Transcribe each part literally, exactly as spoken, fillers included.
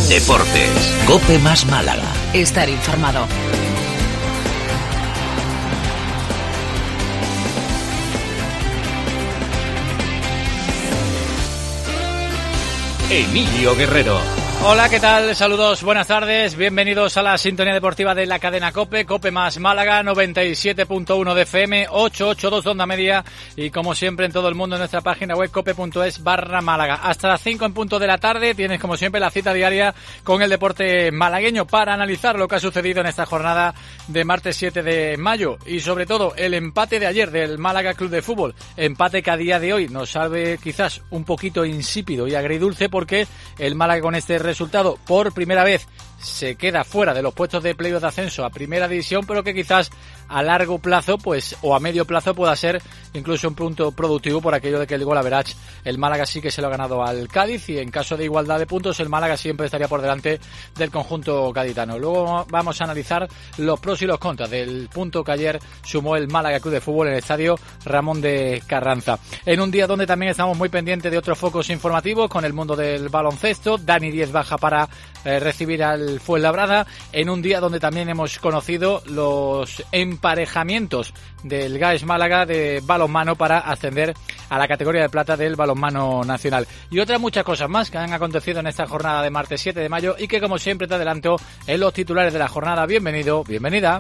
Deportes. COPE más Málaga. Estar informado. Emilio Guerrero. Hola, ¿qué tal? Saludos, buenas tardes, bienvenidos a la sintonía deportiva de la cadena COPE, COPE más Málaga, noventa y siete punto uno de F M, ochocientos ochenta y dos de onda media y como siempre en todo el mundo en nuestra página web cope.es barra Málaga. Hasta las cinco en punto de la tarde tienes como siempre la cita diaria con el deporte malagueño para analizar lo que ha sucedido en esta jornada de martes siete de mayo y sobre todo el empate de ayer del Málaga Club de Fútbol, empate que a día de hoy nos sabe quizás un poquito insípido y agridulce porque el Málaga con este resultado por primera vez se queda fuera de los puestos de playoff de ascenso a primera división, pero que quizás a largo plazo pues o a medio plazo pueda ser incluso un punto productivo por aquello de que el gol average el Málaga sí que se lo ha ganado al Cádiz y en caso de igualdad de puntos el Málaga siempre estaría por delante del conjunto gaditano. Luego vamos a analizar los pros y los contras del punto que ayer sumó el Málaga Club de Fútbol en el estadio Ramón de Carranza. En un día donde también estamos muy pendientes de otros focos informativos con el mundo del baloncesto, Dani Díez baja para eh, recibir al Fuenlabrada, en un día donde también hemos conocido los emparejamientos del G A E S Málaga de balonmano para ascender a la categoría de plata del balonmano nacional y otras muchas cosas más que han acontecido en esta jornada de martes siete de mayo y que como siempre te adelanto en los titulares de la jornada. Bienvenido, bienvenida.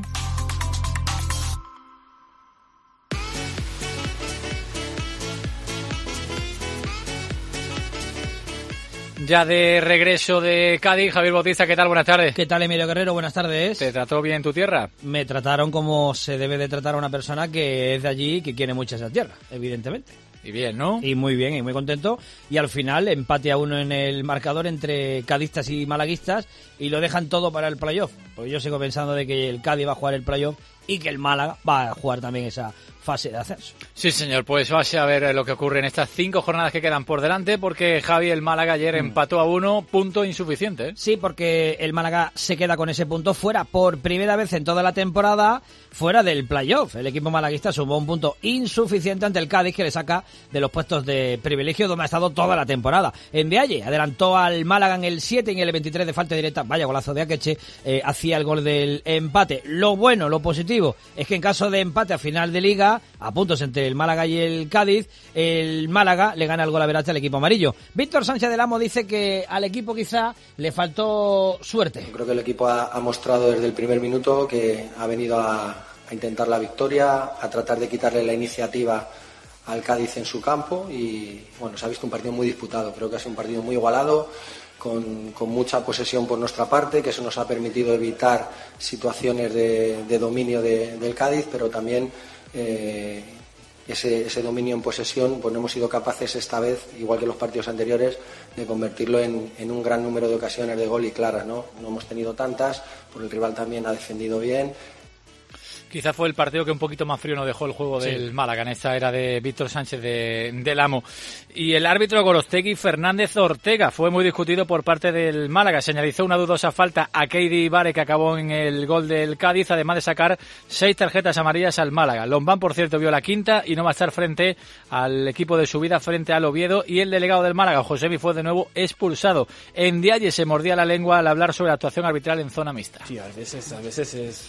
Ya de regreso de Cádiz, Javier Bautista, ¿qué tal? Buenas tardes. ¿Qué tal, Emilio Guerrero? Buenas tardes. ¿Te trató bien tu tierra? Me trataron como se debe de tratar a una persona que es de allí y que quiere mucho esa tierra, evidentemente. Y bien, ¿no? Y muy bien, y muy contento. Y al final empate a uno en el marcador entre cadistas y malaguistas y lo dejan todo para el playoff. Porque yo sigo pensando de que el Cádiz va a jugar el playoff y que el Málaga va a jugar también esa fase de ascenso. Sí, señor, pues va a ver lo que ocurre en estas cinco jornadas que quedan por delante, porque Javi, el Málaga ayer mm. empató a uno, punto insuficiente. ¿eh? Sí, porque el Málaga se queda con ese punto fuera por primera vez en toda la temporada, fuera del playoff. El equipo malaguista sumó un punto insuficiente ante el Cádiz, que le saca de los puestos de privilegio donde ha estado toda la temporada. En Vialle adelantó al Málaga en el siete y en el veintitrés de falta directa, vaya golazo de Akeche, eh, hacía el gol del empate. Lo bueno, lo positivo, es que en caso de empate a final de liga, a puntos entre el Málaga y el Cádiz, el Málaga le gana el gol average al equipo amarillo. Víctor Sánchez del Amo dice que al equipo quizá le faltó suerte. Yo creo que el equipo ha, ha mostrado desde el primer minuto que ha venido a, a intentar la victoria, a tratar de quitarle la iniciativa al Cádiz en su campo y bueno, se ha visto un partido muy disputado. Creo que ha sido un partido muy igualado, con, con mucha posesión por nuestra parte, que eso nos ha permitido evitar situaciones de, de dominio de, del Cádiz, pero también Eh, ese, ese dominio en posesión, pues no hemos sido capaces esta vez, igual que los partidos anteriores, de convertirlo en, en un gran número de ocasiones de gol y claras, ¿no? No hemos tenido tantas, porque el rival también ha defendido bien. Quizás fue el partido que un poquito más frío nos dejó el juego sí. del Málaga en esta era de Víctor Sánchez de, del Amo. Y el árbitro Gorostegui Fernández Ortega fue muy discutido por parte del Málaga. Señalizó una dudosa falta a Keidi Bare que acabó en el gol del Cádiz, además de sacar seis tarjetas amarillas al Málaga. Lombán, por cierto, vio la quinta y no va a estar frente al equipo de subida frente al Oviedo. Y el delegado del Málaga, Josemi, fue de nuevo expulsado. En Dialle se mordía la lengua al hablar sobre la actuación arbitral en zona mixta. Sí, a veces, a veces es...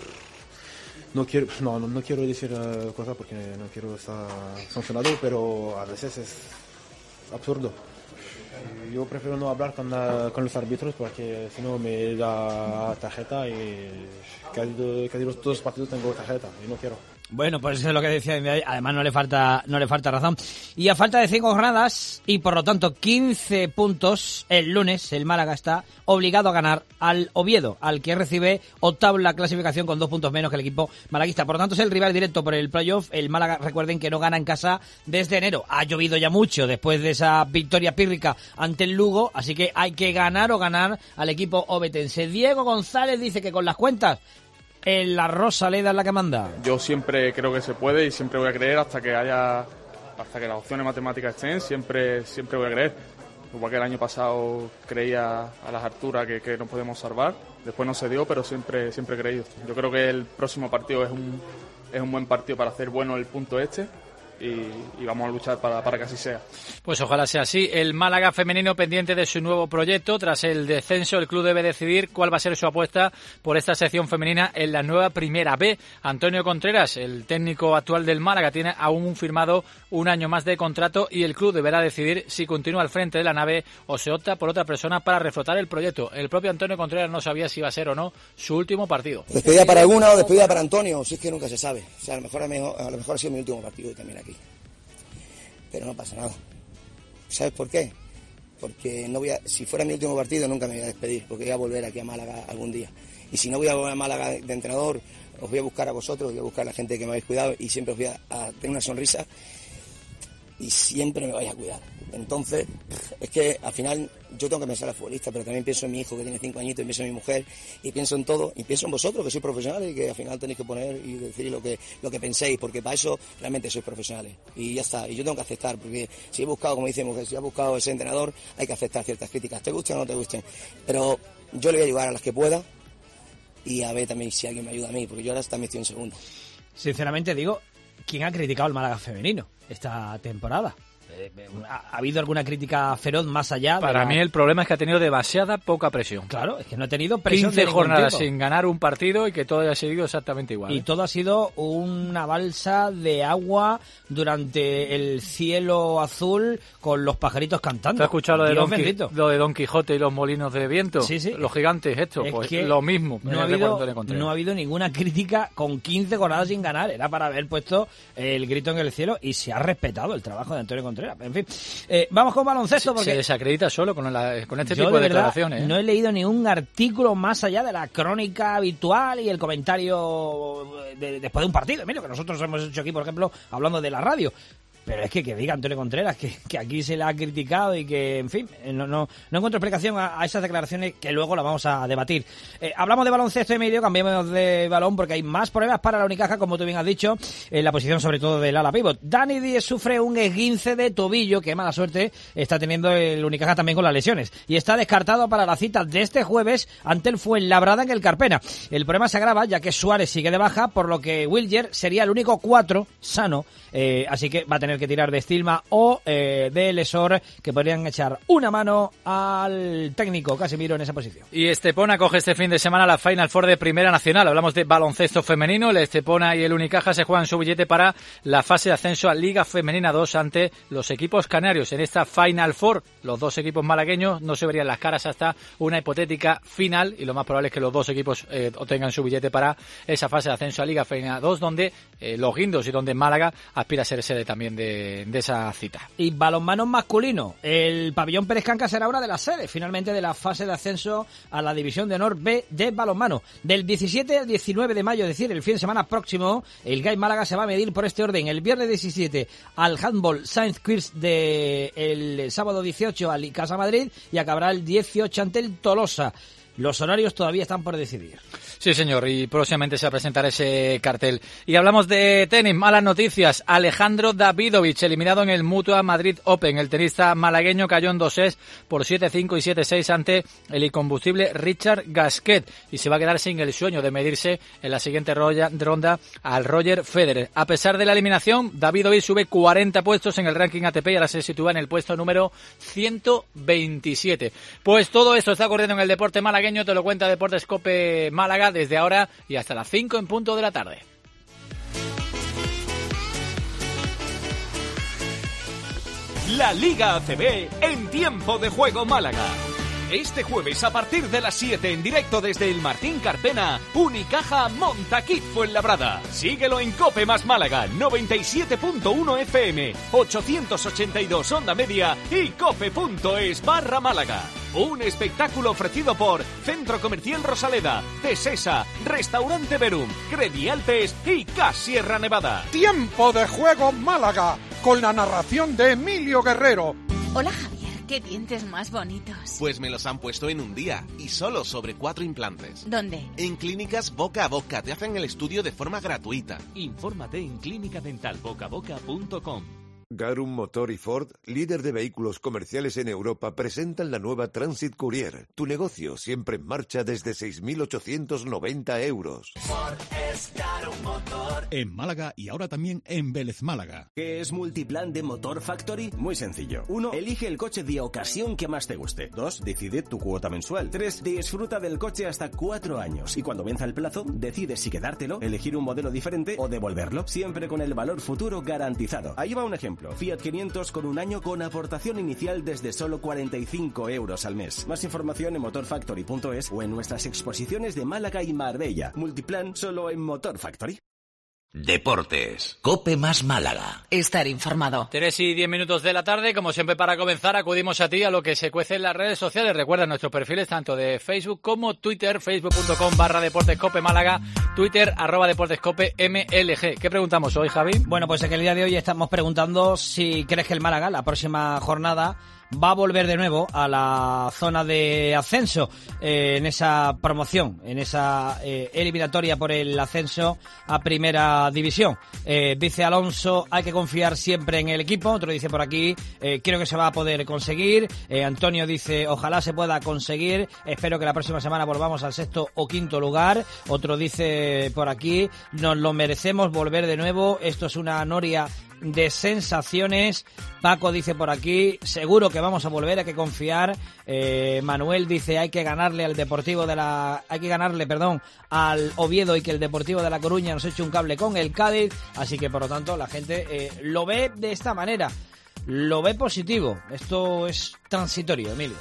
No quiero, no, no, no quiero decir uh, cosas porque no quiero estar sancionado, pero a veces es absurdo. Yo prefiero no hablar con, la, con los árbitros porque si no me da tarjeta y casi, casi los dos partidos tengo tarjeta y no quiero. Bueno, pues eso es lo que decía, además no le falta no le falta razón. Y a falta de cinco jornadas y por lo tanto quince puntos, el lunes el Málaga está obligado a ganar al Oviedo, al que recibe octavo en la clasificación con dos puntos menos que el equipo malaguista. Por lo tanto es el rival directo por el playoff. El Málaga, recuerden que no gana en casa desde enero. Ha llovido ya mucho después de esa victoria pírrica ante el Lugo, así que hay que ganar o ganar al equipo ovetense. Diego González dice que con las cuentas en la Rosaleda es la que manda. Yo siempre creo que se puede y siempre voy a creer hasta que haya, hasta que las opciones matemáticas estén, siempre, siempre voy a creer. Igual que el año pasado creía a las alturas que, que nos podemos salvar, después no se dio, pero siempre, siempre he creído. Yo creo que el próximo partido es un, es un buen partido para hacer bueno el punto este y, y vamos a luchar para, para que así sea. Pues ojalá sea así. El Málaga femenino pendiente de su nuevo proyecto. Tras el descenso, el club debe decidir cuál va a ser su apuesta por esta sección femenina en la nueva Primera B. Antonio Contreras, el técnico actual del Málaga, tiene aún firmado un año más de contrato y el club deberá decidir si continúa al frente de la nave o se opta por otra persona para reflotar el proyecto. El propio Antonio Contreras no sabía si iba a ser o no su último partido. Despedida para alguna o despedida para Antonio, si es que nunca se sabe. O sea, a lo mejor, a lo mejor ha sido mi último partido también aquí. Pero no pasa nada. ¿Sabes por qué? Porque no voy a, si fuera mi último partido nunca me voy a despedir, porque voy a volver aquí a Málaga algún día. Y si no voy a volver a Málaga de entrenador, os voy a buscar a vosotros, voy a buscar a la gente que me habéis cuidado y siempre os voy a, a tener una sonrisa y siempre me vais a cuidar. Entonces, es que al final yo tengo que pensar a futbolista, pero también pienso en mi hijo que tiene cinco añitos, y pienso en mi mujer, y pienso en todo, y pienso en vosotros que sois profesionales y que al final tenéis que poner y decir lo que lo que penséis, porque para eso realmente sois profesionales. Y ya está, y yo tengo que aceptar, porque si he buscado, como dice mi mujer, si he buscado ese entrenador, hay que aceptar ciertas críticas, te gusten o no te gusten. Pero yo le voy a ayudar a las que pueda, y a ver también si alguien me ayuda a mí, porque yo ahora también estoy en segundo. Sinceramente digo, ¿quién ha criticado al Málaga femenino esta temporada? ¿Ha habido alguna crítica feroz más allá? Para la... mí el problema es que ha tenido demasiada poca presión. Claro, es que no ha tenido presión quince de ningún jornadas tipo. Sin ganar un partido y que todo haya seguido exactamente igual. Y ¿eh? todo ha sido una balsa de agua durante el cielo azul con los pajaritos cantando. ¿Te has escuchado lo de, Dios Don, bendito. lo de Don Quijote y los molinos de viento? Sí, sí. Los gigantes estos, Es pues que lo mismo. No ha, habido, no ha habido ninguna crítica con quince jornadas sin ganar. Era para haber puesto el grito en el cielo y se ha respetado el trabajo de Antonio Contreras. En fin, eh, vamos con baloncesto porque... Se desacredita solo con, la, con este Yo tipo de, de verdad, declaraciones. ¿eh? No he leído ni un artículo más allá de la crónica habitual y el comentario de, después de un partido. Mira, que nosotros hemos hecho aquí, por ejemplo, hablando de la radio. Pero es que que diga Antonio Contreras que, que aquí se le ha criticado y que, en fin, no no, no encuentro explicación a, a esas declaraciones que luego las vamos a debatir. Eh, hablamos de baloncesto, Emilio, cambiamos de balón porque hay más problemas para la Unicaja, como tú bien has dicho, en la posición sobre todo del ala pívot. Dani Díez sufre un esguince de tobillo, que mala suerte está teniendo el Unicaja también con las lesiones, y está descartado para la cita de este jueves ante el Fuenlabrada en el Carpena. El problema se agrava ya que Suárez sigue de baja, por lo que Wilger sería el único cuatro sano, eh, así que va a tener que tirar de Stilma o eh, de Lesor, que podrían echar una mano al técnico Casemiro en esa posición. Y Estepona coge este fin de semana la Final Four de Primera Nacional. Hablamos de baloncesto femenino. El Estepona y el Unicaja se juegan su billete para la fase de ascenso a Liga Femenina dos ante los equipos canarios. En esta Final Four, los dos equipos malagueños no se verían las caras hasta una hipotética final, y lo más probable es que los dos equipos eh, obtengan su billete para esa fase de ascenso a Liga Femenina dos, donde eh, los guindos y donde Málaga aspira a ser sede también de de esa cita. Y balonmano masculino, el pabellón Pérez Canca será una de las sedes finalmente de la fase de ascenso a la división de honor B de balonmano. Del diecisiete al diecinueve de mayo, es decir, el fin de semana próximo, el G A I Málaga se va a medir por este orden. El viernes diecisiete al handball Saint Quirks de el sábado dieciocho al Casa Madrid, y acabará el dieciocho ante el Tolosa. Los horarios todavía están por decidir. Sí, señor, y próximamente se va a presentar ese cartel. Y hablamos de tenis, malas noticias. Alejandro Davidovich, eliminado en el Mutua Madrid Open. El tenista malagueño cayó en dos sets por siete cinco y siete seis ante el incombustible Richard Gasquet, y se va a quedar sin el sueño de medirse en la siguiente ronda al Roger Federer. A pesar de la eliminación, Davidovich sube cuarenta puestos en el ranking A T P y ahora se sitúa en el puesto número ciento veintisiete. Pues todo esto está ocurriendo en el deporte malagueño, te lo cuenta Deportes Cope Málaga desde ahora y hasta las cinco en punto de la tarde. La Liga A C B en Tiempo de Juego Málaga. Este jueves a partir de las siete en directo desde el Martín Carpena, Unicaja Montaquit Fuenlabrada. Síguelo en Cope más Málaga, noventa y siete punto uno F M, ochocientos ochenta y dos onda media y cope.es barra Málaga. Un espectáculo ofrecido por Centro Comercial Rosaleda, Tesesa, Restaurante Verum, Credi Alpes y Cas Sierra Nevada. Tiempo de Juego Málaga, con la narración de Emilio Guerrero. Hola, Javier, qué dientes más bonitos. Pues me los han puesto en un día y solo sobre cuatro implantes. ¿Dónde? En Clínicas Boca a Boca, te hacen el estudio de forma gratuita. Infórmate en clínica dental boca a boca punto com. Garum Motor y Ford, líder de vehículos comerciales en Europa, presentan la nueva Transit Courier. Tu negocio siempre en marcha desde seis mil ochocientos noventa euros. Ford es Garum Motor. En Málaga y ahora también en Vélez Málaga. ¿Qué es Multiplan de Motor Factory? Muy sencillo. uno. Elige el coche de ocasión que más te guste. dos. Decide tu cuota mensual. tres. Disfruta del coche hasta cuatro años. Y cuando venza el plazo, decide si quedártelo, elegir un modelo diferente o devolverlo. Siempre con el valor futuro garantizado. Ahí va un ejemplo. Fiat quinientos con un año con aportación inicial desde solo cuarenta y cinco euros al mes. Más información en motor factory punto es o en nuestras exposiciones de Málaga y Marbella. Multiplan solo en Motor Factory. Deportes. COPE más Málaga. Estar informado. Tres y diez minutos de la tarde, como siempre para comenzar, acudimos a ti a lo que se cuece en las redes sociales. Recuerda nuestros perfiles tanto de Facebook como Twitter, facebook.com barra Deportes Cope Málaga, Twitter arroba Deportes Cope M L G. ¿Qué preguntamos hoy, Javi? Bueno, pues en el día de hoy estamos preguntando si crees que el Málaga, la próxima jornada, va a volver de nuevo a la zona de ascenso eh, en esa promoción, en esa eh, eliminatoria por el ascenso a Primera División. Eh, dice Alonso, hay que confiar siempre en el equipo. Otro dice por aquí, eh, creo que se va a poder conseguir. Eh, Antonio dice, ojalá se pueda conseguir. Espero que la próxima semana volvamos al sexto o quinto lugar. Otro dice por aquí, nos lo merecemos volver de nuevo. Esto es una noria de sensaciones. Paco dice por aquí, seguro que vamos a volver, hay que confiar. eh, Manuel dice, hay que ganarle al Deportivo de la hay que ganarle, perdón, al Oviedo y que el Deportivo de La Coruña nos eche un cable con el Cádiz, así que por lo tanto la gente eh, lo ve de esta manera, lo ve positivo. Esto es transitorio, Emilio.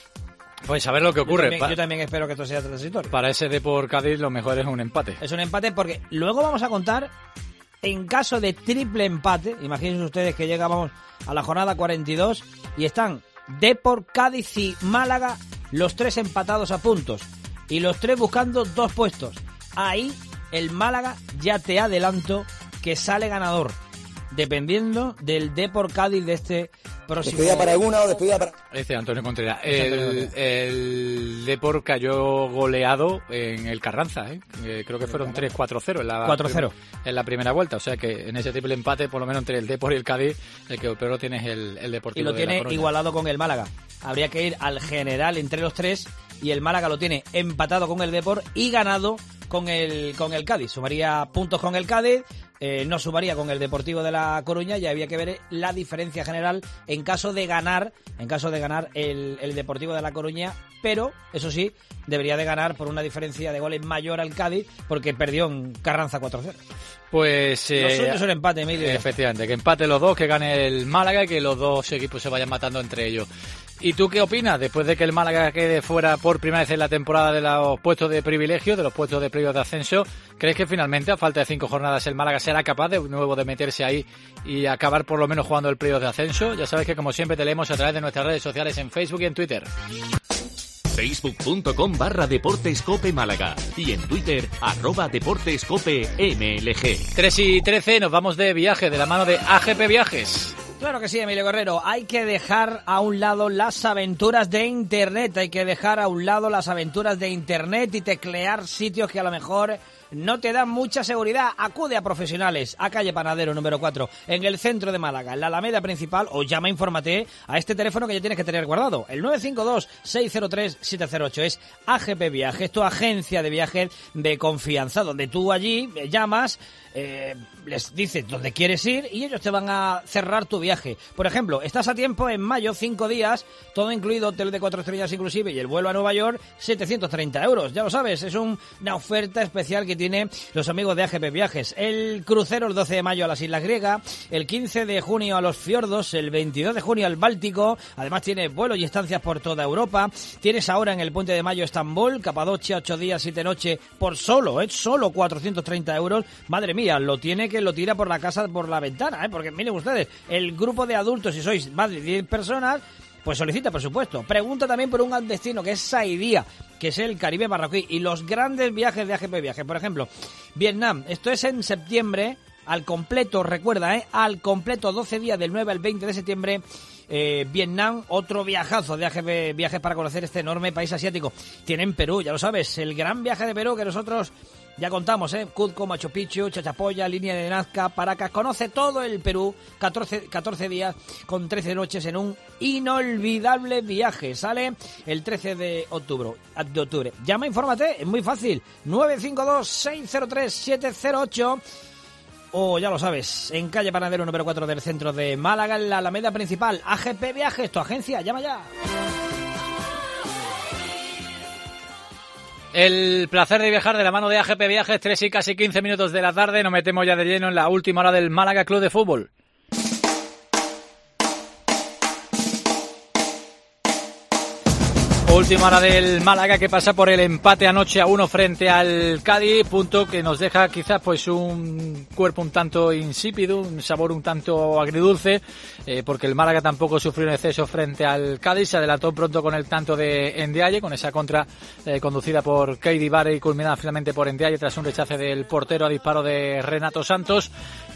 Pues a ver lo que ocurre. Yo también, yo también espero que esto sea transitorio. Para ese Depor Cádiz lo mejor es un empate. Es un empate porque luego vamos a contar, en caso de triple empate, imagínense ustedes que llegamos a la jornada cuarenta y dos y están Depor, Cádiz y Málaga, los tres empatados a puntos y los tres buscando dos puestos. Ahí el Málaga, ya te adelanto, que sale ganador, dependiendo del Depor Cádiz de este próximo... Despedida para alguna o despedida para... Dice Antonio Contreras. El, el Depor cayó goleado en el Carranza, ¿eh? Eh, creo que fueron tres cuatro cero en la, cuatro cero en la primera vuelta. O sea que en ese triple empate, por lo menos entre el Depor y el Cádiz, el que peor lo tiene es el, el Deportivo. Y lo de tiene La Coruña, igualado con el Málaga. Habría que ir al general entre los tres y el Málaga lo tiene empatado con el Depor y ganado con el con el Cádiz. Sumaría puntos con el Cádiz, eh, no sumaría con el Deportivo de La Coruña, y había que ver la diferencia general en caso de ganar, en caso de ganar el, el Deportivo de La Coruña, pero eso sí, debería de ganar por una diferencia de goles mayor al Cádiz, porque perdió en Carranza cuatro cero. Pues eh, Lo suyo es un empate, Emilio. Efectivamente, que empate los dos, que gane el Málaga y que los dos equipos se vayan matando entre ellos. ¿Y tú qué opinas? Después de que el Málaga quede fuera por primera vez en la temporada de los puestos de privilegio, de los puestos de playoff de ascenso, ¿crees que finalmente, a falta de cinco jornadas, el Málaga será capaz de nuevo de meterse ahí y acabar por lo menos jugando el playoff de ascenso? Ya sabes que como siempre te leemos a través de nuestras redes sociales en Facebook y en Twitter. Facebook.com barra Deportes Cope Málaga y en Twitter arroba Deportes Cope M L G. tres y trece, nos vamos de viaje de la mano de A G P Viajes. Claro que sí, Emilio Guerrero. Hay que dejar a un lado las aventuras de Internet. Hay que dejar a un lado las aventuras de Internet y teclear sitios que a lo mejor no te dan mucha seguridad. Acude a profesionales, a calle Panadero número cuatro, en el centro de Málaga, en la Alameda principal, o llama, infórmate a este teléfono que ya tienes que tener guardado, el nueve cinco dos, seis cero tres, siete cero ocho. Es A G P Viajes, tu agencia de viajes de confianza, donde tú allí llamas, eh, les dices dónde quieres ir y ellos te van a cerrar tu viaje. Por ejemplo, estás a tiempo en mayo, cinco días, todo incluido, hotel de cuatro estrellas inclusive, y el vuelo a Nueva York, setecientos treinta euros. Ya lo sabes, es un, una oferta especial que tiene los amigos de A G P Viajes. El crucero el doce de mayo a las Islas Griegas, el quince de junio a los fiordos, el veintidós de junio al Báltico. Además tiene vuelos y estancias por toda Europa. Tienes ahora en el puente de mayo Estambul, Capadocia, ocho días, siete noches, por solo, es ¿eh? solo cuatrocientos treinta euros. Madre mía, lo tiene que lo tira por la casa, por la ventana, ¿eh? Porque miren ustedes, el grupo de adultos, si sois más de diez personas, pues solicita presupuesto. Pregunta también por un destino que es Saidía, que es el Caribe marroquí, y los grandes viajes de A G P Viajes. Por ejemplo, Vietnam, esto es en septiembre, al completo, recuerda, ¿eh? al completo, doce días del nueve al veinte de septiembre, eh, Vietnam, otro viajazo de A G P Viajes para conocer este enorme país asiático. Tienen Perú, ya lo sabes, el gran viaje de Perú que nosotros Ya contamos, ¿eh? Cuzco, Machu Picchu, Chachapoya, línea de Nazca, Paracas. Conoce todo el Perú, catorce, catorce días con trece noches en un inolvidable viaje. Sale el trece de octubre. De octubre. Llama, infórmate, es muy fácil. nueve cinco dos, seis cero tres, siete cero ocho. O ya lo sabes, en calle Panadero número cuatro del centro de Málaga, en la Alameda Principal. A G P Viajes, tu agencia, llama ya. El placer de viajar de la mano de A G P Viajes, tres y casi quince minutos de la tarde. Nos metemos ya de lleno en la última hora del Málaga Club de Fútbol. Última hora del Málaga, que pasa por el empate anoche a uno frente al Cádiz, punto que nos deja quizás pues un cuerpo un tanto insípido, un sabor un tanto agridulce, eh, porque el Málaga tampoco sufrió un exceso frente al Cádiz, se adelantó pronto con el tanto de Ndiaye, con esa contra eh, conducida por Keidi Bare y culminada finalmente por Ndiaye tras un rechace del portero a disparo de Renato Santos.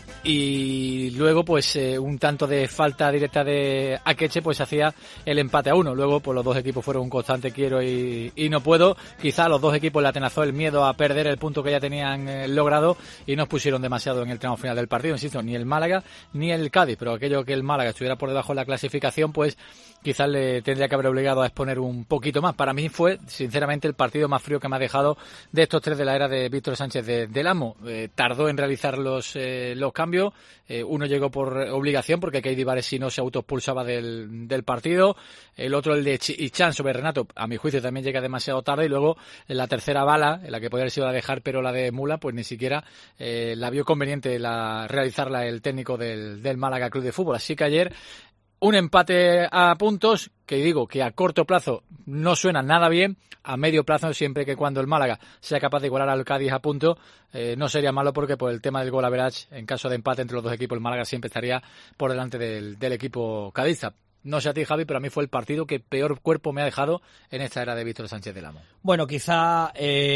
Y luego pues eh, un tanto de falta directa de Akeche pues hacía el empate a uno. Luego pues los dos equipos fueron un constante quiero y, y no puedo. Quizá los dos equipos le atenazó el miedo a perder el punto que ya tenían eh, logrado y nos pusieron demasiado en el tramo final del partido. Insisto, ni el Málaga ni el Cádiz, pero aquello que el Málaga estuviera por debajo de la clasificación pues quizás le tendría que haber obligado a exponer un poquito más. Para mí fue sinceramente el partido más frío que me ha dejado de estos tres de la era de Víctor Sánchez de, del Amo. Eh, tardó en realizar los, eh, los cambios. Eh, uno llegó por obligación porque Keidi Bare si no se autoexpulsaba del, del partido. El otro, el de Ichan sobre Renato, a mi juicio también llega demasiado tarde. Y luego la tercera bala, en la que podría haber sido la de Jar, pero la de Mula, pues ni siquiera eh, la vio conveniente la, realizarla el técnico del, del Málaga Club de Fútbol. Así que ayer un empate a puntos, que digo que a corto plazo no suena nada bien, a medio plazo siempre que cuando el Málaga sea capaz de igualar al Cádiz a punto, eh, no sería malo porque por el tema del gol average, en caso de empate entre los dos equipos, el Málaga siempre estaría por delante del, del equipo cadista. No sé a ti, Javi, pero a mí fue el partido que peor cuerpo me ha dejado en esta era de Víctor Sánchez del Amo. Bueno, quizá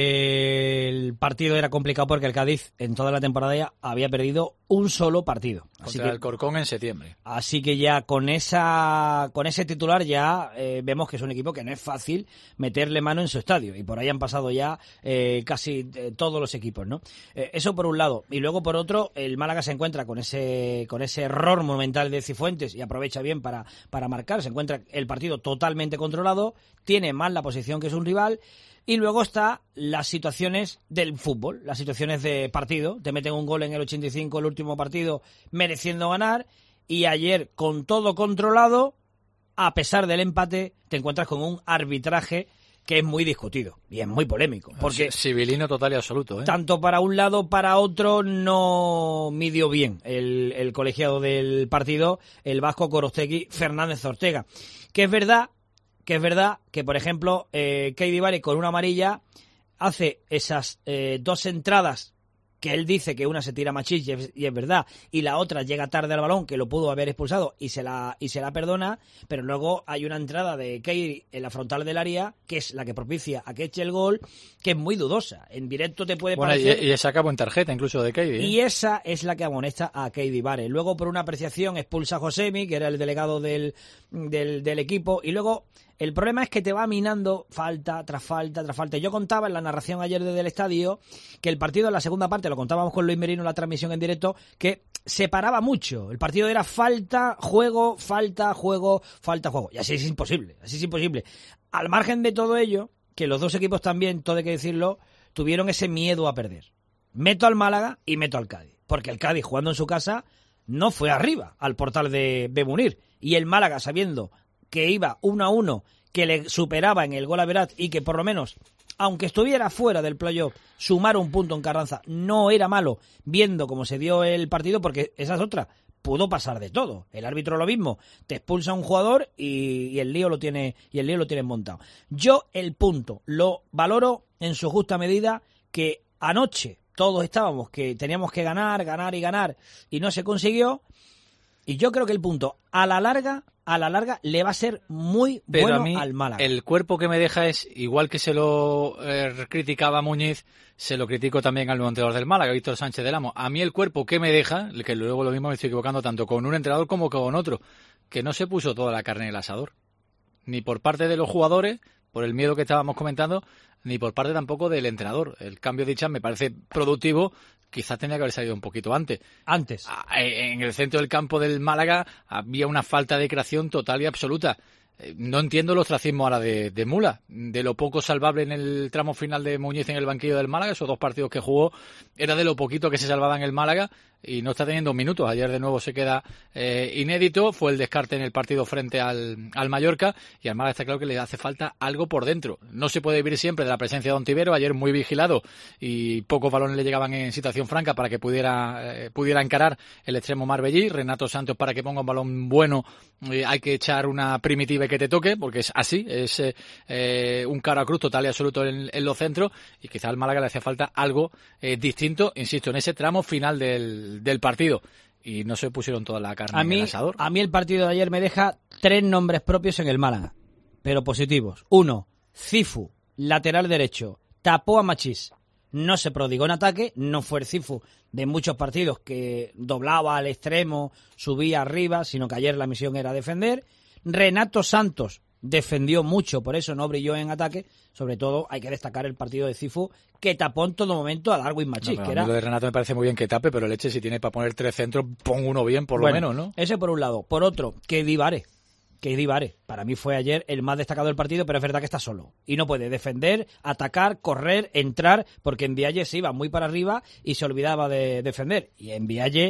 eh, el partido era complicado porque el Cádiz en toda la temporada ya había perdido un solo partido. Así Contra que, el Corcón en septiembre. Así que ya con esa con ese titular ya eh, vemos que es un equipo que no es fácil meterle mano en su estadio. Y por ahí han pasado ya eh, casi eh, todos los equipos, ¿no? Eh, eso por un lado. Y luego por otro, el Málaga se encuentra con ese con ese error monumental de Cifuentes y aprovecha bien para, para marcar. Se encuentra el partido totalmente controlado, tiene más la posición que es un rival. Y luego está las situaciones del fútbol, las situaciones de partido. Te meten un gol en el ochenta y cinco, el último partido, mereciendo ganar. Y ayer, con todo controlado, a pesar del empate, te encuentras con un arbitraje que es muy discutido y es muy polémico. Porque civilino total y absoluto, ¿eh? Tanto para un lado, para otro, no midió bien el, el colegiado del partido, el vasco Gorostegui Fernández Ortega. Que es verdad... que es verdad que, por ejemplo, eh, Keidi Bare con una amarilla hace esas eh, dos entradas que él dice que una se tira Machís y es, y es verdad, y la otra llega tarde al balón, que lo pudo haber expulsado y se la y se la perdona, pero luego hay una entrada de Keidi en la frontal del área, que es la que propicia a que eche el gol, que es muy dudosa. En directo te puede bueno, parecer... Y, y esa acabó en tarjeta incluso de Keidi, ¿eh? Y esa es la que amonesta a Keidi Bare. Luego, por una apreciación, expulsa a Josemi, que era el delegado del, del, del equipo, y luego... El problema es que te va minando falta tras falta tras falta. Yo contaba en la narración ayer desde el estadio que el partido en la segunda parte, lo contábamos con Luis Merino en la transmisión en directo, que separaba mucho. El partido era falta, juego, falta, juego, falta, juego. Y así es imposible, así es imposible. Al margen de todo ello, que los dos equipos también, todo hay que decirlo, tuvieron ese miedo a perder. Meto al Málaga y meto al Cádiz. Porque el Cádiz, jugando en su casa, no fue arriba al portal de, de Munir. Y el Málaga, sabiendo que iba uno a uno, que le superaba en el gol average y que por lo menos, aunque estuviera fuera del playoff, sumar un punto en Carranza no era malo, viendo cómo se dio el partido, porque esa es otra, pudo pasar de todo. El árbitro lo mismo, te expulsa a un jugador y, y el lío lo tiene y el lío lo tienen montado. Yo el punto lo valoro en su justa medida, que anoche todos estábamos que teníamos que ganar, ganar y ganar y no se consiguió. Y yo creo que el punto, a la larga, a la larga, le va a ser muy Pero bueno a mí, al Málaga. El cuerpo que me deja es, igual que se lo eh, criticaba Muñiz, se lo critico también al nuevo entrenador del Málaga, Víctor Sánchez del Amo. A mí el cuerpo que me deja, que luego lo mismo me estoy equivocando tanto con un entrenador como con otro, que no se puso toda la carne en el asador. Ni por parte de los jugadores, por el miedo que estábamos comentando, ni por parte tampoco del entrenador. El cambio de Ichan me parece productivo, quizás tenía que haber salido un poquito antes. Antes. En el centro del campo del Málaga había una falta de creación total y absoluta. No entiendo el ostracismo ahora de, de Mula, de lo poco salvable en el tramo final de Muñiz en el banquillo del Málaga. Esos dos partidos que jugó era de lo poquito que se salvaba en el Málaga y no está teniendo minutos. Ayer de nuevo se queda eh, inédito, fue el descarte en el partido frente al, al Mallorca, y al Málaga está claro que le hace falta algo por dentro. No se puede vivir siempre de la presencia de Ontivero, ayer muy vigilado y pocos balones le llegaban en situación franca para que pudiera eh, pudiera encarar el extremo Marbellí. Renato Santos, para que ponga un balón bueno eh, hay que echar una primitiva que te toque, porque es así, es eh, un cara a cruz total y absoluto en, en los centros, y quizá al Málaga le hacía falta algo eh, distinto, insisto, en ese tramo final del, del partido, y no se pusieron toda la carne a mí, en el asador. A mí el partido de ayer me deja tres nombres propios en el Málaga, pero positivos. Uno, Cifu, lateral derecho, tapó a Machís, no se prodigó en ataque, no fue el Cifu de muchos partidos que doblaba al extremo, subía arriba, sino que ayer la misión era defender. Renato Santos defendió mucho, por eso no brilló en ataque. Sobre todo hay que destacar el partido de Cifu, que tapó en todo momento a Darwin Machís. No, que a era... mí lo de Renato me parece muy bien que tape, pero leche, si tiene para poner tres centros, pon uno bien por bueno, lo menos, ¿no? Ese por un lado. Por otro, que Divare. Que Divare, para mí fue ayer el más destacado del partido, pero es verdad que está solo. Y no puede defender, atacar, correr, entrar, porque Envialle se iba muy para arriba y se olvidaba de defender. Y Envialle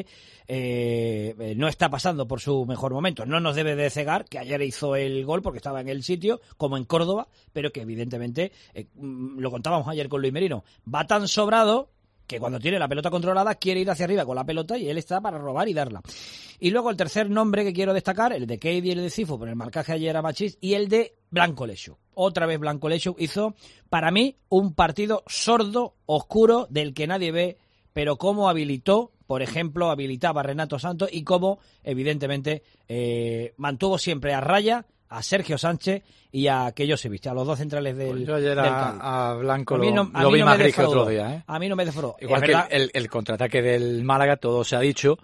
eh, no está pasando por su mejor momento. No nos debe de cegar que ayer hizo el gol porque estaba en el sitio, como en Córdoba, pero que evidentemente, eh, lo contábamos ayer con Luis Merino, va tan sobrado que cuando tiene la pelota controlada quiere ir hacia arriba con la pelota y él está para robar y darla. Y luego el tercer nombre que quiero destacar, el de Keidi y el de Cifu, por el marcaje ayer a Machís, y el de Blanco Lecho. Otra vez Blanco Lecho hizo, para mí, un partido sordo, oscuro, del que nadie ve, pero cómo habilitó, por ejemplo, habilitaba a Renato Santos y cómo, evidentemente, eh, mantuvo siempre a raya a Sergio Sánchez y a Keylor Sevich, a los dos centrales del, pues yo ayer del a, a Blanco a lo, no, lo vi no más gris que otro día. ¿eh? A mí no me defraudó. Igual que el, el, el contraataque del Málaga, todo se ha dicho,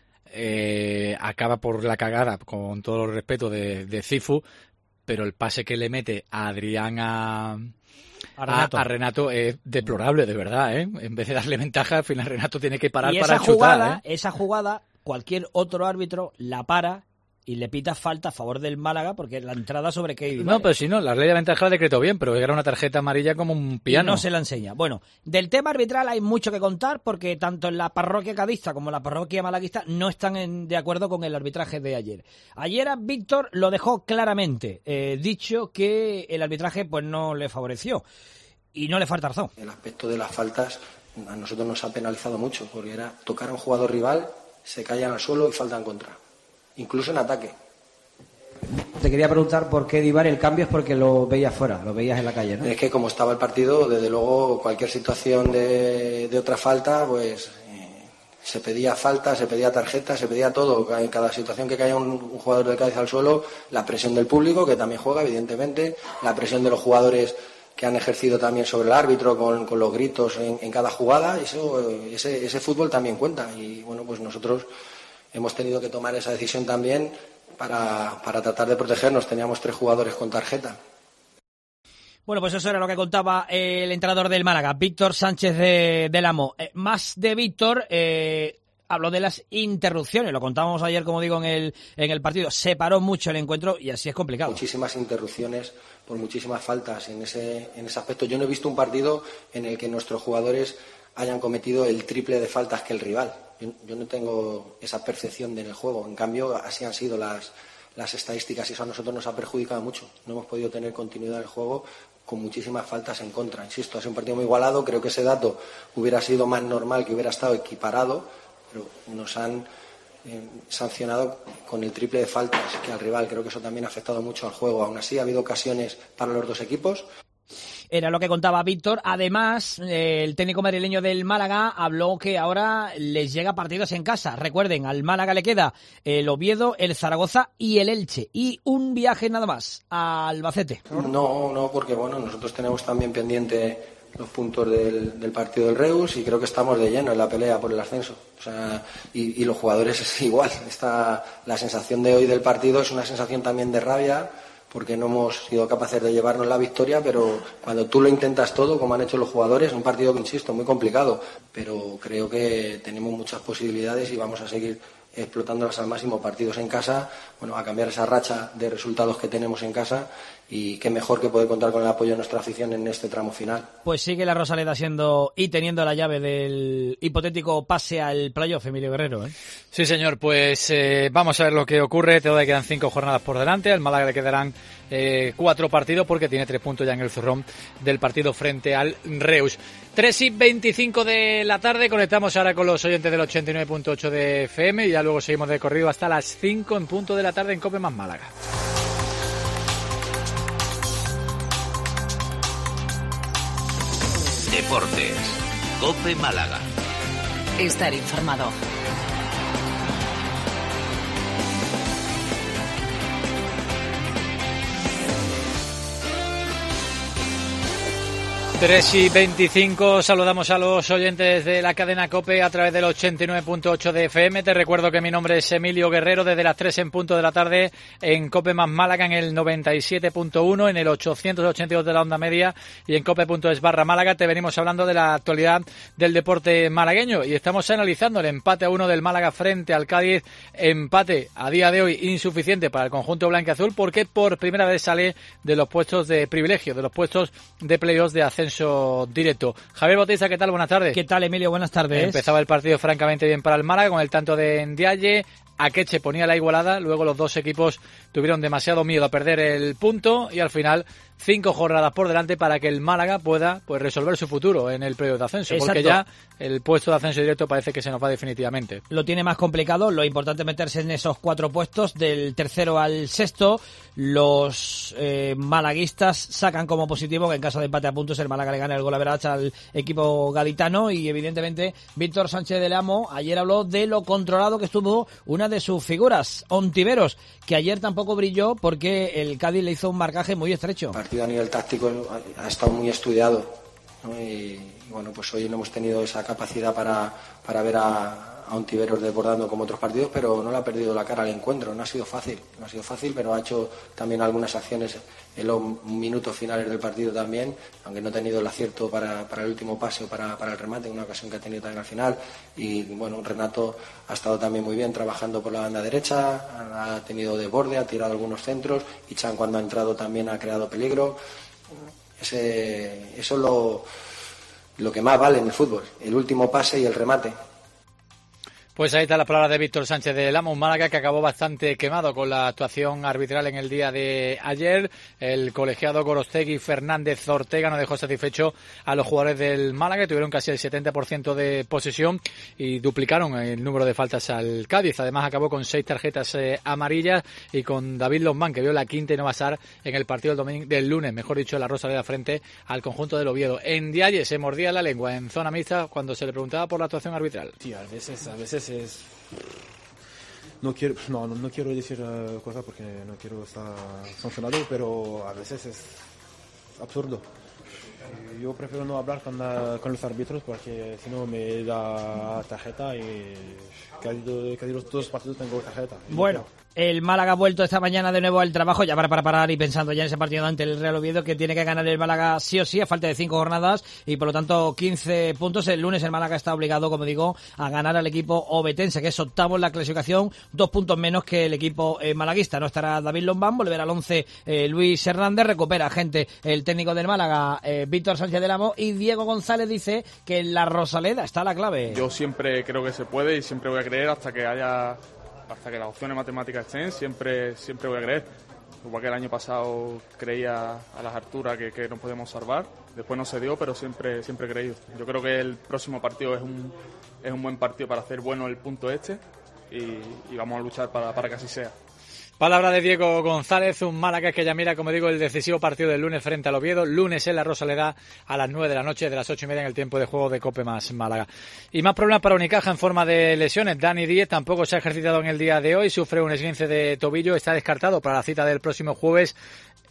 eh, acaba por la cagada, con todo el respeto de, de Cifu, pero el pase que le mete a Adrián a... A Renato. A, a Renato es deplorable, de verdad, ¿eh? En vez de darle ventaja, al final Renato tiene que parar y para esa chutar, jugada, ¿eh? Esa jugada, cualquier otro árbitro la para y le pita falta a favor del Málaga porque la entrada sobre Keidi. No, pero si no, la ley de ventaja la decretó bien, pero era una tarjeta amarilla como un piano. Y no se la enseña. Bueno, del tema arbitral hay mucho que contar porque tanto en la parroquia cadista como en la parroquia malaguista no están en, de acuerdo con el arbitraje de ayer. Ayer a Víctor lo dejó claramente eh, dicho que el arbitraje pues no le favoreció y no le falta razón. El aspecto de las faltas a nosotros nos ha penalizado mucho porque era tocar a un jugador rival, se caían al suelo y falta en contra. Incluso en ataque. Te quería preguntar por qué Divar el cambio es porque lo veías fuera, lo veías en la calle, ¿no? Es que como estaba el partido, desde luego cualquier situación de, de otra falta, pues eh, se pedía falta, se pedía tarjeta, se pedía todo. En cada situación que caía un, un jugador de Cádiz al suelo, la presión del público, que también juega, evidentemente, la presión de los jugadores que han ejercido también sobre el árbitro con, con los gritos en, en cada jugada, eso, ese, ese fútbol también cuenta. Y bueno, pues nosotros hemos tenido que tomar esa decisión también para, para tratar de protegernos. Teníamos tres jugadores con tarjeta. Bueno, pues eso era lo que contaba el entrenador del Málaga, Víctor Sánchez de, del Amo. Eh, más de Víctor, eh, habló de las interrupciones. Lo contábamos ayer, como digo, en el, en el partido. Se paró mucho el encuentro y así es complicado. Muchísimas interrupciones por muchísimas faltas en ese, en ese aspecto. Yo no he visto un partido en el que nuestros jugadores hayan cometido el triple de faltas que el rival. Yo, yo no tengo esa percepción en el juego. En cambio, así han sido las, las estadísticas y eso a nosotros nos ha perjudicado mucho. No hemos podido tener continuidad en el juego con muchísimas faltas en contra. Insisto, ha sido un partido muy igualado. Creo que ese dato hubiera sido más normal, que hubiera estado equiparado, pero nos han eh, sancionado con el triple de faltas que al rival. Creo que eso también ha afectado mucho al juego. Aún así, ha habido ocasiones para los dos equipos. Era lo que contaba Víctor. Además, eh, el técnico madrileño del Málaga habló que ahora les llega partidos en casa. Recuerden, al Málaga le queda el Oviedo, el Zaragoza y el Elche. Y un viaje nada más a Albacete. No, no, porque bueno, nosotros tenemos también pendiente los puntos del, del partido del Reus y creo que estamos de lleno en la pelea por el ascenso. O sea, y, y los jugadores es igual. Esta, la sensación de hoy del partido es una sensación también de rabia, porque no hemos sido capaces de llevarnos la victoria, pero cuando tú lo intentas todo, como han hecho los jugadores, es un partido que, insisto, muy complicado, pero creo que tenemos muchas posibilidades y vamos a seguir explotándolas al máximo. Partidos en casa, bueno, a cambiar esa racha de resultados que tenemos en casa, y qué mejor que poder contar con el apoyo de nuestra afición en este tramo final. Pues sigue la Rosaleda siendo y teniendo la llave del hipotético pase al playoff, Emilio Guerrero, ¿eh? Sí, señor, pues eh, vamos a ver lo que ocurre. Todavía quedan cinco jornadas por delante. Al Málaga le quedarán eh, cuatro partidos porque tiene tres puntos ya en el zurrón del partido frente al Reus. tres y veinticinco de la tarde, conectamos ahora con los oyentes del ochenta y nueve punto ocho de F M y ya luego seguimos de corrido hasta las cinco en punto de la tarde en Cope más Málaga. Deportes, Cope Málaga. Estar informado. tres y veinticinco, saludamos a los oyentes de la cadena COPE a través del ochenta y nueve punto ocho de F M. Te recuerdo que mi nombre es Emilio Guerrero, desde las tres en punto de la tarde en COPE más Málaga, en el noventa y siete punto uno, en el ochocientos ochenta y dos de la onda media y en cope.es barra Málaga. Te venimos hablando de la actualidad del deporte malagueño y estamos analizando el empate a uno del Málaga frente al Cádiz. Empate a día de hoy insuficiente para el conjunto blanquiazul porque por primera vez sale de los puestos de privilegio, de los puestos de playoffs de ascenso directo. Javier Bautista, ¿qué tal? Buenas tardes. ¿Qué tal, Emilio? Buenas tardes. Empezaba el partido francamente bien para el Málaga con el tanto de Ndiaye. Akeche ponía la igualada, luego los dos equipos tuvieron demasiado miedo a perder el punto y al final cinco jornadas por delante para que el Málaga pueda pues resolver su futuro en el periodo de ascenso. Exacto. Porque ya el puesto de ascenso directo parece que se nos va definitivamente. Lo tiene más complicado, lo importante es meterse en esos cuatro puestos, del tercero al sexto. Los eh, malaguistas sacan como positivo que en caso de empate a puntos el Málaga le gane el gol average al equipo gaditano y evidentemente Víctor Sánchez del Amo ayer habló de lo controlado que estuvo una de sus figuras, Ontiveros, que ayer tampoco brilló porque el Cádiz le hizo un marcaje muy estrecho. El partido a nivel táctico ha estado muy estudiado, ¿no? y, y bueno, pues hoy no hemos tenido esa capacidad para, para ver a a Ontiveros desbordando como otros partidos, pero no le ha perdido la cara al encuentro. No ha sido fácil, no ha sido fácil, pero ha hecho también algunas acciones en los minutos finales del partido también, aunque no ha tenido el acierto para, para el último pase o para, para el remate, una ocasión que ha tenido también al final. Y bueno, Renato ha estado también muy bien trabajando por la banda derecha, ha tenido desborde, ha tirado algunos centros, y Chan cuando ha entrado también ha creado peligro. Ese, eso es lo, lo que más vale en el fútbol, el último pase y el remate. Pues ahí está la palabra de Víctor Sánchez del Amo, un Málaga que acabó bastante quemado con la actuación arbitral en el día de ayer. El colegiado Gorostegui Fernández Ortega no dejó satisfecho a los jugadores del Málaga, que tuvieron casi el setenta por ciento de posesión y duplicaron el número de faltas al Cádiz. Además acabó con seis tarjetas eh, amarillas y con David Lomán, que vio la quinta y no pasar en el partido del, domingo, del lunes, mejor dicho, la Rosaleda frente al conjunto del Oviedo. Ndiaye se mordía la lengua en zona mixta cuando se le preguntaba por la actuación arbitral. Sí, a veces, a veces es... no quiero no, no, no quiero decir uh, cosas porque no quiero estar sancionado, pero a veces es absurdo. Yo prefiero no hablar con, la, con los árbitros porque si no me da tarjeta y casi, casi los dos partidos tengo tarjeta. Bueno, el Málaga ha vuelto esta mañana de nuevo al trabajo, ya para, para parar y pensando ya en ese partido ante el Real Oviedo, que tiene que ganar el Málaga sí o sí a falta de cinco jornadas y por lo tanto quince puntos. El lunes el Málaga está obligado, como digo, a ganar al equipo ovetense, que es octavo en la clasificación, dos puntos menos que el equipo eh, malaguista. No estará David Lombán, volverá al once eh, Luis Hernández, recupera gente el técnico del Málaga, eh, Víctor Sánchez del Amo, y Diego González dice que en la Rosaleda está la clave. Yo siempre creo que se puede y siempre voy a creer hasta que haya hasta que las opciones matemáticas estén, siempre siempre voy a creer. Igual que el año pasado creía a las alturas que, que nos podemos salvar, después no se dio, pero siempre siempre he creído. Yo creo que el próximo partido es un es un buen partido para hacer bueno el punto este y, y vamos a luchar para, para que así sea. Palabra de Diego González, un Málaga que ya mira, como digo, el decisivo partido del lunes frente al Oviedo. Lunes en la Rosaleda a las nueve de la noche, de las ocho y media en el tiempo de juego de Cope más Málaga. Y más problemas para Unicaja en forma de lesiones. Dani Díez tampoco se ha ejercitado en el día de hoy, sufre un esguince de tobillo, está descartado para la cita del próximo jueves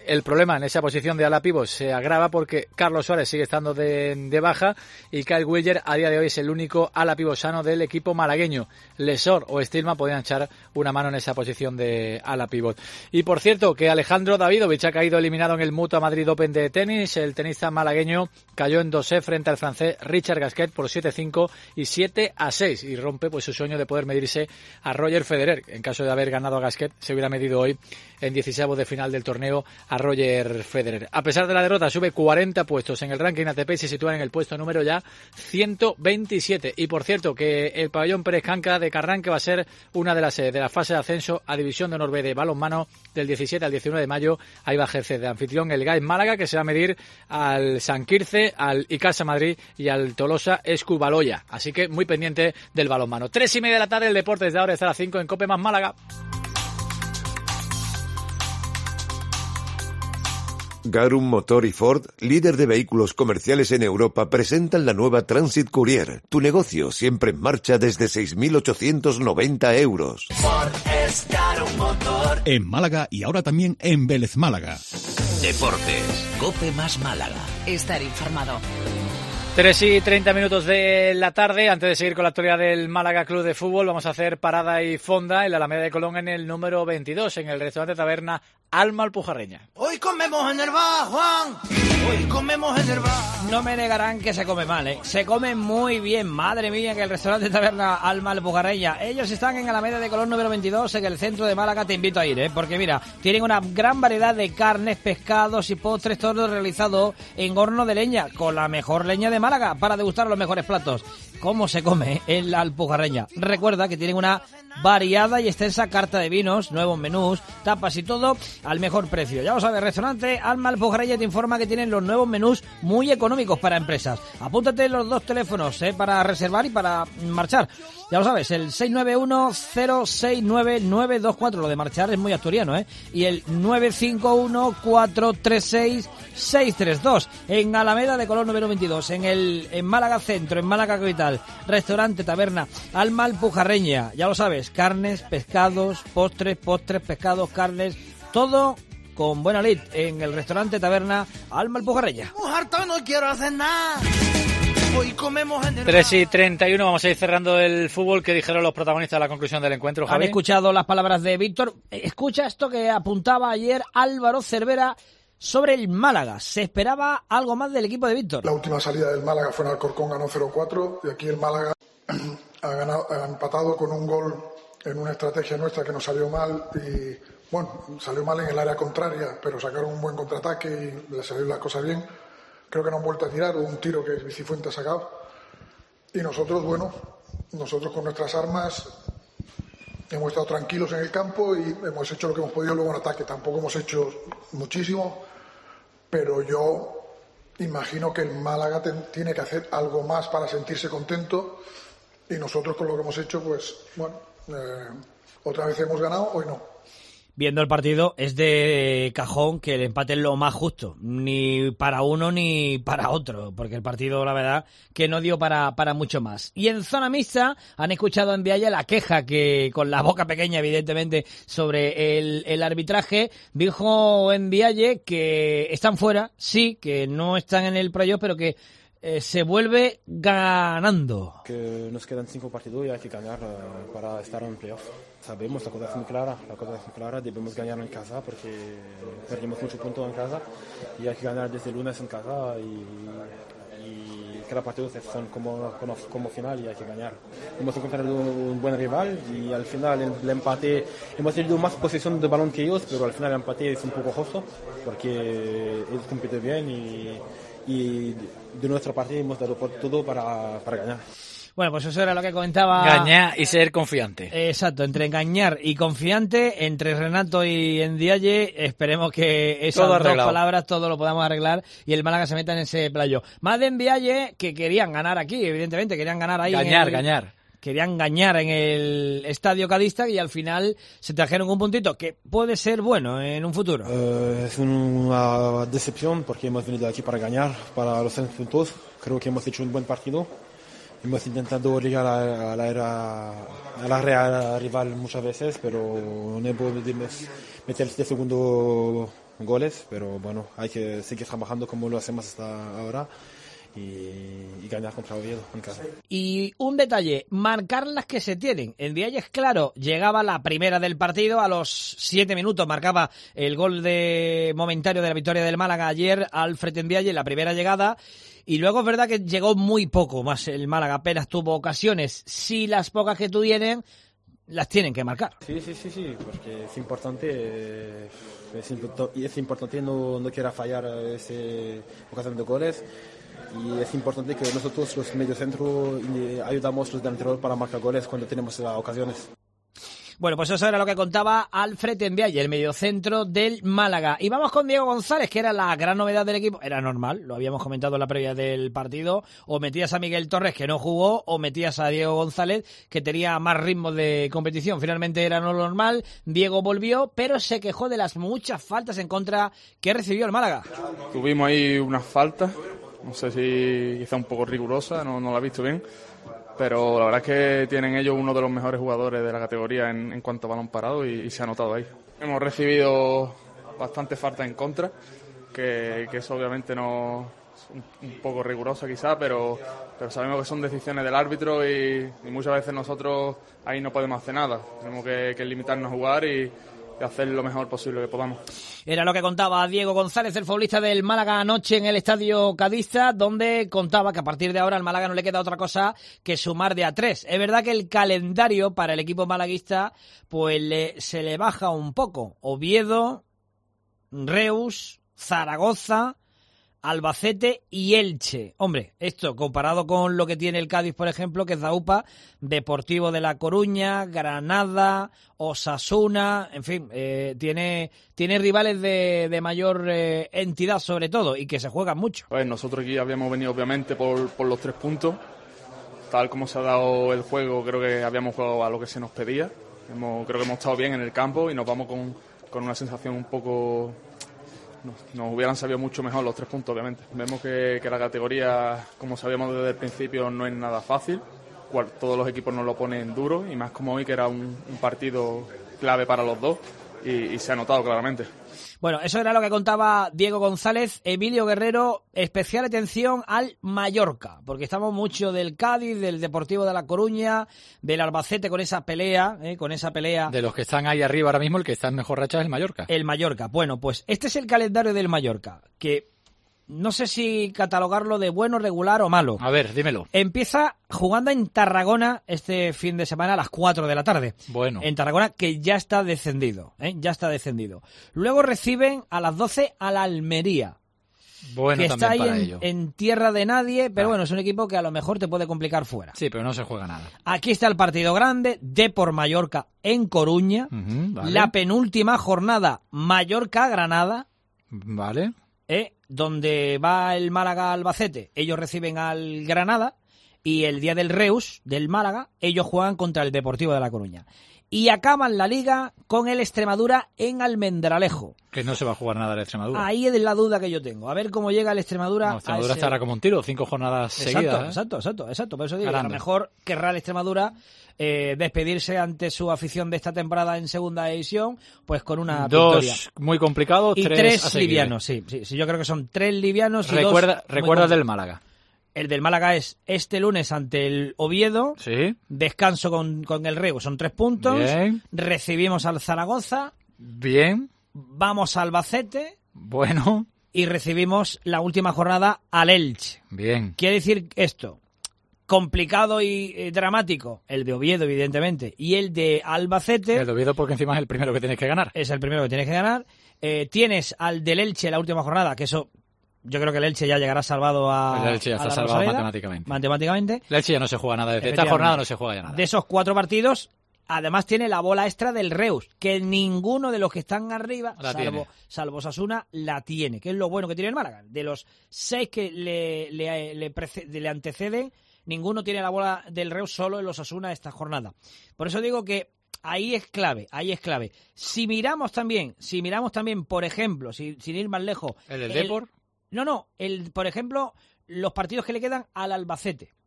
El problema en esa posición de ala pívot se agrava porque Carlos Suárez sigue estando de, de baja y Kyle Wilder a día de hoy es el único ala pívot sano del equipo malagueño. Lesor o Stilman podrían echar una mano en esa posición de ala pívot. Y por cierto, que Alejandro Davidovich ha caído eliminado en el Mutua Madrid Open de tenis. El tenista malagueño cayó en dos set frente al francés Richard Gasquet por siete a cinco y siete a seis y rompe pues su sueño de poder medirse a Roger Federer. En caso de haber ganado a Gasquet, se hubiera medido hoy en dieciséisavos de final del torneo a Roger Federer. A pesar de la derrota, sube cuarenta puestos en el ranking A T P y se sitúa en el puesto número ya ciento veintisiete. Y por cierto, que el pabellón Pérez Canca de Carranque va a ser una de las sedes de la fase de ascenso a División de Honor B de balonmano del diecisiete al diecinueve de mayo. Ahí va a ejercer de anfitrión el G A E S Málaga, que se va a medir al San Quirce, al Icasa Madrid y al Tolosa Escubaloya. Así que muy pendiente del balonmano. Tres y media de la tarde, el deporte desde ahora hasta las cinco en Cope más Málaga. Garum Motor y Ford, líder de vehículos comerciales en Europa, presentan la nueva Transit Courier. Tu negocio siempre en marcha desde seis mil ochocientos noventa euros. Ford es Garum Motor. En Málaga y ahora también en Vélez Málaga. Deportes, Cope más Málaga. Estar informado. Tres y treinta minutos de la tarde. Antes de seguir con la actualidad del Málaga Club de Fútbol, vamos a hacer parada y fonda en la Alameda de Colón en el número veintidós, en el restaurante taberna Alma Alpujarreña. Hoy comemos en el bar, Juan. Hoy comemos en el bar. No me negarán que se come mal, ¿eh? Se come muy bien, madre mía, que el restaurante taberna Alma Alpujarreña. Ellos están en Alameda de Colón número veintidós, en el centro de Málaga. Te invito a ir, ¿eh? Porque mira, tienen una gran variedad de carnes, pescados y postres, todo realizado en horno de leña, con la mejor leña de Málaga, para degustar los mejores platos. ¿Cómo se come en la Alpujarreña? Recuerda que tienen una variada y extensa carta de vinos, nuevos menús, tapas y todo al mejor precio. Ya lo sabes, restaurante Alma Alpujarreña te informa que tienen los nuevos menús muy económicos para empresas. Apúntate los dos teléfonos, ¿eh? Para reservar y para marchar. Ya lo sabes, el seis nueve uno cero seis nueve nueve dos cuatro, lo de marchar es muy asturiano, ¿eh? Y el nueve cinco uno cuatro tres seis seis tres dos, en Alameda de Colón número veintidós, en el en Málaga Centro, en Málaga Capital. Restaurante taberna Alma Alpujarreña, ya lo sabes, carnes, pescados, postres, postres, pescados, carnes, todo con buena lid en el restaurante taberna Alma Alpujarreña. Harto, no quiero hacer nada. Hoy comemos en el tres y treinta y uno, vamos a ir cerrando el fútbol. ¿Qué dijeron los protagonistas de la conclusión del encuentro, Javi? Han escuchado las palabras de Víctor. Escucha esto que apuntaba ayer Álvaro Cervera sobre el Málaga. Se esperaba algo más del equipo de Víctor. La última salida del Málaga fue en Alcorcón, ganó cero cuatro, y aquí el Málaga ha, ganado, ha empatado con un gol en una estrategia nuestra que nos salió mal y, bueno, salió mal en el área contraria, pero sacaron un buen contraataque y le salieron las cosas bien. Creo que no han vuelto a tirar, hubo un tiro que Vicifuente ha sacado. Y nosotros, bueno, nosotros con nuestras armas hemos estado tranquilos en el campo y hemos hecho lo que hemos podido luego en ataque. Tampoco hemos hecho muchísimo, pero yo imagino que el Málaga ten, tiene que hacer algo más para sentirse contento y nosotros con lo que hemos hecho, pues, bueno, eh, otra vez hemos ganado, hoy no. Viendo el partido, es de cajón que el empate es lo más justo, ni para uno ni para otro, porque el partido, la verdad, que no dio para, para mucho más. Y en zona mixta han escuchado en Vialla la queja que, con la boca pequeña, evidentemente, sobre el, el arbitraje. Dijo en Vialla que están fuera, sí, que no están en el playoff, pero que eh, se vuelve ganando. Que nos quedan cinco partidos y hay que ganar uh, para estar en el playoff. Sabemos, la cosa es muy clara, la cosa es muy clara, debemos ganar en casa porque perdimos muchos puntos en casa y hay que ganar desde el lunes en casa y, y cada partido son como, como, como final y hay que ganar. Hemos encontrado un buen rival y al final el, el empate, hemos tenido más posesión de balón que ellos, pero al final el empate es un poco justo porque ellos compiten bien y, y de nuestra parte hemos dado por todo para, para ganar. Bueno, pues eso era lo que comentaba. Gañar y ser confiante. Exacto, entre engañar y confiante, entre Renato y Ndiaye, esperemos que esas todo dos arreglado. palabras todo lo podamos arreglar y el Málaga se meta en ese playo. Más de Ndiaye, que querían ganar aquí, evidentemente, querían ganar ahí. Gañar, en el, gañar. Querían gañar en el Estadio Cadista y al final se trajeron un puntito que puede ser bueno en un futuro. Uh, es una decepción porque hemos venido aquí para ganar, para los seis puntos. Creo que hemos hecho un buen partido. Hemos intentado llegar a, a, la, era, a la Real rival muchas veces, pero no podemos meter este segundo goles, pero bueno, hay que seguir trabajando como lo hacemos hasta ahora y, y ganar contra Oviedo en casa. Y un detalle, marcar las que se tienen. En Vialles, claro, llegaba la primera del partido, a los siete minutos marcaba el gol de momentario de la victoria del Málaga ayer, Alfred Ndiaye, la primera llegada. Y luego es verdad que llegó muy poco más el Málaga, apenas tuvo ocasiones. Si las pocas que tuvieron, las tienen que marcar. Sí, sí, sí, sí, porque es importante, eh, es, impo- y es importante no, no quiera fallar ese ocasión de goles. Y es importante que nosotros, los mediocentros, ayudamos a los delanteros para marcar goles cuando tenemos las ocasiones. Bueno, pues eso era lo que contaba Alfred Ndiaye, el mediocentro del Málaga. Y vamos con Diego González, que era la gran novedad del equipo. Era normal, lo habíamos comentado en la previa del partido. O metías a Miguel Torres, que no jugó, o metías a Diego González, que tenía más ritmo de competición. Finalmente era no normal, Diego volvió, pero se quejó de las muchas faltas en contra que recibió el Málaga. Tuvimos ahí unas faltas, no sé si quizá un poco rigurosa, no, no la he visto bien. Pero la verdad es que tienen ellos uno de los mejores jugadores de la categoría en, en cuanto a balón parado y, y se ha notado ahí. Hemos recibido bastante falta en contra, que, que eso obviamente no es un, un poco rigurosa quizá, pero, pero sabemos que son decisiones del árbitro y, y muchas veces nosotros ahí no podemos hacer nada. Tenemos que, que limitarnos a jugar y, y hacer lo mejor posible que podamos. Era lo que contaba Diego González, el futbolista del Málaga, anoche en el Estadio Cadista, donde contaba que a partir de ahora al Málaga no le queda otra cosa que sumar de a tres. Es verdad que el calendario para el equipo malaguista pues le, se le baja un poco. Oviedo, Reus, Zaragoza, Albacete y Elche. Hombre, esto comparado con lo que tiene el Cádiz, por ejemplo, que es Zaupa, Deportivo de La Coruña, Granada, Osasuna, en fin, eh, tiene tiene rivales de, de mayor eh, entidad sobre todo y que se juegan mucho. Pues nosotros aquí habíamos venido obviamente por, por los tres puntos. Tal como se ha dado el juego, creo que habíamos jugado a lo que se nos pedía. Hemos, creo que hemos estado bien en el campo y nos vamos con, con una sensación un poco... Nos, nos hubieran sabido mucho mejor los tres puntos, obviamente. Vemos que, que la categoría, como sabíamos desde el principio, no es nada fácil. Cual, todos los equipos nos lo ponen duro, y más como hoy, que era un, un partido clave para los dos, y, y se ha notado claramente. Bueno, eso era lo que contaba Diego González. Emilio Guerrero, especial atención al Mallorca, porque estamos mucho del Cádiz, del Deportivo de La Coruña, del Albacete con esa pelea, eh, con esa pelea. De los que están ahí arriba ahora mismo, el que está en mejor racha es el Mallorca. El Mallorca. Bueno, pues este es el calendario del Mallorca, que no sé si catalogarlo de bueno, regular o malo. A ver, dímelo. Empieza jugando en Tarragona este fin de semana a las cuatro de la tarde. Bueno. En Tarragona, que ya está descendido, ¿eh? Ya está descendido. Luego reciben a las doce al Almería. Bueno, que está ahí para en, ello. en tierra de nadie, pero ah. bueno, es un equipo que a lo mejor te puede complicar fuera. Sí, pero no se juega nada. Aquí está el partido grande, Depor Mallorca en Coruña. Uh-huh, vale. La penúltima jornada, Mallorca-Granada. Vale. ¿Eh? Donde va el Málaga-Albacete, ellos reciben al Granada, y el día del Reus, del Málaga, ellos juegan contra el Deportivo de La Coruña. Y acaban la Liga con el Extremadura en Almendralejo. Que no se va a jugar nada el Extremadura. Ahí es la duda que yo tengo. A ver cómo llega el Extremadura. No, Extremadura ese... estará como un tiro, cinco jornadas exacto, seguidas. ¿eh? Exacto, exacto, exacto. Por eso digo, a lo mejor querrá el Extremadura eh, despedirse ante su afición de esta temporada en segunda división, pues con una dos victoria. Muy complicados, y tres, tres livianos, sí, sí, sí. Yo creo que son tres livianos y recuerda, dos. Recuerda del Málaga. El del Málaga es este lunes ante el Oviedo. Sí. Descanso con, con el Reus, son tres puntos. Bien. Recibimos al Zaragoza. Bien. Vamos al Albacete. Bueno. Y recibimos la última jornada al Elche. Bien. Quiere decir esto, complicado y eh, dramático, el de Oviedo, evidentemente, y el de Albacete. El de Oviedo porque encima es el primero que tienes que ganar. Es el primero que tienes que ganar. Eh, tienes al del Elche la última jornada, que eso... Yo creo que el Elche ya llegará salvado a El Elche ya está salvado Rosaleda, matemáticamente. Matemáticamente. El Elche ya no se juega nada. Desde esta jornada no se juega ya nada. De esos cuatro partidos, además tiene la bola extra del Reus, que ninguno de los que están arriba, la salvo, tiene. salvo Osasuna, la tiene. Que es lo bueno que tiene el Málaga. De los seis que le, le, le, prece, le anteceden, ninguno tiene la bola del Reus, solo el Osasuna esta jornada. Por eso digo que ahí es clave, ahí es clave. Si miramos también, si miramos también, por ejemplo, si, sin ir más lejos... ¿El del Depor? No, no, el, por ejemplo, los partidos que le quedan al Albacete.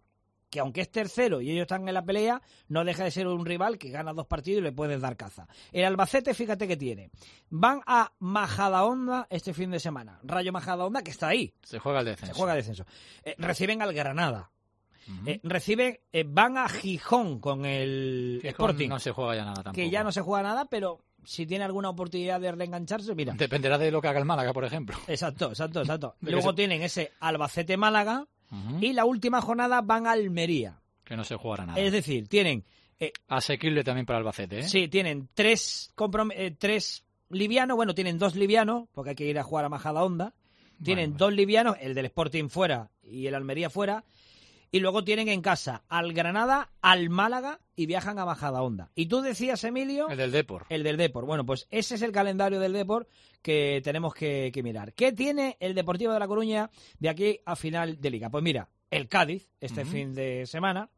que aunque es tercero y ellos están en la pelea, no deja de ser un rival que gana dos partidos y le puedes dar caza. El Albacete, fíjate que tiene. Van a Majadahonda este fin de semana. Rayo Majadahonda, que está ahí. Se juega el descenso. Se juega el descenso. Eh, reciben al Granada. Uh-huh. Eh, reciben, eh, van a Gijón con el Gijón Sporting. No se juega ya nada tampoco. Que ya no se juega nada, pero si tiene alguna oportunidad de reengancharse, mira. Dependerá de lo que haga el Málaga, por ejemplo. Exacto, exacto, exacto. Luego tienen ese Albacete-Málaga. Uh-huh. Y la última jornada van a Almería. Que no se jugará nada. Es decir, tienen... Eh, Asequible también para Albacete, ¿eh? Sí, tienen tres, comprom- eh, tres livianos. Bueno, tienen dos livianos, porque hay que ir a jugar a Majadahonda. Tienen bueno, dos bueno. livianos, el del Sporting fuera y el Almería fuera. Y luego tienen en casa al Granada, al Málaga y viajan a Majadahonda. Y tú decías, Emilio... El del Depor. El del Depor. Bueno, pues ese es el calendario del Depor que tenemos que, que mirar. ¿Qué tiene el Deportivo de La Coruña de aquí a final de Liga? Pues mira, el Cádiz, este uh-huh. fin de semana.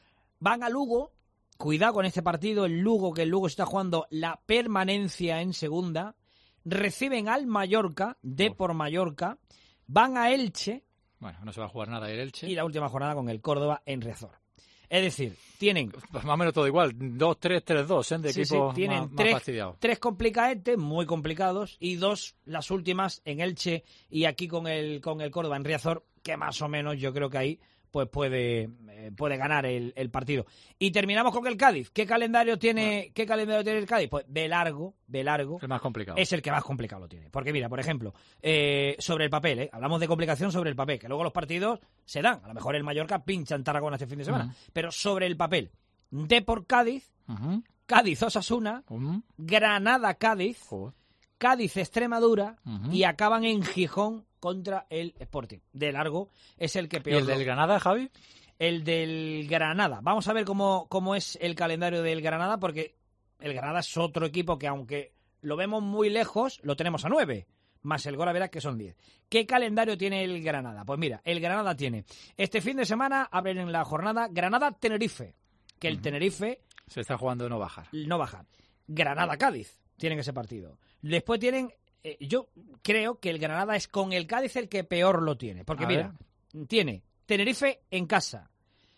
Van a Lugo. Cuidado con este partido. El Lugo, que el Lugo está jugando la permanencia en segunda. Reciben al Mallorca, Depor Mallorca. Van a Elche. Bueno, no se va a jugar nada el Elche. Y la última jornada con el Córdoba en Riazor. Es decir, tienen... Pues más o menos todo igual. dos tres tres dos, ¿eh? De sí, equipo sí, tienen más, tres, más fastidiados. Tres complicadetes, muy complicados, y dos, las últimas, en Elche y aquí con el con el Córdoba en Riazor, que más o menos yo creo que ahí pues puede, eh, puede ganar el, el partido. Y terminamos con el Cádiz. ¿Qué calendario tiene bueno. qué calendario tiene el Cádiz? Pues de largo, de largo. El más complicado. Es el que más complicado lo tiene. Porque mira, por ejemplo, eh, sobre el papel, ¿eh? hablamos de complicación sobre el papel, que luego los partidos se dan. A lo mejor el Mallorca pincha en Tarragona este fin de semana. Uh-huh. Pero sobre el papel, Depor Cádiz, uh-huh. Cádiz Osasuna, uh-huh. Granada Cádiz, uh-huh. Cádiz Extremadura uh-huh. y acaban en Gijón contra el Sporting. De largo es el que peor. ¿Y el del Granada, Javi? El del Granada. Vamos a ver cómo, cómo es el calendario del Granada, porque el Granada es otro equipo que, aunque lo vemos muy lejos, lo tenemos a nueve, más el gol a verás que son diez. ¿Qué calendario tiene el Granada? Pues mira, el Granada tiene este fin de semana, abren en la jornada Granada-Tenerife, que el uh-huh. Tenerife... Se está jugando no bajar. No bajar. Granada-Cádiz tienen ese partido. Después tienen... Eh, yo creo que el Granada es con el Cádiz el que peor lo tiene. Porque a mira, ver. tiene Tenerife en casa,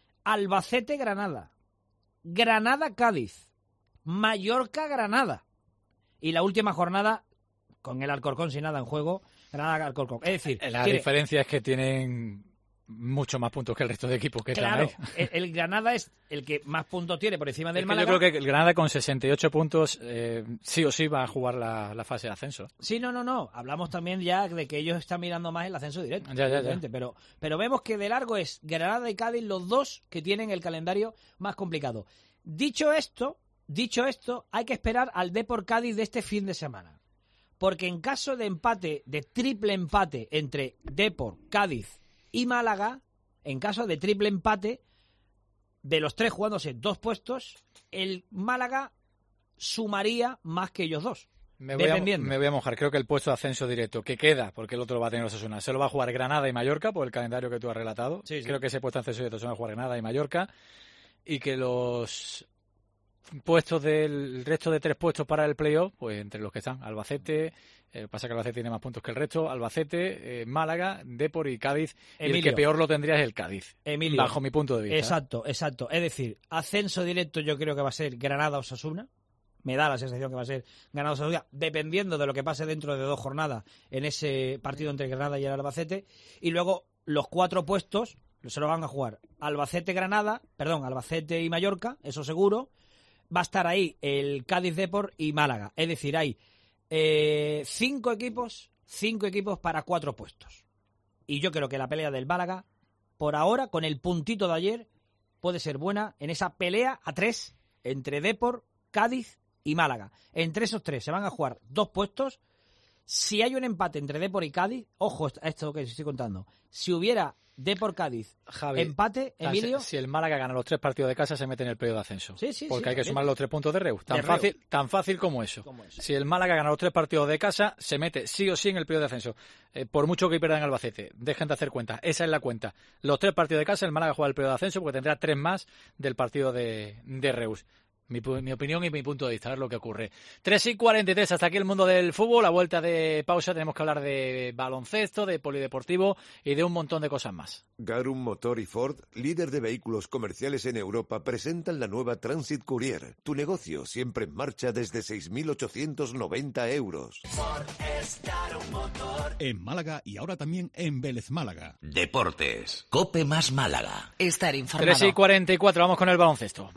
Albacete-Granada, Granada-Cádiz, Mallorca-Granada. Y la última jornada, con el Alcorcón sin nada en juego, Granada-Alcorcón. Es decir... La tiene... diferencia es que tienen... mucho más puntos que el resto de equipos que claro, están ahí. el, el Granada es el que más puntos tiene por encima del es que Málaga. Yo creo que el Granada con sesenta y ocho puntos eh, sí o sí va a jugar la, la fase de ascenso. Sí, no, no, no. Hablamos también ya de que ellos están mirando más el ascenso directo. Ya, ya, ya. Pero, pero vemos que de largo es Granada y Cádiz los dos que tienen el calendario más complicado. Dicho esto, dicho esto, hay que esperar al Depor Cádiz de este fin de semana. Porque en caso de empate, de triple empate entre Depor, Cádiz y Málaga, en caso de triple empate, de los tres jugándose dos puestos, el Málaga sumaría más que ellos dos. Me voy, a, me voy a mojar. Creo que el puesto de ascenso directo que queda, porque el otro lo va a tener Osasuna, se lo va a jugar Granada y Mallorca por el calendario que tú has relatado. Sí, sí. Creo que ese puesto de ascenso directo se va a jugar Granada y Mallorca. Y que los puestos del resto de tres puestos para el playoff, pues entre los que están Albacete, eh, pasa que Albacete tiene más puntos que el resto, Albacete, eh, Málaga, Depor y Cádiz. Emilio, y el que peor lo tendría es el Cádiz, Emilio, bajo mi punto de vista. Exacto, exacto. Es decir, ascenso directo yo creo que va a ser Granada-Osasuna. Me da la sensación que va a ser Granada-Osasuna, dependiendo de lo que pase dentro de dos jornadas en ese partido entre Granada y el Albacete. Y luego los cuatro puestos se lo van a jugar Albacete-Granada, perdón, Albacete y Mallorca, eso seguro. Va a estar ahí el Cádiz Depor y Málaga. Es decir, hay eh, cinco equipos, cinco equipos para cuatro puestos. Y yo creo que la pelea del Málaga, por ahora, con el puntito de ayer, puede ser buena en esa pelea a tres entre Depor, Cádiz y Málaga. Entre esos tres se van a jugar dos puestos. Si hay un empate entre Depor y Cádiz, ojo a esto que os estoy contando, si hubiera Depor Cádiz, Javi, empate, Emilio... Si el Málaga gana los tres partidos de casa, se mete en el periodo de ascenso. Sí, sí, porque sí, hay que sí. sumar los tres puntos de Reus. Tan, de fácil, Reus. tan fácil como eso. como eso. Si el Málaga gana los tres partidos de casa, se mete sí o sí en el periodo de ascenso. Eh, por mucho que pierdan Albacete, dejen de hacer cuentas. Esa es la cuenta. Los tres partidos de casa, el Málaga juega el periodo de ascenso porque tendrá tres más del partido de, de Reus. Mi, mi opinión y mi punto de vista, a ver lo que ocurre. tres y cuarenta y tres, hasta aquí el mundo del fútbol. A vuelta de pausa tenemos que hablar de baloncesto, de polideportivo y de un montón de cosas más. Garum Motor y Ford, líder de vehículos comerciales en Europa, presentan la nueva Transit Courier. Tu negocio siempre en marcha desde seis mil ochocientos noventa euros. Ford es Garum Motor. En Málaga y ahora también en Vélez Málaga. Deportes. Cope más Málaga. Estar informado. tres y cuarenta y cuatro, vamos con el baloncesto.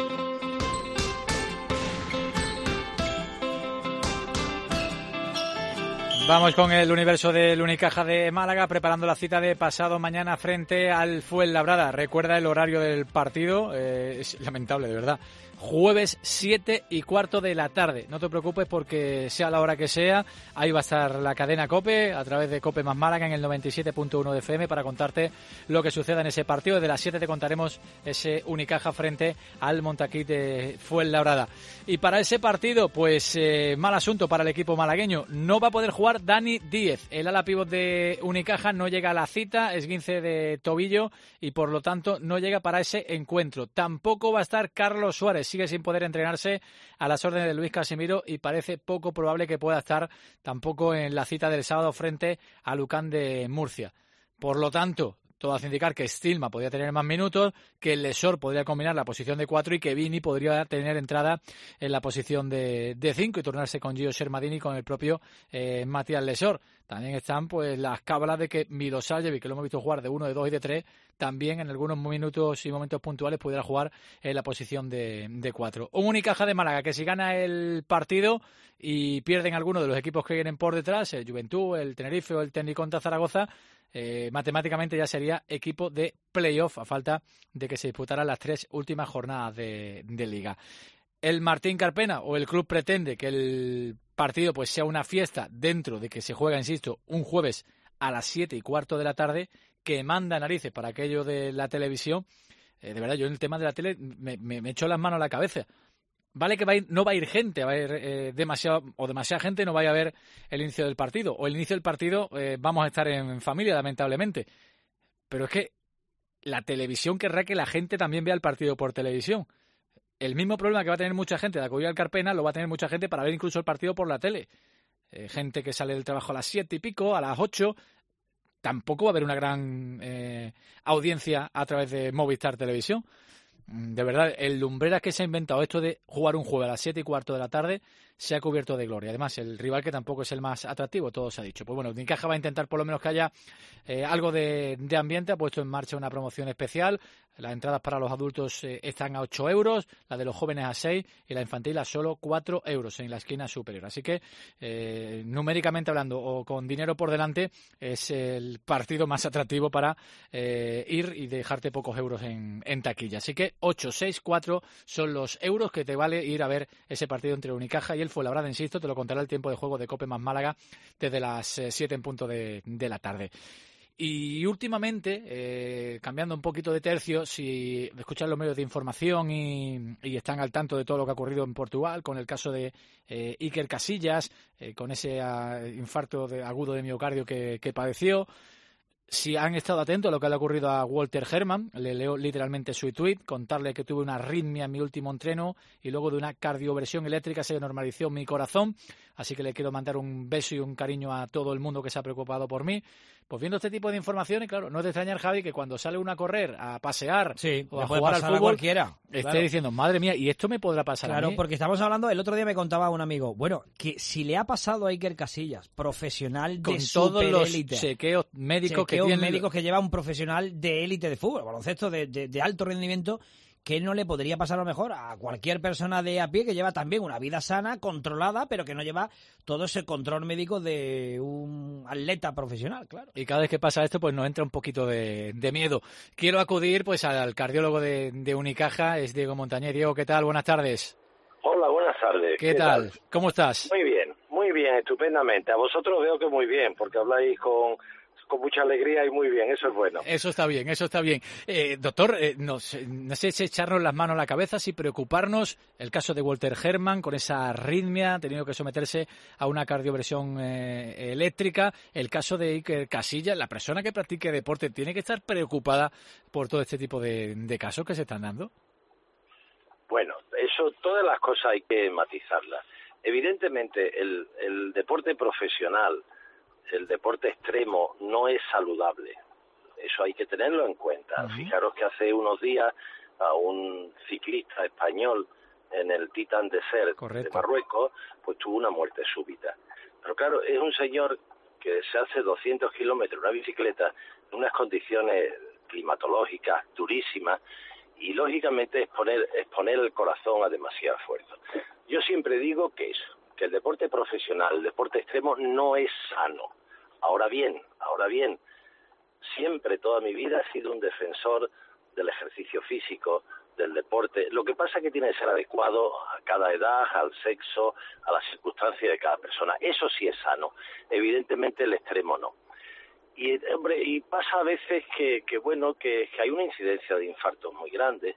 Vamos con el universo del Unicaja de Málaga, preparando la cita de pasado mañana frente al Fuenlabrada. Recuerda el horario del partido, eh, es lamentable, de verdad. Jueves siete y cuarto de la tarde. No te preocupes porque sea la hora que sea, ahí va a estar la cadena COPE a través de COPE más Málaga en el noventa y siete punto uno de F M para contarte lo que suceda en ese partido. Desde las siete te contaremos ese Unicaja frente al Montaquit de Fuenlabrada. Y para ese partido, pues eh, mal asunto para el equipo malagueño. No va a poder jugar Dani Díez. El ala pívot de Unicaja no llega a la cita, esguince de tobillo y por lo tanto no llega para ese encuentro. Tampoco va a estar Carlos Suárez. Sigue sin poder entrenarse a las órdenes de Luis Casimiro y parece poco probable que pueda estar tampoco en la cita del sábado frente a Lucán de Murcia. Por lo tanto, todo hace indicar que Stilma podría tener más minutos, que Lesor podría combinar la posición de cuatro y que Vini podría tener entrada en la posición de cinco y turnarse con Gio Shermadini y con el propio eh, Matías Lesor. También están pues las cábalas de que Milosavljevic, que lo hemos visto jugar de uno, de dos y de tres, también en algunos minutos y momentos puntuales pudiera jugar en la posición de, de cuatro. Un Unicaja de Málaga que si gana el partido y pierden alguno de los equipos que vienen por detrás, el Juventud, el Tenerife o el Técnico contra Zaragoza, Eh, matemáticamente ya sería equipo de playoff a falta de que se disputaran las tres últimas jornadas de, de Liga. El Martín Carpena o el club pretende que el partido pues sea una fiesta dentro de que se juega, insisto, un jueves a las siete y cuarto de la tarde, que manda narices para aquello de la televisión. Eh, de verdad, yo en el tema de la tele me, me, me echo las manos a la cabeza. Vale que va a ir, no va a ir gente, va a ir eh, demasiado o demasiada gente, no vaya a ver el inicio del partido. O el inicio del partido eh, vamos a estar en familia, lamentablemente. Pero es que la televisión querrá que la gente también vea el partido por televisión. El mismo problema que va a tener mucha gente de acudir al Carpena lo va a tener mucha gente para ver incluso el partido por la tele. Eh, gente que sale del trabajo a las siete y pico, a las ocho. Tampoco va a haber una gran eh, audiencia a través de Movistar Televisión. De verdad, el Lumbreras que se ha inventado esto de jugar un jueves a las siete y cuarto de la tarde se ha cubierto de gloria. Además, el rival que tampoco es el más atractivo, todo se ha dicho. Pues bueno, Unicaja va a intentar por lo menos que haya eh, algo de, de ambiente. Ha puesto en marcha una promoción especial. Las entradas para los adultos eh, están a ocho euros, la de los jóvenes a seis y la infantil a solo cuatro euros en la esquina superior. Así que, eh, numéricamente hablando o con dinero por delante, es el partido más atractivo para eh, ir y dejarte pocos euros en, en taquilla. Así que ocho, seis, cuatro son los euros que te vale ir a ver ese partido entre Unicaja y el Fuenlabrada, insisto, te lo contará el tiempo de juego de Cope más Málaga desde las eh, siete en punto de, de la tarde. Y últimamente, eh, cambiando un poquito de tercio, si escuchan los medios de información y, y están al tanto de todo lo que ha ocurrido en Portugal, con el caso de eh, Iker Casillas, eh, con ese uh, infarto de, agudo de miocardio que, que padeció, si han estado atentos a lo que le ha ocurrido a Walter Hermann, le leo literalmente su tweet, contarle que tuve una arritmia en mi último entreno y luego de una cardioversión eléctrica se normalizó mi corazón, así que le quiero mandar un beso y un cariño a todo el mundo que se ha preocupado por mí. Pues viendo este tipo de informaciones, claro, no es de extrañar, Javi, que cuando sale uno a correr, a pasear sí, o a puede jugar al pasar fútbol, a cualquiera, esté claro. diciendo, madre mía, ¿y esto me podrá pasar claro, a mí? Claro, porque estamos hablando, el otro día me contaba un amigo, bueno, que si le ha pasado a Iker Casillas, profesional de con todos los superélite, chequeos médicos chequeos que tienen médicos que lleva un profesional de élite de fútbol, baloncesto de, de, de alto rendimiento, que no le podría pasar a lo mejor a cualquier persona de a pie que lleva también una vida sana, controlada, pero que no lleva todo ese control médico de un atleta profesional, claro. Y cada vez que pasa esto, pues nos entra un poquito de, de miedo. Quiero acudir pues al cardiólogo de, de Unicaja, es Diego Montañé. Diego, ¿qué tal? Buenas tardes. Hola, buenas tardes. ¿Qué, ¿Qué tal? tal? ¿Cómo estás? Muy bien, muy bien, estupendamente. A vosotros veo que muy bien, porque habláis con... con mucha alegría y muy bien, eso es bueno. Eso está bien, eso está bien. Eh, doctor, eh, no, no sé si echarnos las manos a la cabeza, si preocuparnos, el caso de Walter Hermann con esa arritmia, ha tenido que someterse a una cardioversión eh, eléctrica, el caso de Iker Casillas, la persona que practique deporte tiene que estar preocupada por todo este tipo de, de casos que se están dando. Bueno, es eso, todas las cosas hay que matizarlas. Evidentemente, el, el deporte profesional, el deporte extremo, no es saludable. Eso hay que tenerlo en cuenta. Uh-huh. Fijaros que hace unos días a un ciclista español en el Titan Desert de Marruecos, pues tuvo una muerte súbita. Pero claro, es un señor que se hace doscientos kilómetros en una bicicleta en unas condiciones climatológicas durísimas y lógicamente exponer, exponer el corazón a demasiado esfuerzo. Yo siempre digo que eso, que el deporte profesional, el deporte extremo no es sano. Ahora bien, ahora bien, siempre toda mi vida he sido un defensor del ejercicio físico, del deporte. Lo que pasa es que tiene que ser adecuado a cada edad, al sexo, a las circunstancias de cada persona. Eso sí es sano. Evidentemente el extremo no. Y hombre, y pasa a veces que, que bueno, que, que hay una incidencia de infartos muy grande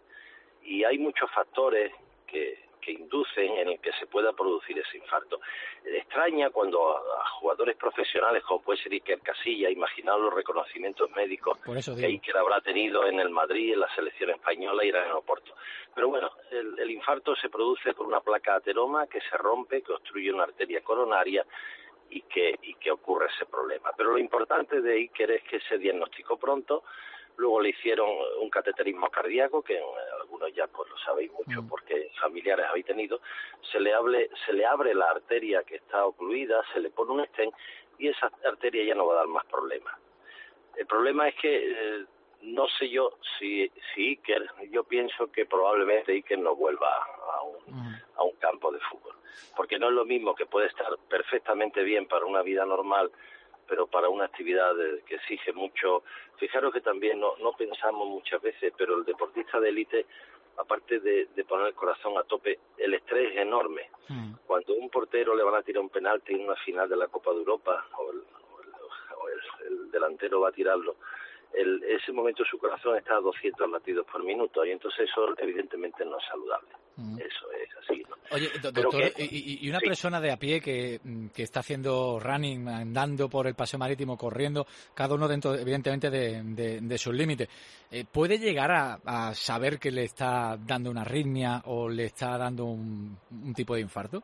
y hay muchos factores que, que inducen en el que se pueda producir ese infarto. Extraña cuando a, a jugadores profesionales como puede ser Iker Casillas, imaginaos los reconocimientos médicos que Iker habrá tenido en el Madrid, en la selección española y en el Oporto. Pero bueno, el, el infarto se produce por una placa ateroma que se rompe, que obstruye una arteria coronaria y que, y que ocurre ese problema. Pero lo importante de Iker es que se diagnosticó pronto. Luego le hicieron un cateterismo cardíaco, que algunos ya pues lo sabéis mucho mm. porque familiares habéis tenido. Se le, hable, se le abre la arteria que está ocluida, se le pone un stent y esa arteria ya no va a dar más problemas. El problema es que eh, no sé yo si, si Iker, yo pienso que probablemente Iker no vuelva a un, mm. a un campo de fútbol. Porque no es lo mismo que puede estar perfectamente bien para una vida normal, pero para una actividad que exige mucho. Fijaros que también no, no pensamos muchas veces, pero el deportista de élite, aparte de, de poner el corazón a tope, el estrés es enorme. Mm. Cuando a un portero le van a tirar un penalti en una final de la Copa de Europa, o el, o el, o el, el delantero va a tirarlo, el, ese momento su corazón está a doscientos latidos por minuto, y entonces eso evidentemente no es saludable. Mm. Eso es así, ¿no? Oye, do- doctor, que, y, y una sí. persona de a pie que, que está haciendo running, andando por el paseo marítimo, corriendo, cada uno dentro, evidentemente, de, de, de sus límites, eh, ¿puede llegar a, a saber que le está dando una arritmia o le está dando un, un tipo de infarto?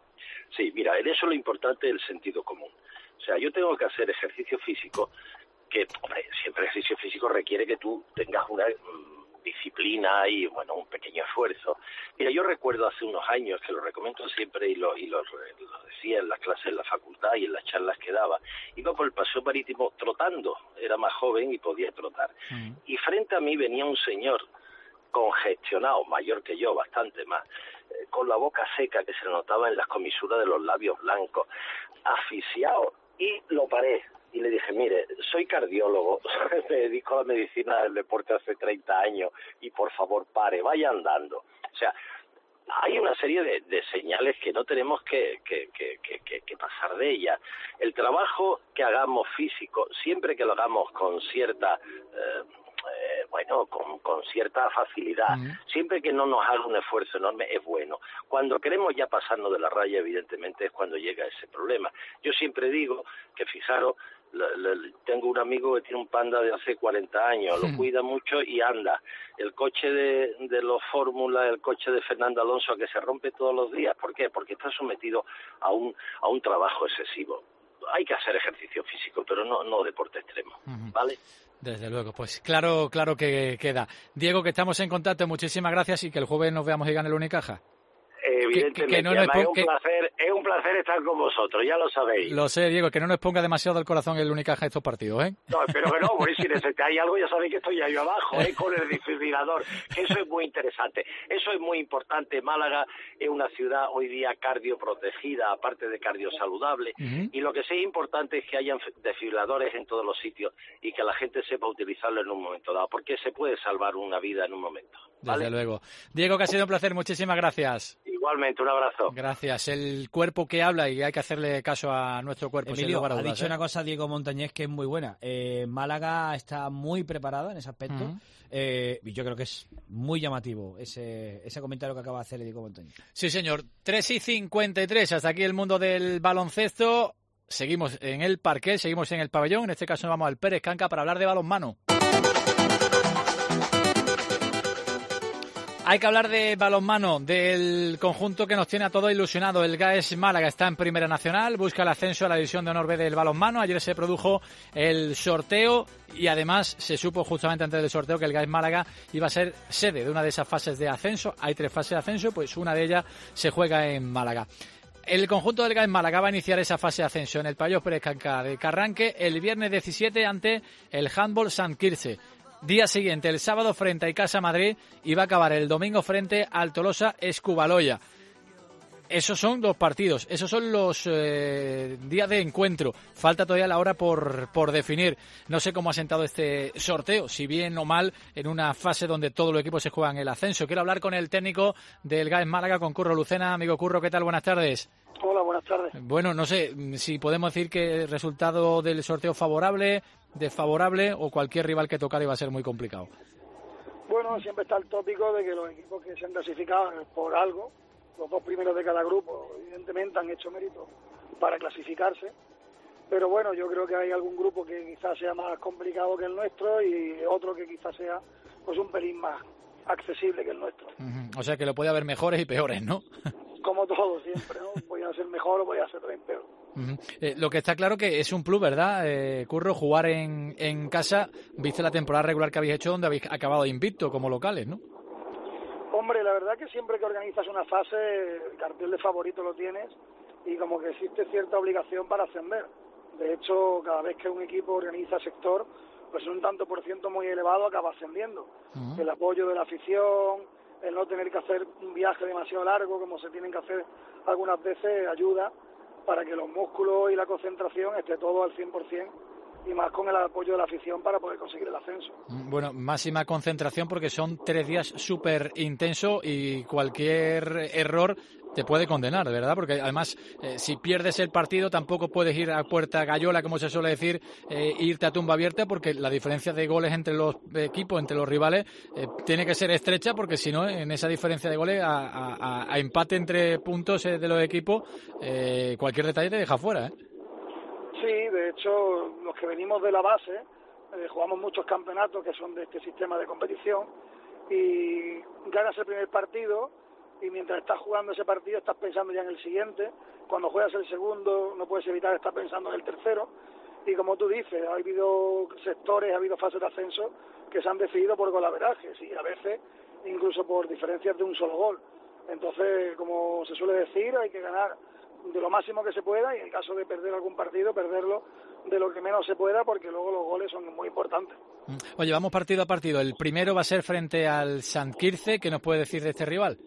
Sí, mira, en eso lo importante es el sentido común. O sea, yo tengo que hacer ejercicio físico que, hombre, siempre el ejercicio físico requiere que tú tengas una disciplina y, bueno, un pequeño esfuerzo. Mira, yo recuerdo hace unos años, que lo recomiendo siempre y lo, y lo, lo decía en las clases en la facultad y en las charlas que daba, iba por el paseo marítimo trotando, era más joven y podía trotar. Mm. Y frente a mí venía un señor congestionado, mayor que yo, bastante más, eh, con la boca seca que se notaba en las comisuras de los labios blancos, asfixiado, y lo paré. Y le dije, mire, soy cardiólogo, me dedico a la medicina del deporte hace treinta años y por favor pare, vaya andando. O sea, hay una serie de, de señales que no tenemos que, que, que, que, que pasar de ellas. El trabajo que hagamos físico, siempre que lo hagamos con cierta... Eh, Eh, bueno, con, con cierta facilidad, uh-huh. siempre que no nos haga un esfuerzo enorme, es bueno. Cuando queremos ya pasarnos de la raya, evidentemente, es cuando llega ese problema. Yo siempre digo que, fijaros, le, le, tengo un amigo que tiene un Panda de hace cuarenta años, uh-huh. lo cuida mucho y anda. El coche de, de los Fórmula, el coche de Fernando Alonso, que se rompe todos los días. ¿Por qué? Porque está sometido a un, a un trabajo excesivo. Hay que hacer ejercicio físico, pero no, no deporte extremo, uh-huh. ¿vale? Desde luego, pues claro, claro que queda. Diego, que estamos en contacto, muchísimas gracias y que el jueves nos veamos y gane el Unicaja. Evidentemente, que, que no nos pon- es, un que... placer, es un placer estar con vosotros, ya lo sabéis. Lo sé, Diego, que no nos ponga demasiado el corazón el Unicaja estos partidos, ¿eh? No, espero que no, porque si necesitáis algo ya sabéis que estoy ahí abajo, ¿eh? Con el desfibrilador, que eso es muy interesante, eso es muy importante. Málaga es una ciudad hoy día cardioprotegida, aparte de cardiosaludable, uh-huh. y lo que sí es importante es que hayan desfibriladores en todos los sitios y que la gente sepa utilizarlo en un momento dado, porque se puede salvar una vida en un momento, ¿vale? Desde luego. Diego, que ha sido un placer, muchísimas gracias. Igualmente, un abrazo. Gracias. El cuerpo que habla y hay que hacerle caso a nuestro cuerpo. Emilio, ha dicho ¿eh? una cosa Diego Montañés que es muy buena. Eh, Málaga está muy preparada en ese aspecto uh-huh. eh, y yo creo que es muy llamativo ese, ese comentario que acaba de hacer Diego Montañés. Sí, señor. tres y cincuenta y tres. Hasta aquí el mundo del baloncesto. Seguimos en el parquet, seguimos en el pabellón. En este caso nos vamos al Pérez Canca para hablar de balonmano. Hay que hablar de balonmano, del conjunto que nos tiene a todos ilusionados. El G A E S Málaga está en Primera Nacional, busca el ascenso a la División de Honor B del balonmano. Ayer se produjo el sorteo y además se supo justamente antes del sorteo que el G A E S Málaga iba a ser sede de una de esas fases de ascenso. Hay tres fases de ascenso, pues una de ellas se juega en Málaga. El conjunto del G A E S Málaga va a iniciar esa fase de ascenso en el Payos Pérez Canca de Carranque el viernes diecisiete ante el Handball Sant Quirze. Día siguiente, el sábado, frente a Icasa Madrid, y va a acabar el domingo frente al Tolosa Escubaloya. Esos son dos partidos, esos son los eh, días de encuentro. Falta todavía la hora por, por definir. No sé cómo ha sentado este sorteo, si bien o mal, en una fase donde todos los equipos se juegan el ascenso. Quiero hablar con el técnico del G A E S Málaga, con Curro Lucena. Amigo Curro, ¿qué tal? Buenas tardes. Hola, buenas tardes. Bueno, no sé si podemos decir que el resultado del sorteo favorable, desfavorable, o cualquier rival que tocar iba a ser muy complicado. Bueno, siempre está el tópico de que los equipos que se han clasificado por algo, los dos primeros de cada grupo, evidentemente han hecho mérito para clasificarse, pero bueno, yo creo que hay algún grupo que quizás sea más complicado que el nuestro y otro que quizás sea pues un pelín más accesible que el nuestro. Uh-huh. O sea que lo puede haber mejores y peores, ¿no? Como todo siempre, ¿no? Podía ser mejor o podía ser también peor. Uh-huh. Eh, lo que está claro que es un plus, ¿verdad, eh, Curro? Jugar en, en casa, viste la temporada regular que habéis hecho donde habéis acabado invicto como locales, ¿no? Hombre, la verdad que siempre que organizas una fase, el cartel de favorito lo tienes y como que existe cierta obligación para ascender. De hecho, cada vez que un equipo organiza sector, pues un tanto por ciento muy elevado acaba ascendiendo. Uh-huh. El apoyo de la afición, el no tener que hacer un viaje demasiado largo como se tienen que hacer algunas veces, ayuda para que los músculos y la concentración esté todo al cien por ciento y más con el apoyo de la afición para poder conseguir el ascenso. Bueno, máxima concentración porque son tres días súper intensos y cualquier error te puede condenar, ¿verdad? Porque además, eh, si pierdes el partido tampoco puedes ir a puerta gallola, como se suele decir, eh, irte a tumba abierta, porque la diferencia de goles entre los equipos, entre los rivales, eh, tiene que ser estrecha, porque si no, en esa diferencia de goles, a, a, a empate entre puntos eh, de los equipos, eh, cualquier detalle te deja fuera, ¿eh? Sí, de hecho, los que venimos de la base, eh, jugamos muchos campeonatos que son de este sistema de competición y ganas el primer partido y mientras estás jugando ese partido estás pensando ya en el siguiente. Cuando juegas el segundo no puedes evitar estar pensando en el tercero y como tú dices, ha habido sectores, ha habido fases de ascenso que se han decidido por golaverajes y a veces incluso por diferencias de un solo gol. Entonces, como se suele decir, hay que ganar de lo máximo que se pueda y en caso de perder algún partido, perderlo de lo que menos se pueda porque luego los goles son muy importantes. Oye, vamos partido a partido. El primero va a ser frente al Sant Quirze. ¿Qué nos puede decir de este rival?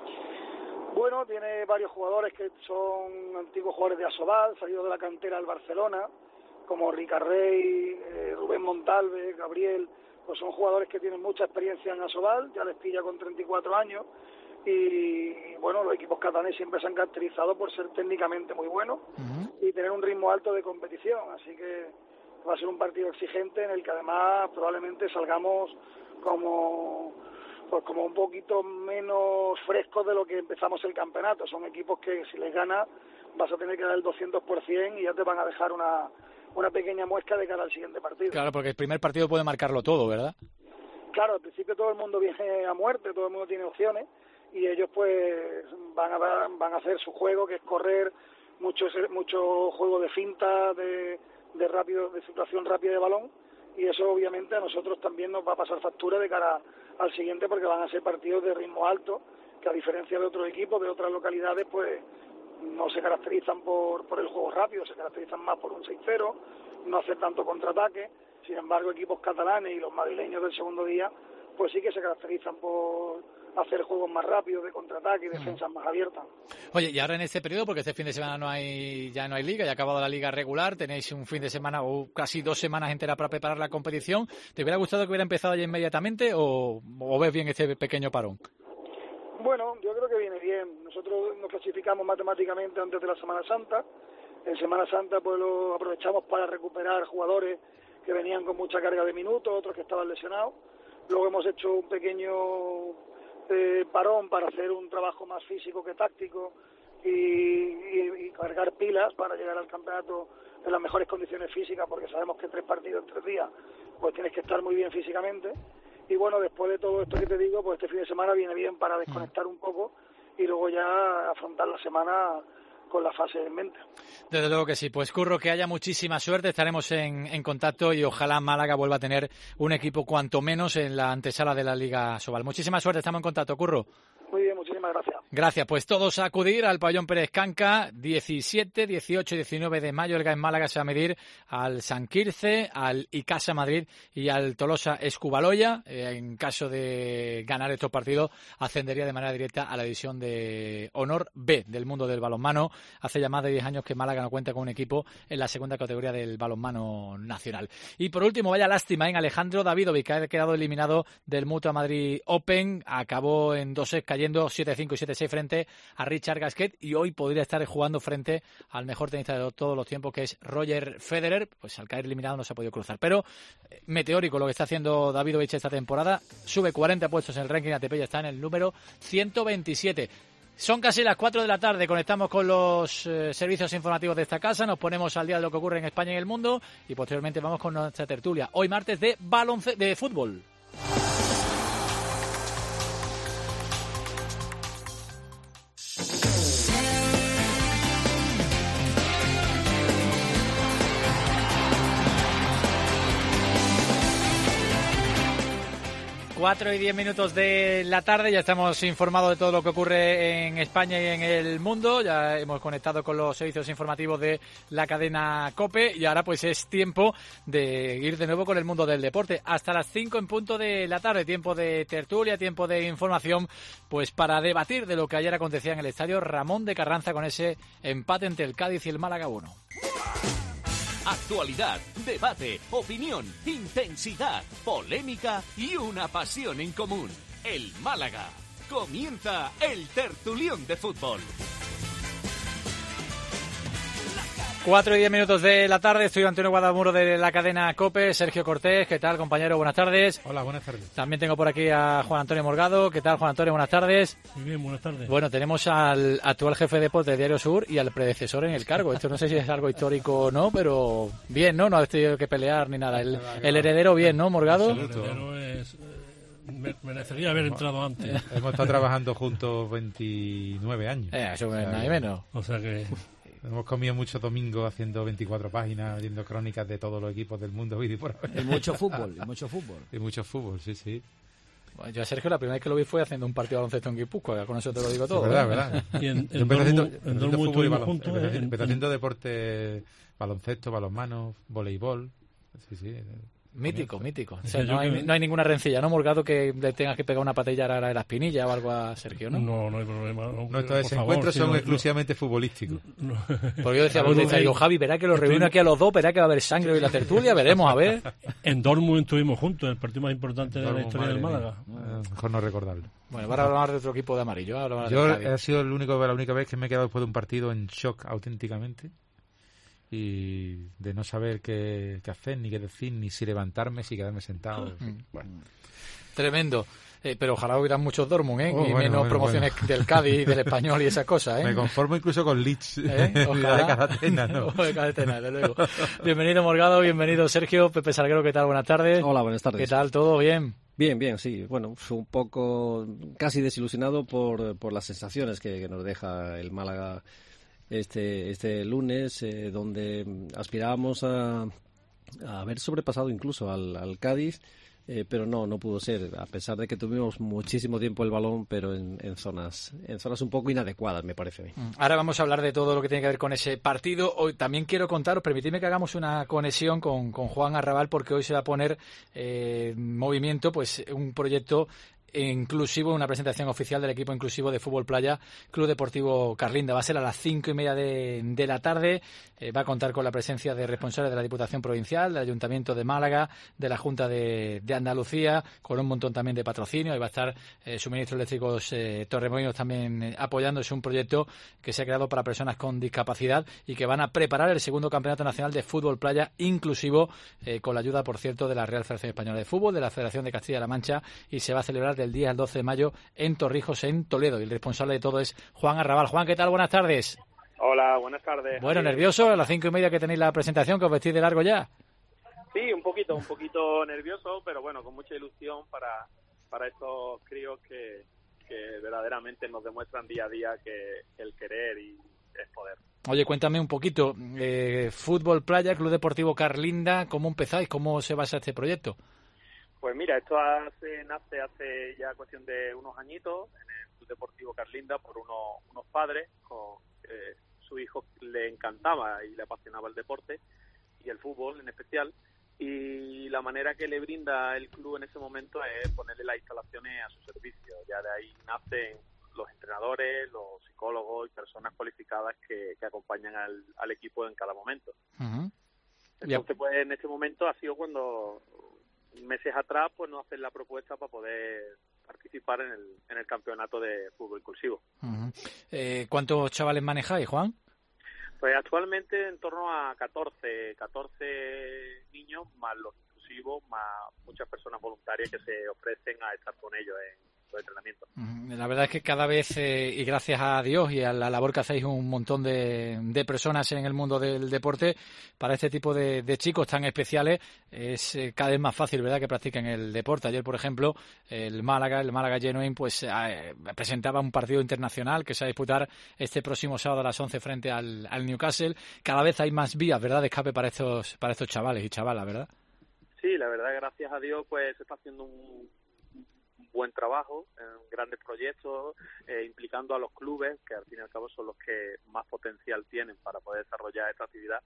Bueno, tiene varios jugadores que son antiguos jugadores de Asobal, salidos de la cantera del Barcelona, como Ricarrey, eh, Rubén Montalve, Gabriel, pues son jugadores que tienen mucha experiencia en Asobal, ya les pilla con treinta y cuatro años. Y bueno, los equipos catalanes siempre se han caracterizado por ser técnicamente muy buenos uh-huh. y tener un ritmo alto de competición, así que va a ser un partido exigente en el que además probablemente salgamos como pues como un poquito menos frescos de lo que empezamos el campeonato. Son equipos que si les ganas vas a tener que dar el doscientos por ciento y ya te van a dejar una, una pequeña muesca de cara al siguiente partido. Claro, porque el primer partido puede marcarlo todo, ¿verdad? Claro, al principio todo el mundo viene a muerte, todo el mundo tiene opciones y ellos pues van a van a hacer su juego, que es correr mucho mucho juego de finta, de, de rápido, de situación rápida de balón, y eso obviamente a nosotros también nos va a pasar factura de cara al siguiente, porque van a ser partidos de ritmo alto, que a diferencia de otros equipos de otras localidades pues no se caracterizan por por el juego rápido, se caracterizan más por un seis cero, no hacer tanto contraataque. Sin embargo, equipos catalanes y los madrileños del segundo día pues sí que se caracterizan por hacer juegos más rápidos, de contraataque y defensas más abiertas. Oye, y ahora en este periodo, porque este fin de semana no hay ya no hay liga, ya ha acabado la liga regular, tenéis un fin de semana o casi dos semanas enteras para preparar la competición. ¿Te hubiera gustado que hubiera empezado ya inmediatamente o, o ves bien este pequeño parón? Bueno, yo creo que viene bien. Nosotros nos clasificamos matemáticamente antes de la Semana Santa. En Semana Santa pues lo aprovechamos para recuperar jugadores que venían con mucha carga de minutos, otros que estaban lesionados. Luego hemos hecho un pequeño eh, parón para hacer un trabajo más físico que táctico y, y, y cargar pilas para llegar al campeonato en las mejores condiciones físicas, porque sabemos que tres partidos en tres días pues tienes que estar muy bien físicamente. y bueno, después de todo esto que te digo, pues este fin de semana viene bien para desconectar un poco y luego ya afrontar la semana con la fase en mente. Desde luego que sí. Pues Curro, que haya muchísima suerte, estaremos en, en contacto y ojalá Málaga vuelva a tener un equipo cuanto menos en la antesala de la Liga Sobal. Muchísima suerte, estamos en contacto, Curro. Muy bien, muchísimas gracias. Gracias, pues todos a acudir al Pabellón Pérez Canca, diecisiete, dieciocho y diecinueve de mayo. El G A E en Málaga se va a medir al San Quirce, al Icasa Madrid y al Tolosa Escubaloya. Eh, en caso de ganar estos partidos, ascendería de manera directa a la división de honor B del mundo del balonmano. Hace ya más de diez años que Málaga no cuenta con un equipo en la segunda categoría del balonmano nacional. Y por último, vaya lástima en Alejandro Davidovic, que ha quedado eliminado del Mutua Madrid Open. Acabó en dos sets cayendo siete cinco y siete seis frente a Richard Gasquet y hoy podría estar jugando frente al mejor tenista de todos los tiempos, que es Roger Federer. Pues al caer eliminado no se ha podido cruzar. Pero eh, meteórico lo que está haciendo Davidovic esta temporada. Sube cuarenta puestos en el ranking A T P y está en el número ciento veintisiete. Son casi las cuatro de la tarde, conectamos con los eh, servicios informativos de esta casa, nos ponemos al día de lo que ocurre en España y el mundo y posteriormente vamos con nuestra tertulia. Hoy martes de balonce de fútbol. Cuatro y diez minutos de la tarde, ya estamos informados de todo lo que ocurre en España y en el mundo, ya hemos conectado con los servicios informativos de la cadena COPE y ahora pues es tiempo de ir de nuevo con el mundo del deporte. Hasta las cinco en punto de la tarde, tiempo de tertulia, tiempo de información, pues para debatir de lo que ayer acontecía en el estadio Ramón de Carranza con ese empate entre el Cádiz y el Málaga uno. Actualidad, debate, opinión, intensidad, polémica y una pasión en común. El Málaga. Comienza el tertulión de fútbol. Cuatro y diez minutos de la tarde, estoy Antonio Guadamuro de la cadena COPE, Sergio Cortés, ¿qué tal, compañero? Buenas tardes. Hola, buenas tardes. También tengo por aquí a Juan Antonio Morgado, ¿qué tal, Juan Antonio? Buenas tardes. Muy bien, buenas tardes. Bueno, tenemos al actual jefe de deportes de Diario Sur y al predecesor en el cargo. Esto no sé si es algo histórico o no, pero bien, ¿no? No has tenido que pelear ni nada. El, el heredero bien, ¿no, Morgado? El heredero es... Me, merecería haber entrado antes. Hemos estado trabajando juntos veintinueve años. Eh, eso es nada y menos. O sea que... Hemos comido muchos domingos haciendo veinticuatro páginas, viendo crónicas de todos los equipos del mundo. Y, por y mucho fútbol, y mucho fútbol. Y mucho fútbol, sí, sí. Bueno, yo a Sergio la primera vez que lo vi fue haciendo un partido de baloncesto en Guipúzcoa, con eso te lo digo todo. Es verdad, verdad. Y en, en empecé haciendo, en haciendo fútbol y baloncesto. Empecé, en, empecé haciendo deporte, baloncesto, balonmano, voleibol. Sí, sí. Mítico, mítico. O sea, no, hay, no hay ninguna rencilla, ¿no, Morgado, que le tengas que pegar una patilla a la espinilla o algo a Sergio, ¿no? No, no hay problema. No, Nuestros desencuentros son no, no, exclusivamente futbolísticos. No. Porque yo decía, bueno, digo, Javi, verá que los reúne aquí a los dos, verá que va a haber sangre y la tertulia, veremos, a ver. En Dortmund estuvimos juntos, el partido más importante de Dortmund, la historia del Málaga. Eh, mejor no recordarlo. Bueno, ahora hablamos de otro equipo de amarillo. Yo he sido el único, la única vez que me he quedado después de un partido en shock auténticamente. Y de no saber qué, qué hacer, ni qué decir, ni si levantarme, si quedarme sentado. Mm. Bueno. Tremendo. Eh, pero ojalá hubieran muchos Dortmund, ¿eh? Oh, y bueno, menos bueno, promociones bueno. del Cádiz, del Español y esas cosas, ¿eh? Me conformo incluso con Leeds. ¿Eh? Ojalá. De Catena, ¿no? De Catena, desde luego. Bienvenido, Morgado, bienvenido, Sergio. Pepe Salguero, ¿qué tal? Buenas tardes. Hola, buenas tardes. ¿Qué tal? ¿Todo bien? Bien, bien, sí. Bueno, un poco casi desilusionado por, por las sensaciones que, que nos deja el Málaga este este lunes, eh, donde aspirábamos a, a haber sobrepasado incluso al, al Cádiz, eh, pero no, no pudo ser, a pesar de que tuvimos muchísimo tiempo el balón, pero en, en zonas en zonas un poco inadecuadas, me parece a mí. Ahora vamos a hablar de todo lo que tiene que ver con ese partido. Hoy también quiero contaros, permitidme que hagamos una conexión con, con Juan Arrabal, porque hoy se va a poner eh, en movimiento pues un proyecto inclusivo, una presentación oficial del equipo inclusivo de Fútbol Playa Club Deportivo Carlinda. Va a ser a las cinco y media de, de la tarde. Eh, va a contar con la presencia de responsables de la Diputación Provincial, del Ayuntamiento de Málaga, de la Junta de, de Andalucía, con un montón también de patrocinio. Ahí va a estar eh, Suministros Eléctricos eh, Torremolinos también eh, apoyando. Es un proyecto que se ha creado para personas con discapacidad y que van a preparar el segundo Campeonato Nacional de Fútbol Playa inclusivo, eh, con la ayuda, por cierto, de la Real Federación Española de Fútbol, de la Federación de Castilla-La Mancha, y se va a celebrar del diez al doce de mayo en Torrijos, en Toledo. Y el responsable de todo es Juan Arrabal. Juan, ¿qué tal? Buenas tardes. Hola, buenas tardes. Bueno, nervioso, a las cinco y media que tenéis la presentación, que os vestís de largo ya. Sí, un poquito, un poquito nervioso, pero bueno, con mucha ilusión para, para estos críos que, que verdaderamente nos demuestran día a día que el querer y es poder. Oye, cuéntame un poquito, eh, Fútbol Playa, Club Deportivo Carlinda, ¿cómo empezáis? ¿Cómo se basa este proyecto? Pues mira, esto hace, nace hace ya cuestión de unos añitos en el Club Deportivo Carlinda por unos, unos padres con eh, su hijo le encantaba y le apasionaba el deporte y el fútbol en especial, y la manera que le brinda el club en ese momento es ponerle las instalaciones a su servicio. Ya de ahí nacen los entrenadores, los psicólogos y personas cualificadas que, que acompañan al, al equipo en cada momento. Uh-huh. Entonces, pues en este momento ha sido cuando meses atrás pues nos hacen la propuesta para poder participar en el, en el campeonato de fútbol inclusivo. Uh-huh. Eh, ¿Cuántos chavales manejáis, Juan? Pues actualmente en torno a catorce, catorce niños, más los inclusivos, más muchas personas voluntarias que se ofrecen a estar con ellos en su entrenamiento. La verdad es que cada vez, eh, y gracias a Dios y a la labor que hacéis un montón de, de personas en el mundo del deporte, para este tipo de, de chicos tan especiales es eh, cada vez más fácil, ¿verdad?, que practiquen el deporte. Ayer, por ejemplo, el Málaga, el Málaga Genuine, pues eh, presentaba un partido internacional que se va a disputar este próximo sábado a las once frente al, al Newcastle. Cada vez hay más vías, ¿verdad?, de escape para estos, para estos chavales y chavalas, ¿verdad? Sí, la verdad, gracias a Dios, pues se está haciendo un buen trabajo en grandes proyectos, eh, implicando a los clubes, que al fin y al cabo son los que más potencial tienen para poder desarrollar esta actividad,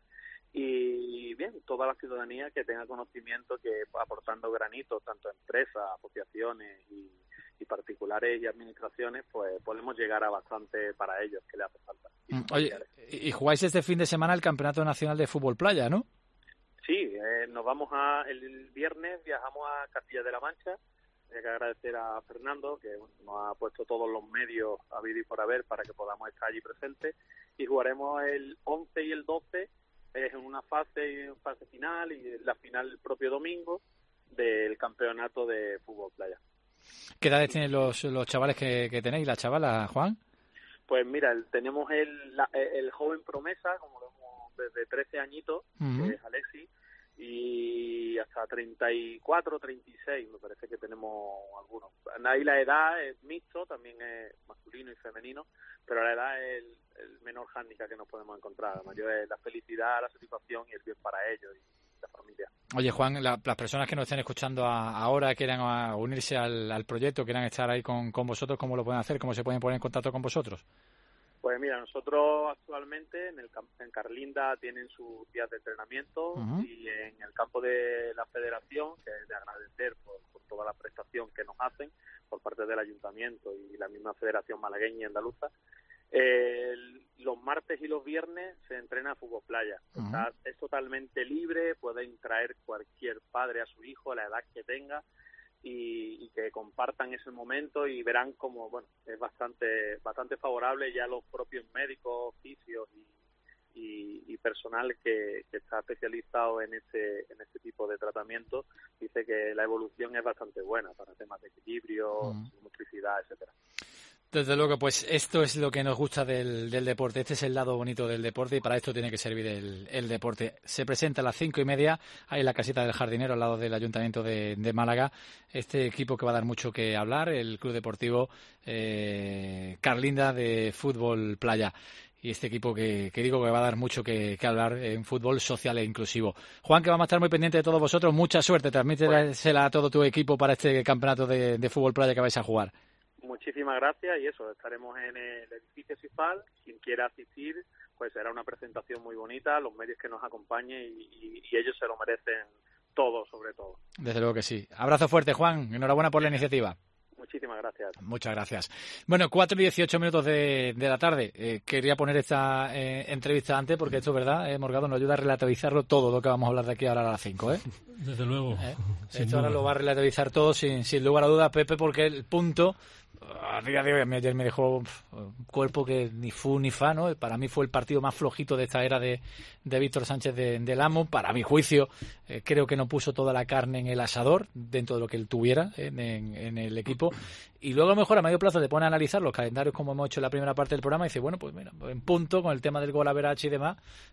y bien, toda la ciudadanía que tenga conocimiento, que aportando granitos, tanto empresas, asociaciones y, y particulares y administraciones, pues podemos llegar a bastante para ellos, que les hace falta. Oye, y jugáis este fin de semana el Campeonato Nacional de Fútbol Playa, ¿no? Sí, eh, nos vamos a, el viernes viajamos a Castilla de la Mancha. Hay que agradecer a Fernando, que nos ha puesto todos los medios a habido y por haber para que podamos estar allí presentes, y jugaremos el once y el doce eh, en una fase, fase final y la final el propio domingo del campeonato de fútbol playa. ¿Qué edades tienen los, los chavales que, que tenéis, la chavala, Juan? Pues mira, el, tenemos el, la, el joven promesa, como lo hemos desde trece añitos, uh-huh. que es Alexis, y hasta treinta y cuatro, treinta y seis me parece que tenemos algunos. Ahí la edad es mixto, también es masculino y femenino, pero la edad es el, el menor hándicap que nos podemos encontrar. La mayor es la felicidad, la satisfacción y el bien para ellos y la familia. Oye, Juan, la, las personas que nos estén escuchando a, ahora, quieran a unirse al, al proyecto, quieran estar ahí con, con vosotros, ¿cómo lo pueden hacer? ¿Cómo se pueden poner en contacto con vosotros? Pues mira, nosotros actualmente en el en Carlinda tienen sus días de entrenamiento, uh-huh. y en el campo de la Federación, que es de agradecer por, por toda la prestación que nos hacen por parte del Ayuntamiento y la misma Federación Malagueña y Andaluza, eh, los martes y los viernes se entrena fútbol playa. Uh-huh. O sea, es totalmente libre, pueden traer cualquier padre a su hijo a la edad que tenga, Y, y que compartan ese momento y verán como, bueno, es bastante bastante favorable. Ya los propios médicos, fisios y, y, y personal que, que está especializado en este en este tipo de tratamiento dice que la evolución es bastante buena para temas de equilibrio, uh-huh. motricidad, etcétera. Desde luego, pues esto es lo que nos gusta del, del deporte. Este es el lado bonito del deporte y para esto tiene que servir el, el deporte. Se presenta a las cinco y media ahí en la casita del Jardinero, al lado del Ayuntamiento de, de Málaga. Este equipo que va a dar mucho que hablar, el Club Deportivo eh, Carlinda de Fútbol Playa. Y este equipo que, que digo que va a dar mucho que, que hablar en fútbol social e inclusivo. Juan, que vamos a estar muy pendientes de todos vosotros. Mucha suerte. Transmítesela a todo tu equipo para este campeonato de, de Fútbol Playa que vais a jugar. Muchísimas gracias y eso, estaremos en el edificio Cifal. Quien quiera asistir, pues será una presentación muy bonita, los medios que nos acompañen y, y, y ellos se lo merecen todo, sobre todo. Desde luego que sí. Abrazo fuerte, Juan. Enhorabuena por la iniciativa. Muchísimas gracias. Muchas gracias. Bueno, cuatro y dieciocho minutos de, de la tarde. Eh, quería poner esta eh, entrevista antes porque esto es verdad, eh, Morgado nos ayuda a relativizarlo todo lo que vamos a hablar de aquí ahora a las cinco. ¿eh? Desde luego. ¿Eh? Esto ahora lo va a relativizar todo sin, sin lugar a dudas, Pepe, porque el punto... A día de hoy, ayer me dejó un cuerpo que ni fu ni fa, ¿no? Para mí fue el partido más flojito de esta era de, de Víctor Sánchez de, del Amo. Para mi juicio, eh, creo que no puso toda la carne en el asador, dentro de lo que él tuviera en, en, en el equipo. Y luego, a lo mejor, a medio plazo, te pone a analizar los calendarios como hemos hecho en la primera parte del programa y dice, bueno, pues mira, en punto, con el tema del gol average y demás,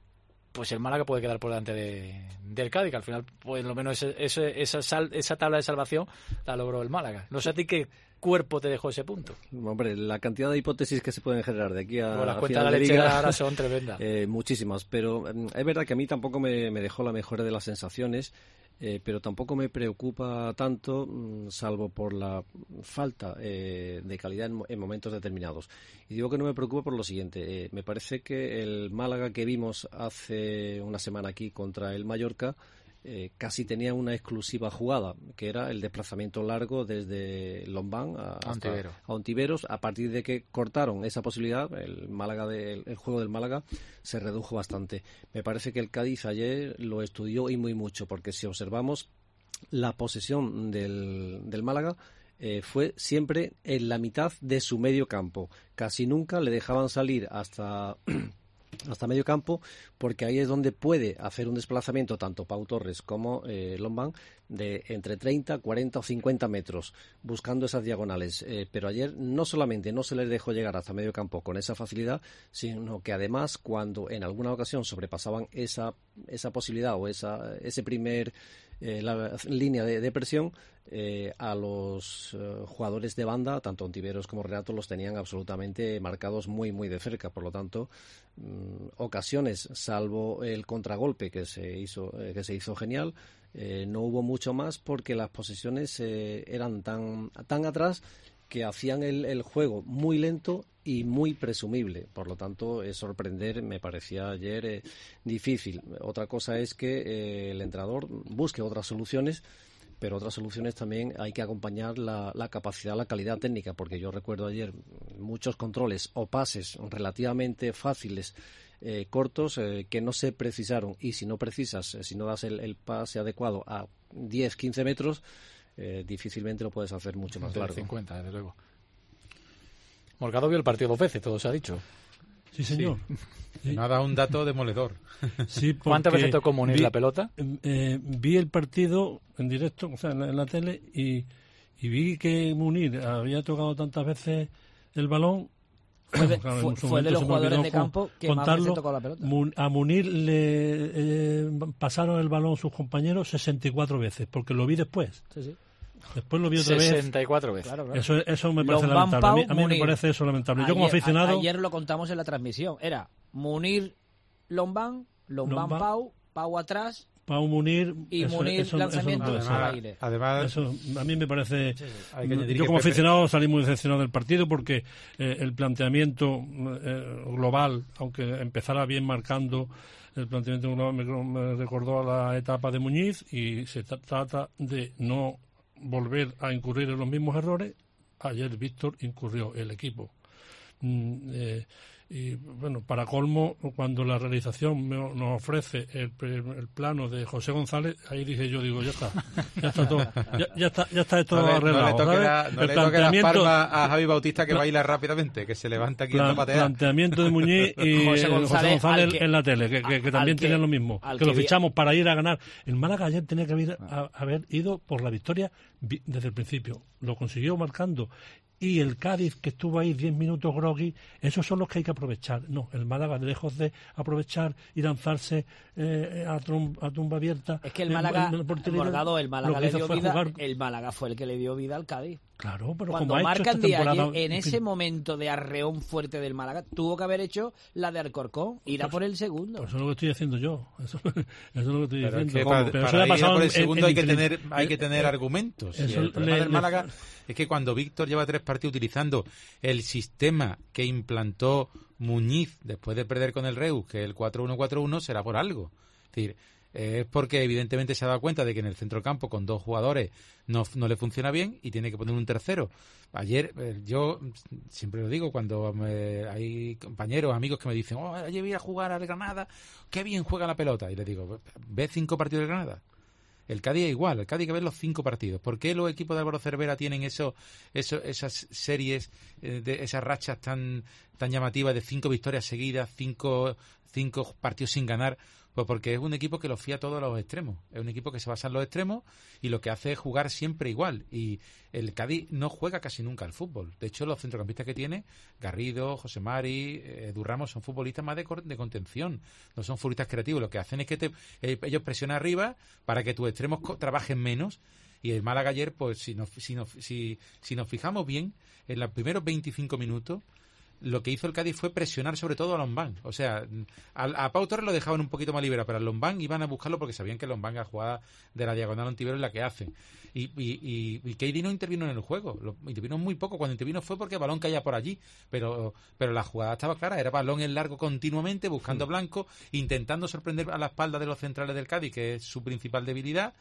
pues el Málaga puede quedar por delante de, del Cádiz, que al final, pues lo menos ese, ese, esa, sal, esa tabla de salvación la logró el Málaga. No sé a ti qué cuerpo te dejó ese punto. Hombre, la cantidad de hipótesis que se pueden generar de aquí a, bueno, las a cuentas de la lechera ahora son tremendas. Eh, muchísimas, pero eh, es verdad que a mí tampoco me, me dejó la mejor de las sensaciones, eh, pero tampoco me preocupa tanto, mmm, salvo por la falta eh, de calidad en, en momentos determinados. Y digo que no me preocupa por lo siguiente. Eh, me parece que el Málaga que vimos hace una semana aquí contra el Mallorca Eh, casi tenía una exclusiva jugada, que era el desplazamiento largo desde Lombán a, hasta Ontivero. a Ontiveros. A partir de que cortaron esa posibilidad, el Málaga de, el juego del Málaga se redujo bastante. Me parece que el Cádiz ayer lo estudió y muy mucho, porque si observamos la posesión del, del Málaga, eh, fue siempre en la mitad de su medio campo. Casi nunca le dejaban salir hasta hasta medio campo, porque ahí es donde puede hacer un desplazamiento tanto Pau Torres como eh, Lombán de entre treinta, cuarenta o cincuenta metros, buscando esas diagonales. Eh, pero ayer no solamente no se les dejó llegar hasta medio campo con esa facilidad, sino que además, cuando en alguna ocasión sobrepasaban esa, esa posibilidad o esa, ese primer eh, la línea de, de presión, eh, a los eh, jugadores de banda, tanto Ontiveros como Renato, los tenían absolutamente marcados muy muy de cerca. Por lo tanto, mmm, ocasiones, salvo el contragolpe que se hizo eh, que se hizo genial, eh, no hubo mucho más, porque las posesiones eh, eran tan tan atrás que hacían el, el juego muy lento y muy presumible. Por lo tanto, eh, sorprender me parecía ayer eh, difícil. Otra cosa es que eh, el entrenador busque otras soluciones, pero otras soluciones también hay que acompañar la, la capacidad, la calidad técnica, porque yo recuerdo ayer muchos controles o pases relativamente fáciles, eh, cortos, eh, que no se precisaron, y si no precisas, eh, si no das el, el pase adecuado a diez, quince metros, eh, difícilmente lo puedes hacer mucho más largo. cincuenta, desde luego. Morgado vio el partido dos veces, todo se ha dicho. Sí, señor. Sí. Me ha dado un dato demoledor. Sí, ¿cuántas veces tocó Munir vi, la pelota? Eh, vi el partido en directo, o sea, en la, en la tele, y, y vi que Munir había tocado tantas veces el balón. Fue de, claro, fue, fue de los jugadores de campo que contarlo. Más veces tocó la pelota. A Munir le eh, pasaron el balón sus compañeros sesenta y cuatro veces, porque lo vi después. Sí, sí. Después lo vi otra sesenta y cuatro vez. veces. Claro, claro. Eso, eso me parece Lombán, lamentable. Pau, a mí, a mí Munir. me parece eso lamentable. Ayer, Yo como aficionado... A, ayer lo contamos en la transmisión. Era Munir, Lombán, Lombán, Lombán Pau, Pau atrás... Pau Munir y eso, Munir eso, lanzamiento eso, al aire. Además, eso a mí me parece. Sí, sí. Hay que yo como Pepe... aficionado salí muy decepcionado del partido, porque eh, el planteamiento eh, global, aunque empezara bien marcando, el planteamiento global me, me recordó a la etapa de Muñiz, y se tra- trata de no volver a incurrir en los mismos errores. Ayer Víctor incurrió, el equipo. Mm, eh, Y bueno, para colmo, cuando la realización me, nos ofrece el, el plano de José González, ahí dije yo, digo, ya está, ya está todo, ya, ya está, ya está esto no le, arreglado. No le toque, la, no el le toque las palmas a Javi Bautista, que baila rápidamente, que se levanta aquí plan, en la patea. Planteamiento de Muñiz y José González, José González que, en la tele, que, que, que también que, tiene lo mismo, que, que lo fichamos para ir a ganar. El Málaga ayer tenía que haber, a, haber ido por la victoria desde el principio, lo consiguió marcando. Y el Cádiz, que estuvo ahí diez minutos groggy, esos son los que hay que aprovechar. No, el Málaga, lejos de aprovechar y lanzarse eh, a, trum, a tumba abierta. Es que el Málaga, el, Morgado, el Málaga le dio vida, jugar... el Málaga fue el que le dio vida al Cádiz. Claro, pero cuando como marcan ha hecho esta temporada, ayer, en ese momento de arreón fuerte del Málaga, tuvo que haber hecho la de Alcorcón, ir a por el segundo. Pues eso es lo que estoy haciendo yo. Eso, eso es lo que estoy pero diciendo. Es que para, pero para eso ir a por el en, segundo en, hay, que en, tener, hay que tener eh, argumentos. Eso, y el problema le, del Málaga le, es que cuando Víctor lleva tres partidos utilizando el sistema que implantó Muñiz después de perder con el Reus, que el cuatro uno cuatro uno, será por algo. Es decir, es porque evidentemente se ha dado cuenta de que en el centrocampo con dos jugadores no, no le funciona bien y tiene que poner un tercero. Ayer, eh, yo siempre lo digo, cuando me, hay compañeros, amigos que me dicen, oh, ayer voy a jugar al Granada, qué bien juega la pelota. Y les digo, ¿ves cinco partidos del Granada? El Cádiz es igual, el Cádiz hay que ver los cinco partidos. ¿Por qué los equipos de Álvaro Cervera tienen eso, eso, esas series, eh, de esas rachas tan, tan llamativas de cinco victorias seguidas, cinco, cinco partidos sin ganar? Pues porque es un equipo que lo fía todo a los extremos. Es un equipo que se basa en los extremos y lo que hace es jugar siempre igual. Y el Cádiz no juega casi nunca al fútbol. De hecho, los centrocampistas que tiene, Garrido, José Mari, Edu Ramos, son futbolistas más de, de contención. No son futbolistas creativos. Lo que hacen es que te, eh, ellos presionan arriba para que tus extremos co- trabajen menos. Y el Málaga ayer, pues si nos, si, nos, si, si nos fijamos bien, en los primeros veinticinco minutos, lo que hizo el Cádiz fue presionar sobre todo a Lombán. O sea, a, a Pau Torres lo dejaban un poquito más libre, pero a Lombán iban a buscarlo porque sabían que Lombán, la jugada de la diagonal a Ontivero, es la que hace. Y, y, y, y Keidi no intervino en el juego. Lo, intervino muy poco. Cuando intervino fue porque el balón caía por allí. Pero, pero la jugada estaba clara. Era balón en largo continuamente, buscando a Blanco, intentando sorprender a la espalda de los centrales del Cádiz, que es su principal debilidad.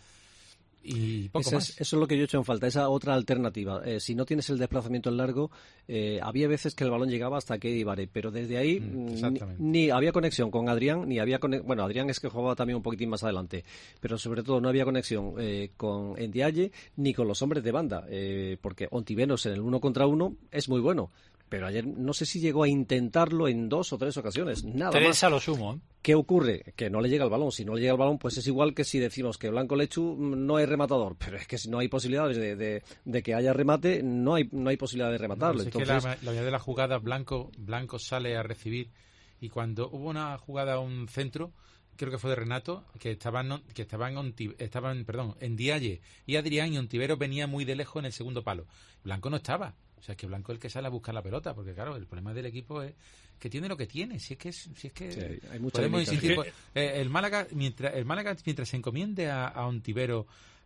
Y poco Eso más. es, eso es lo que yo he hecho en falta, esa otra alternativa. Eh, si no tienes el desplazamiento en largo, eh, había veces que el balón llegaba hasta Keidi Vare, pero desde ahí Mm, ni, ni había conexión con Adrián, ni había conexión. Bueno, Adrián es que jugaba también un poquitín más adelante, pero sobre todo no había conexión eh, con Ndiaye ni con los hombres de banda, eh, porque Ontiveros en el uno contra uno es muy bueno. Pero ayer no sé si llegó a intentarlo en dos o tres ocasiones. Nada Tres más. a lo sumo, ¿eh? ¿Qué ocurre? Que no le llega el balón. Si no le llega el balón, pues es igual que si decimos que Blanco Lechu no es rematador. Pero es que si no hay posibilidades de, de, de que haya remate, no hay no hay posibilidad de rematarlo. No, es Entonces, que la, la mayoría de las jugadas, Blanco, Blanco sale a recibir. Y cuando hubo una jugada a un centro, creo que fue de Renato, que estaban, que estaban, Onti, estaban perdón, Ndiaye y Adrián, y Ontiveros venía muy de lejos en el segundo palo. Blanco no estaba. O sea, es que Blanco es el que sale a buscar la pelota, porque claro, el problema del equipo es que tiene lo que tiene. Si es que, es, si es que sí, hay mucha podemos insistir, limitación. pues, eh, el Málaga, mientras el Málaga, mientras se encomiende a, a Ontivero,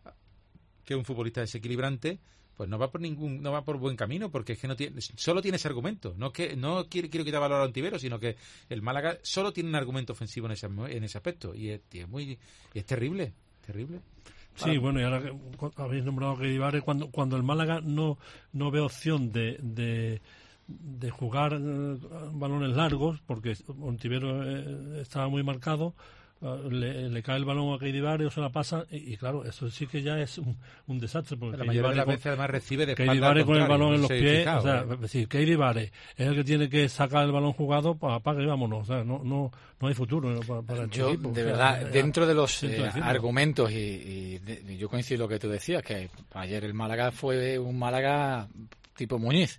que es un futbolista desequilibrante, pues no va por ningún, no va por buen camino, porque es que no tiene, solo tiene ese argumento. No que no quiero, quiero quitar valor a Ontivero, sino que el Málaga solo tiene un argumento ofensivo en ese, en ese aspecto, y es, y es muy, y es terrible, terrible. Sí, Para... bueno, y ahora que habéis nombrado a Keidi Vare, cuando, cuando el Málaga no, no ve opción de, de, de jugar eh, balones largos, porque Ontivero eh, estaba muy marcado, uh, le, le cae el balón a Keidi Vare o se la pasa, y, y claro, eso sí que ya es un, un desastre. Porque la mayoría de las veces además recibe de espalda Keidi Vare con el balón en los pies, fijado, o sea, ¿eh? es decir, Keidi Vare es el que tiene que sacar el balón jugado, pues apaga y vámonos, o sea, no, no, no hay futuro, ¿no? para, para yo, este equipo. de o sea, verdad, ya, dentro de los siento eh, decirlo. argumentos, y, y, de, y yo coincido lo que tú decías, que ayer el Málaga fue un Málaga tipo Muñiz.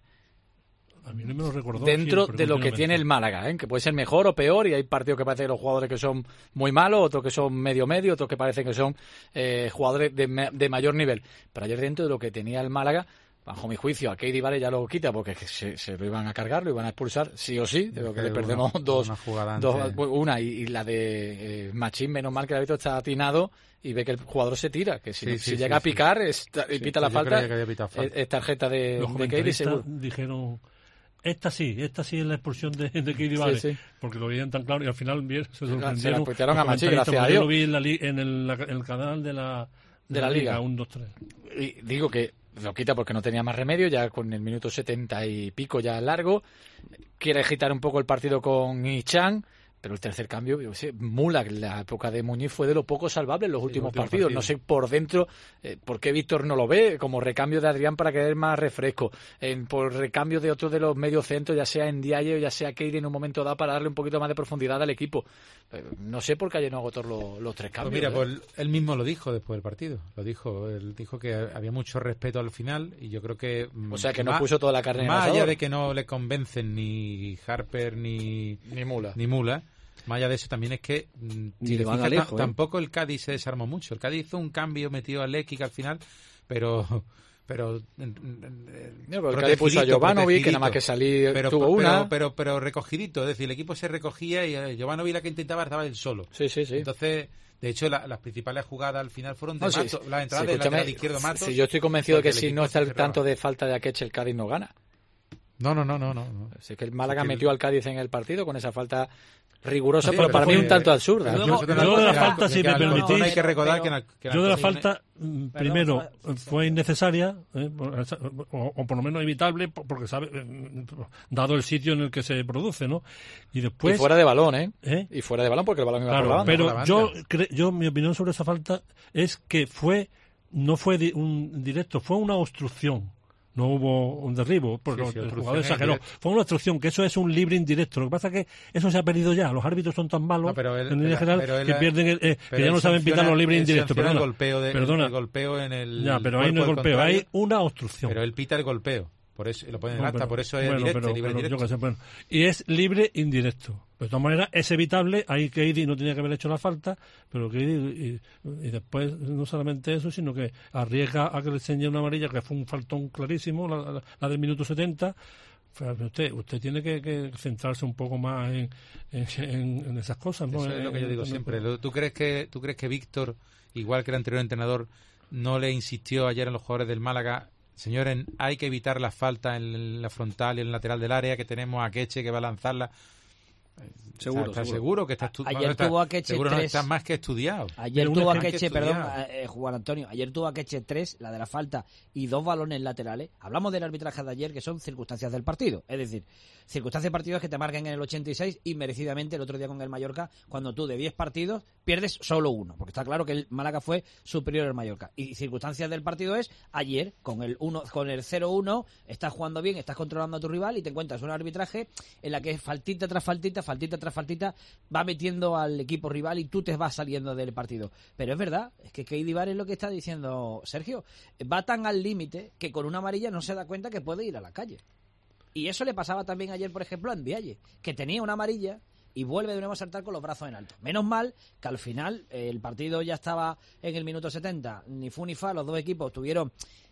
A mí no me lo recordó. Dentro sí, de lo que tiene el Málaga, ¿eh? Que puede ser mejor o peor, y hay partidos que parece que los jugadores que son muy malos, otros que son medio medio, otros que parecen que son eh, jugadores de, de mayor nivel. Pero ayer, dentro de lo que tenía el Málaga, bajo mi juicio, a Keidi Vare ya lo quita porque se, se lo iban a cargar, lo iban a expulsar sí o sí, de lo que le perdemos una, dos, una, jugada dos antes. una y, y la de eh, Machín, menos mal que el árbitro está atinado y ve que el jugador se tira, que si, sí, no, sí, si sí, llega sí, a picar sí. es, y sí, pita la falta, falta. Es, es tarjeta de, Los de Keidi seguro. Dijeron, esta sí, esta sí es la expulsión de, de Keidi Vare, sí, sí. porque lo veían tan claro y al final bien, se sorprendieron. Se la putearon a Machín, gracias a Yo Dios. lo vi en, la, en, el, en el canal de la, de de la, la Liga, Liga uno, dos, tres. Y digo que lo quita porque no tenía más remedio, ya con el minuto setenta y pico ya largo, quiere agitar un poco el partido con Ichan, pero el tercer cambio, yo sé, Mula, la época de Muñiz fue de lo poco salvable en los sí, últimos último partidos. partido. No sé por dentro eh, por qué Víctor no lo ve, como recambio de Adrián para querer más refresco, en, por recambio de otro de los mediocentros, ya sea en Ndiaye o ya sea Keidi en un momento dado, para darle un poquito más de profundidad al equipo. Eh, no sé por qué ayer no agotó los, los tres cambios. Pues mira, ¿eh? pues él mismo lo dijo después del partido, lo dijo, él dijo que había mucho respeto al final, y yo creo que... O sea, que no más, puso toda la carne en el más allá asador. de que no le convencen ni Harper ni, ni Mula, ni Mula, más allá de eso también es que si le van fijas, lejos, t- ¿eh? tampoco el Cádiz se desarmó mucho. El Cádiz hizo un cambio, metió a Lekic al final, pero pero, no, pero el Cádiz puso a Jovanovic, que nada más que salir pero, tuvo pero, una pero, pero, pero recogidito, es decir, el equipo se recogía y eh, Jovanovic la que intentaba estaba él solo. Sí, sí, sí. Entonces, de hecho, la, las principales jugadas al final fueron de no, Matos, sí, la entrada sí, del lateral izquierdo Matos. Sí, yo estoy convencido de que si no está el cerraba. tanto de falta de Akeche, el Cádiz no gana. No, no, no, no, no. no. Así que el Málaga sí, que metió el... al Cádiz en el partido con esa falta rigurosa, sí, pero, pero para fue, mí un tanto absurda. Yo, yo, yo de la falta, si me permitís, hay que recordar que, que yo de la falta, pero, primero, pero, fue innecesaria, eh, o, o por lo menos evitable, porque sabe, dado el sitio en el que se produce, ¿no? Y después... Y fuera de balón, ¿eh? ¿eh? Y fuera de balón, porque el balón iba claro, por la banda. Pero la banda. yo, cre, yo, mi opinión sobre esa falta es que fue, no fue di, un directo, fue una obstrucción no hubo un derribo, porque Sí, sí, el obstrucción jugador es exageró. directo. Fue una obstrucción, que eso es un libre indirecto. Lo que pasa es que eso se ha perdido ya. Los árbitros son tan malos No, pero él- en línea pero- general pero él- que pierden, el- eh, pero que ya él no saben pitar sanciona- los libres él indirectos. sanciona Perdona, el golpeo de- perdona. el golpeo en el Ya, pero ahí no hay cuerpo golpeo, del hay contrario. una obstrucción. Pero él pita el golpeo. Por eso lo pone en No, acta, pero- por eso es bueno, directo, pero- libre pero directo. yo qué sé, bueno. Y es libre indirecto. De todas maneras, es evitable. Ahí Keidi no tenía que haber hecho la falta, pero Keidi, y, y después no solamente eso, sino que arriesga a que le enseñe una amarilla, que fue un faltón clarísimo, la, la, la del minuto setenta. Usted, usted tiene que, que centrarse un poco más en, en, en esas cosas, ¿no? Eso es lo que yo En- digo en- siempre. Lo- ¿Tú crees que tú crees que Víctor, igual que el anterior entrenador, no le insistió ayer a los jugadores del Málaga? Señores, hay que evitar las faltas en la frontal y en el lateral del área, que tenemos a Queche que va a lanzarla. Seguro, ¿Estás seguro. seguro que está estu- Ayer bueno, está- tuvo a Queche seguro no, tres. está más que estudiado. Ayer Pero tuvo a más que Queche, perdón, estudiado. eh, Juan Antonio, ayer tuvo a Queche tres, la de la falta, y dos balones laterales. Hablamos del arbitraje de ayer, que son circunstancias del partido. Es decir, circunstancias de partidos que te marcan en el ochenta y seis y merecidamente el otro día con el Mallorca, cuando tú de diez partidos pierdes solo uno. Porque está claro que el Málaga fue superior al Mallorca. Y circunstancias del partido es ayer, con el uno, con el cero uno, estás jugando bien, estás controlando a tu rival y te encuentras un arbitraje en la que faltita tras faltita, faltita tras faltita, va metiendo al equipo rival y tú te vas saliendo del partido. Pero es verdad, es que Keidi Bar es lo que está diciendo Sergio. Va tan al límite que con una amarilla no se da cuenta que puede ir a la calle. Y eso le pasaba también ayer, por ejemplo, a Ndiaye, que tenía una amarilla y vuelve de nuevo a saltar con los brazos en alto. Menos mal que al final eh, el partido ya estaba en el minuto setenta, ni fu ni fa, los dos equipos tuvieron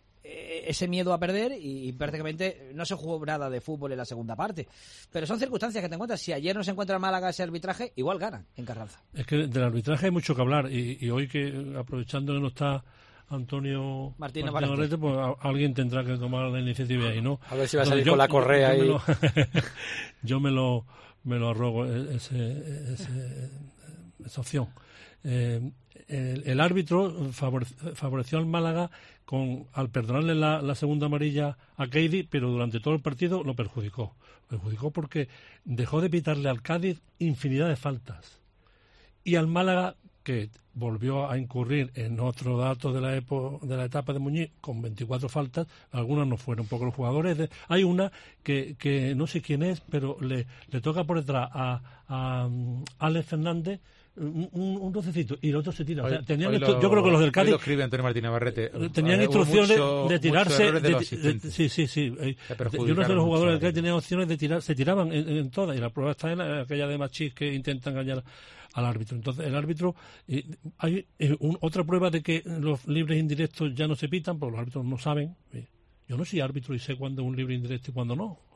eh, ese miedo a perder y, y prácticamente no se jugó nada de fútbol en la segunda parte. Pero son circunstancias que te encuentras. Si ayer no se encuentra en Málaga ese arbitraje, igual ganan en Carranza. Es que del arbitraje hay mucho que hablar y, y hoy que aprovechando que no está Antonio Martín Martín Navarrete, pues a- alguien tendrá que tomar la iniciativa ahí, ¿no? A ver si va a Entonces, salir yo- con la correa yo, yo me ahí. lo- yo me lo me lo arrogo e- ese, ese- esa opción. Eh, el, el árbitro favorece- favoreció al Málaga con al perdonarle la, la segunda amarilla a Keidi, pero durante todo el partido lo perjudicó. Perjudicó porque dejó de pitarle al Cádiz infinidad de faltas. Y al Málaga, que volvió a incurrir en otro dato de la epo- de la etapa de Muñiz con veinticuatro faltas, algunas no fueron porque los jugadores de, hay una que, que no sé quién es, pero le, le toca por detrás a, a, um, Alex Fernández un, un, un rocecito y el otro se tira. O sea, Hoy- tenían hoy esto- lo- yo creo que los del hoy Cádiz lo escribe Antonio Martín Navarrete. tenían Eh, hubo instrucciones mucho- de tirarse muchos errores de de- los de- asistentes. sí sí sí eh, Se yo perjudicaron no sé los mucho jugadores a del Cádiz ellos. tenían opciones de tirar se tiraban en, en todas y la prueba está en la- aquella de Machís que intenta engañar al árbitro. Entonces el árbitro eh, hay eh, un- otra prueba de que los libres indirectos ya no se pitan porque los árbitros no saben. eh, yo no soy árbitro y sé cuándo es un libre indirecto y cuándo no.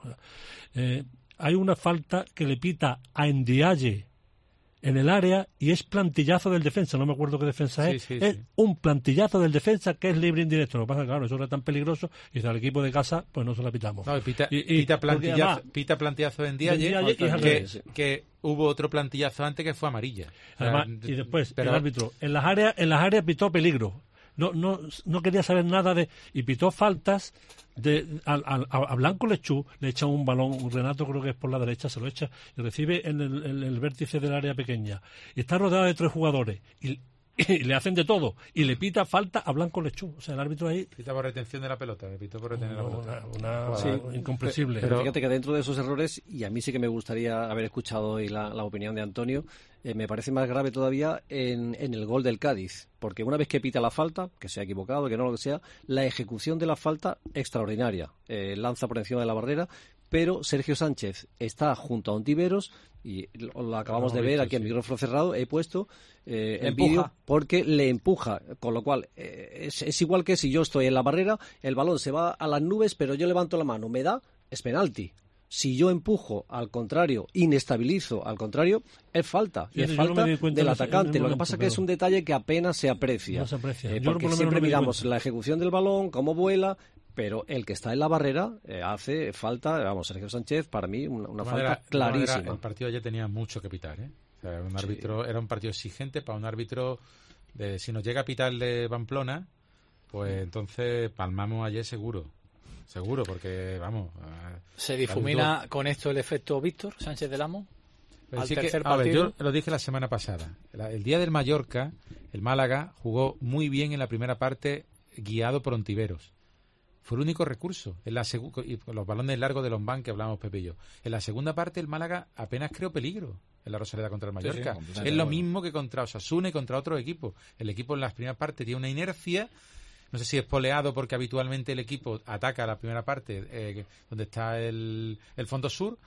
Eh, hay una falta que le pita a Ndiaye en el área y es plantillazo del defensa, no me acuerdo qué defensa Sí, es, sí, es sí. un plantillazo del defensa que es libre indirecto. Lo que pasa es que, claro, eso era tan peligroso y al equipo de casa pues no se la pitamos. No, y pita, Y- y- pita, porque plantillazo, además- pita plantillazo en Ndiaye, de Ndiaye y es al que, revés. que hubo otro plantillazo antes que fue amarilla. O sea, Además, y después pero- el árbitro en las áreas en las áreas pitó peligro. No no no quería saber nada de y pitó faltas de al- al- a, a Blanco Lechú le echa un balón, Renato creo que es por la derecha, se lo echa y recibe en el, en el vértice del área pequeña y está rodeado de tres jugadores y, y le hacen de todo y le pita falta a Blanco Lechú. O sea, el árbitro ahí Pita por retención de la pelota, me pitó por retener la pelota. una, una Sí, incomprensible. Pero fíjate que dentro de esos errores, y a mí sí que me gustaría haber escuchado hoy la, la opinión de Antonio, eh, me parece más grave todavía en, en el gol del Cádiz. Porque una vez que pita la falta, que se ha equivocado, que no lo que sea, la ejecución de la falta extraordinaria. Eh, lanza por encima de la barrera, pero Sergio Sánchez está junto a Ontiveros y lo, lo acabamos de ver aquí en micrófono cerrado. He puesto eh, el empuja. vídeo porque le empuja, con lo cual eh, es, es igual que si yo estoy en la barrera, el balón se va a las nubes, pero yo levanto la mano, me da, es penalti. Si yo empujo, al contrario, inestabilizo, al contrario, es falta. Y Sí, es yo no falta me di cuenta del en ese- en atacante. el Lo que momento, pasa es que es pero- un detalle que apenas se aprecia. No se aprecia. Eh, Yo por porque lo menos siempre no me di miramos cuenta. la ejecución del balón, cómo vuela, pero el que está en la barrera eh, hace falta, vamos, Sergio Sánchez, para mí, una, una De falta manera- de manera, clarísima. el partido ayer tenía mucho que pitar, ¿eh? O sea, un árbitro, era un partido exigente para un árbitro de si nos llega a pitar el de Pamplona, pues entonces palmamos ayer seguro. Seguro, porque vamos. eh, ¿Se el difumina árbitro- con esto el efecto Víctor Sánchez del Amo? Pero Al sí que- tercer a ver, partido. yo lo dije la semana pasada. La- el día del Mallorca, el Málaga jugó muy bien en la primera parte, guiado por Ontiveros. fue el único recurso. En la segu- y los balones largos de Lombán que hablábamos Pepe y yo. En la segunda parte el Málaga apenas creó peligro en la Rosaleda contra el Mallorca. Sí, sí, es lo mismo que contra Osasuna y contra otros equipos. El equipo en las primeras partes tiene una inercia. No sé si es poleado porque habitualmente el equipo ataca la primera parte eh, donde está el, el fondo sur,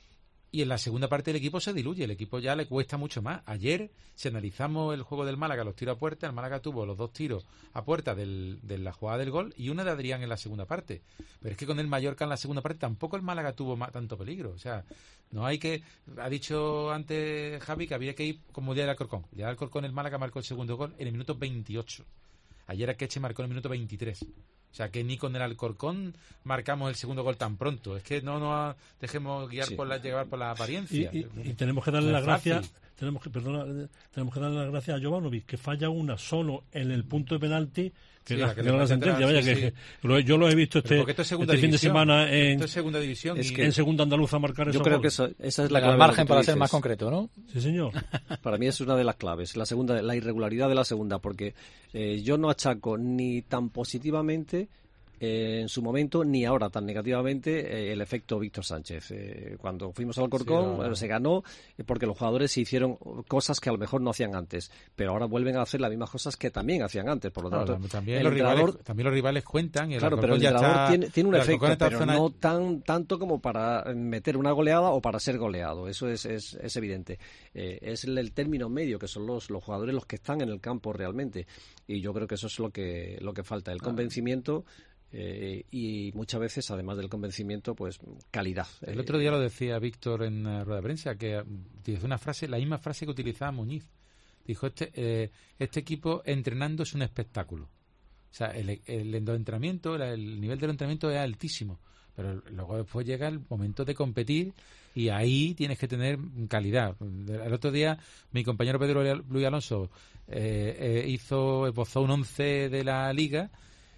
y en la segunda parte el equipo se diluye, el equipo ya le cuesta mucho más. Ayer, si analizamos el juego del Málaga, los tiros a puerta, el Málaga tuvo los dos tiros a puerta del, de la jugada del gol y una de Adrián en la segunda parte. Pero es que con el Mallorca en la segunda parte tampoco el Málaga tuvo más, tanto peligro. O sea, no hay que... Ha dicho antes Javi que había que ir como día del Alcorcón. Ya del Alcorcón el Málaga marcó el segundo gol en el minuto veintiocho. Ayer Akeche marcó en el minuto veintitrés. O sea, que ni con el Alcorcón marcamos el segundo gol tan pronto. Es que no nos dejemos guiar sí. por la llevar por la apariencia. Y, y, y tenemos que darle las gracias, tenemos que perdona, tenemos que darle las gracias a Jovanovic, que falla una solo en el punto de penalti, que sí, la, que, que la sentencia, vaya, sí, que, sí. que lo, yo lo he visto este, este fin de semana en, es segunda división es y... que en segunda andaluza marcar yo esos creo goles. que eso, esa es la clave. Al margen para ser más concreto, ¿no? Sí, señor. Para mí es una de las claves, la segunda, la irregularidad de la segunda, porque eh, yo no achaco ni tan positivamente Eh, en su momento, ni ahora tan negativamente eh, el efecto Víctor Sánchez. Eh, cuando fuimos al Alcorcón sí, no, no. se ganó eh, porque los jugadores hicieron cosas que a lo mejor no hacían antes, pero ahora vuelven a hacer las mismas cosas que también hacían antes. Por lo tanto, no, también, los rivales, también los rivales cuentan. Y el claro, pero el entrenador está, tiene, tiene un efecto, pero zona... no tan tanto como para meter una goleada o para ser goleado. Eso es, es, es evidente. Eh, es el, el término medio, que son los, los jugadores los que están en el campo realmente. Y yo creo que eso es lo que, lo que falta, el convencimiento. Eh, y muchas veces, además del convencimiento, pues calidad. El otro día lo decía Víctor en uh, rueda de prensa, que utilizó una frase, la misma frase que utilizaba Muñiz. Dijo, este eh, este equipo entrenando es un espectáculo. O sea, el, el entrenamiento, el, el nivel del entrenamiento es altísimo, pero luego después llega el momento de competir y ahí tienes que tener calidad. El otro día mi compañero Pedro Luis Alonso eh, eh, hizo, esbozó un once de la Liga.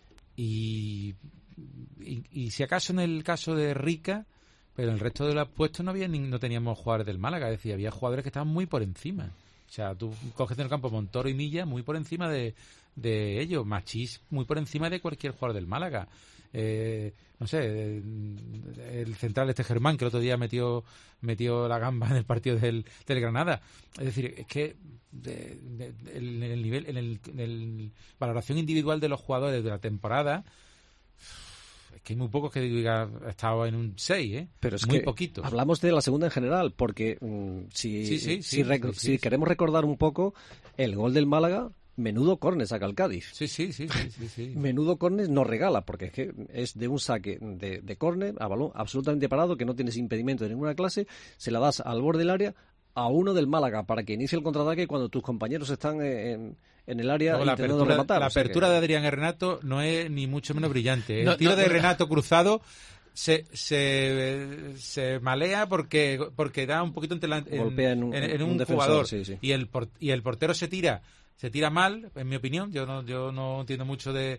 Y, y, y si acaso en el caso de Rica, pero en el resto de los puestos no había ni, no teníamos jugadores del Málaga, es decir, había jugadores que estaban muy por encima. O sea, tú coges en el campo Montoro y Milla muy por encima de, de ellos, Machís muy por encima de cualquier jugador del Málaga. Eh, no sé, el central este Germán, que el otro día metió metió la gamba en el partido del, del Granada. Es decir, es que de, de, de, en el nivel, en el, en el valoración individual de los jugadores de la temporada, es que hay muy pocos que diga ha estado en un seis, ¿eh? Pero es muy que poquito. Hablamos de la segunda en general, porque mmm, si, sí, sí, si, sí, rec- sí, sí, si sí. queremos recordar un poco el gol del Málaga, menudo córner saca el Cádiz. Sí, sí, sí, sí, sí, sí. Menudo córner nos regala, porque es que es de un saque de, de córner a balón absolutamente parado, que no tienes impedimento de ninguna clase, se la das al borde del área a uno del Málaga para que inicie el contraataque cuando tus compañeros están en, en el área no, la intentando apertura, rematar. La o sea apertura que... de Adrián Renato no es ni mucho menos brillante. El no, tiro no, de no, Renato cruzado se se, se malea porque porque da un poquito entre la, en, golpea en un, en, en un, un defensor, jugador sí, sí. y el por, y el portero se tira se tira mal, en mi opinión. Yo no yo no entiendo mucho de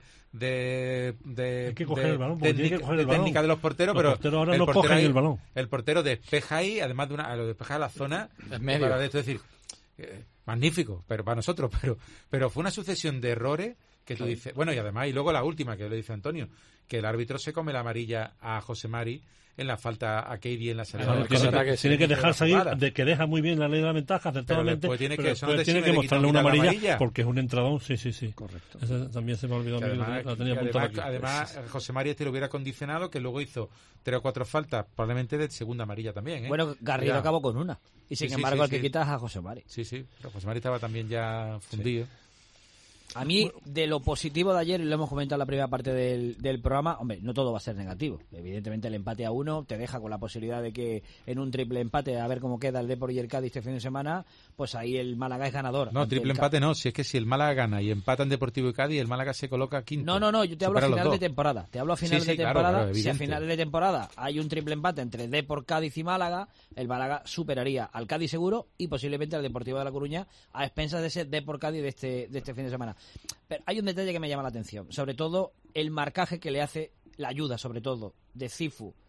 de de, Hay que coger de, el balón, técnica, tiene que coger el de balón. técnica de los porteros, los pero porteros ahora el no portero cogen ahí, el balón. El portero despeja ahí, además de una lo despeja la zona en medio. Para esto, es decir, eh, magnífico, pero para nosotros, pero pero fue una sucesión de errores que tú dices, bueno, y además, y luego la última que le dice Antonio, que el árbitro se come la amarilla a José Mari en la falta a Katie en la salida. Claro, tiene, que, que, tiene que dejar seguir, de que deja muy bien la ley de la ventaja, acertadamente, pero tiene que, pero pero no tiene que mostrarle una amarilla, amarilla porque es un entradón, sí, sí, sí. Correcto. Eso también se me ha olvidado. Además, la tenía además, aquí. además José Mari este lo hubiera condicionado, que luego hizo tres o cuatro faltas, probablemente de segunda amarilla también. ¿eh? Bueno, Garrido Cuidado. acabó con una. Y sin sí, embargo, sí, el que sí. quitas a José Mari. Sí, sí, pero José Mari estaba también ya fundido. Sí. A mí, de lo positivo de ayer, y lo hemos comentado en la primera parte del, del programa, hombre, no todo va a ser negativo. Evidentemente el empate a uno te deja con la posibilidad de que en un triple empate, a ver cómo queda el Depor y el Cádiz este fin de semana, pues ahí el Málaga es ganador. No, triple empate no, si es que si el Málaga gana y empatan Deportivo y Cádiz, el Málaga se coloca quinto. No, no, no, yo te hablo a final de temporada. Te hablo a final sí, sí, de claro, temporada. claro, si a final de temporada hay un triple empate entre Depor, Cádiz y Málaga, el Málaga superaría al Cádiz seguro y posiblemente al Deportivo de La Coruña a expensas de ese Depor Cádiz de este, de este fin de semana. Pero hay un detalle que me llama la atención, sobre todo el marcaje que le hace, la ayuda sobre todo, de Cifu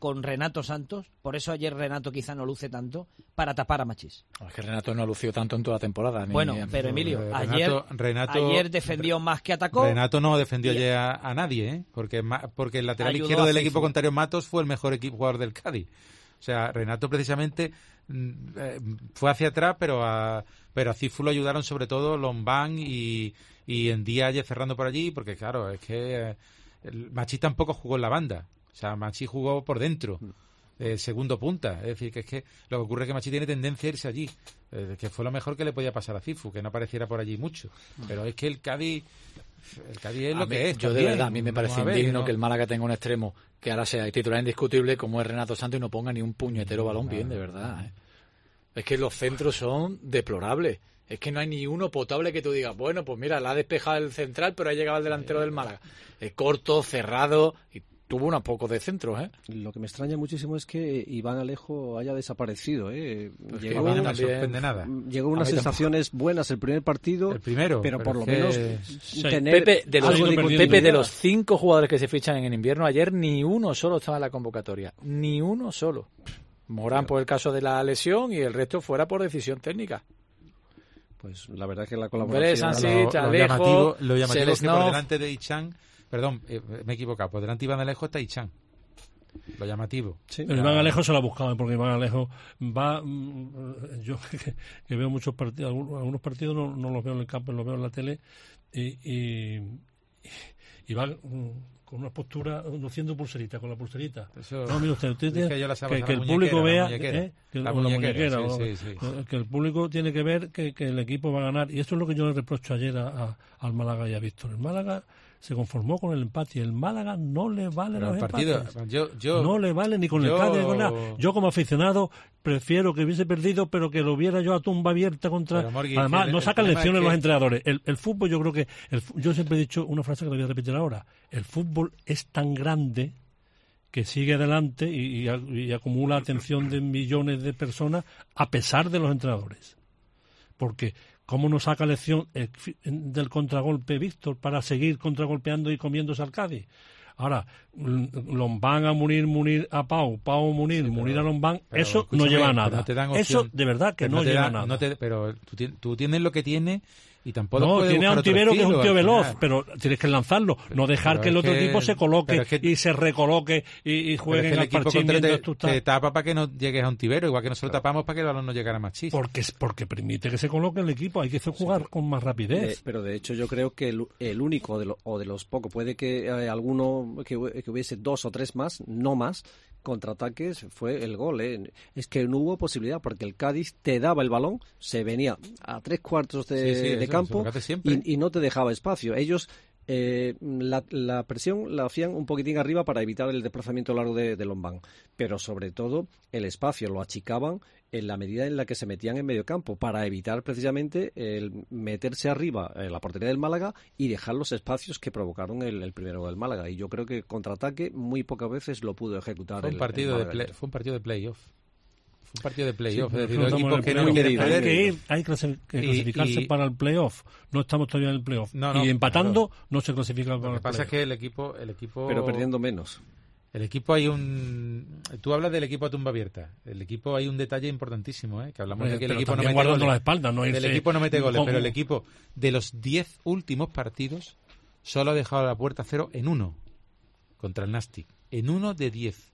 con Renato Santos, por eso ayer Renato quizá no luce tanto, para tapar a Machís. Es que Renato no ha lucido tanto en toda la temporada. Ni, bueno, pero Emilio, eh, ayer, Renato, Renato, ayer defendió más que atacó. Renato no defendió y... ayer a, a nadie, ¿eh? porque, porque el lateral izquierdo del equipo contrario, Matos, fue el mejor equipo jugador del Cádiz. O sea, Renato precisamente eh, fue hacia atrás, pero a, pero a Cifu lo ayudaron sobre todo Lombán y, y en Díaz cerrando por allí, porque claro, es que eh, el Machís tampoco jugó en la banda. O sea, Machís jugó por dentro, eh, segundo punta. Es decir, que es que lo que ocurre es que Machís tiene tendencia a irse allí, eh, que fue lo mejor que le podía pasar a Cifu, que no apareciera por allí mucho. Pero es que el Cádiz... El Cádiz es a lo mí, que es. Yo también. de verdad, a mí me parece ver, indigno ¿no? que el Málaga tenga un extremo que ahora sea titular indiscutible como es Renato Santos y no ponga ni un puñetero balón bien, de verdad. ¿eh? Es que los centros son deplorables. Es que no hay ni uno potable que tú digas, bueno, pues mira, la ha despejado el central, pero ha llegado el delantero del Málaga. Es corto, cerrado y tuvo unos pocos de centros, ¿eh? Lo que me extraña muchísimo es que Iván Alejo haya desaparecido, ¿eh? Pues llegó, no me sorprende nada. Llegó unas sensaciones tampoco. buenas el primer partido, el primero, pero, pero por lo que... menos sí. tener Pepe, de los, algo de Pepe, de los cinco jugadores que se fichan en el invierno, ayer ni uno solo estaba en la convocatoria, ni uno solo. Morán por el caso de la lesión y el resto fuera por decisión técnica. Pues la verdad es que la colaboración... Sansit, lo, lo Alejo, llamativo, lo llamativo es que por Selesnov... delante de Ichan, perdón, eh, me he equivocado, por delante de Iván Alejo está Ichan. Lo llamativo. Sí. El Iván Alejo se lo ha buscado, porque Iván Alejo va... Yo que, que veo muchos partidos, algunos, algunos partidos no, no los veo en el campo, los veo en la tele, y, y, y va con una postura, luciendo pulserita, con la pulserita. Eso, no, mire usted, usted tiene, que, que, que el público vea... Eh, que, la o la muñequera, muñequera, sí, o, sí, sí. que el público tiene que ver que, que el equipo va a ganar. Y esto es lo que yo le reprocho ayer a, a, al Málaga y a Víctor. El Málaga se conformó con el empate y el Málaga no le vale Pero los el partido, empates. yo, yo, no le vale ni con yo, el Cádiz ni con nada. Yo como aficionado prefiero que hubiese perdido, pero que lo viera yo a tumba abierta contra... Pero, Morgui, además, el, no sacan lecciones es que... los entrenadores. El, el fútbol, yo creo que... El, yo siempre he dicho una frase que le voy a repetir ahora. El fútbol es tan grande que sigue adelante y, y, y acumula atención de millones de personas a pesar de los entrenadores. Porque... ¿Cómo no saca lección del contragolpe Víctor para seguir contragolpeando y comiéndose al Cádiz? Ahora, Lombán a Munir, Munir a Pau, Pau a Munir, sí, Munir a Lombán, eso no lleva a nada. No te dan eso de verdad que no, no lleva da, a nada. No te, pero tú, tú tienes lo que tienes y tampoco no, puedes tiene a un Tibero que es un tío veloz, final. Pero tienes que lanzarlo, no dejar que el otro que, equipo se coloque es que, y se recoloque y, y juegue en el parchín mientras tú estás. Te tapa para que no llegues a un Tibero, igual que nosotros claro. tapamos para que el balón no llegara más chis. Porque, porque permite que se coloque el equipo, hay que jugar sí, con más rapidez. Eh, pero de hecho yo creo que el, el único de lo, o de los pocos, puede que eh, alguno, que, que hubiese dos o tres más, no más, contraataques fue el gol, ¿eh? Es que no hubo posibilidad porque el Cádiz te daba el balón, se venía a tres cuartos de, sí, sí, de eso, campo eso y, y no te dejaba espacio. Ellos eh, la, la presión la hacían un poquitín arriba para evitar el desplazamiento largo de, de Lombán, pero sobre todo el espacio lo achicaban en la medida en la que se metían en medio campo para evitar precisamente el meterse arriba en la portería del Málaga y dejar los espacios que provocaron el, el primero del Málaga. Y yo creo que contraataque muy pocas veces lo pudo ejecutar. Fue un el, partido, el de, play, fue un partido de playoff. Fue un partido de playoff. Sí, es decir, no los equipos que no quieren hay que ir, hay que clasificarse y, y, para el playoff. No estamos todavía en el playoff. No, no, y empatando claro. no se clasifica para el playoff. Lo que pasa es que el equipo, el equipo... Pero perdiendo menos. El equipo hay un... Tú hablas del equipo a tumba abierta. El equipo hay un detalle importantísimo, ¿eh? Que hablamos eh, de que el equipo no mete goles. La espalda, no el equipo no mete goles, pero el equipo de los diez últimos partidos solo ha dejado la puerta a cero en uno contra el Nastic. En uno de diez.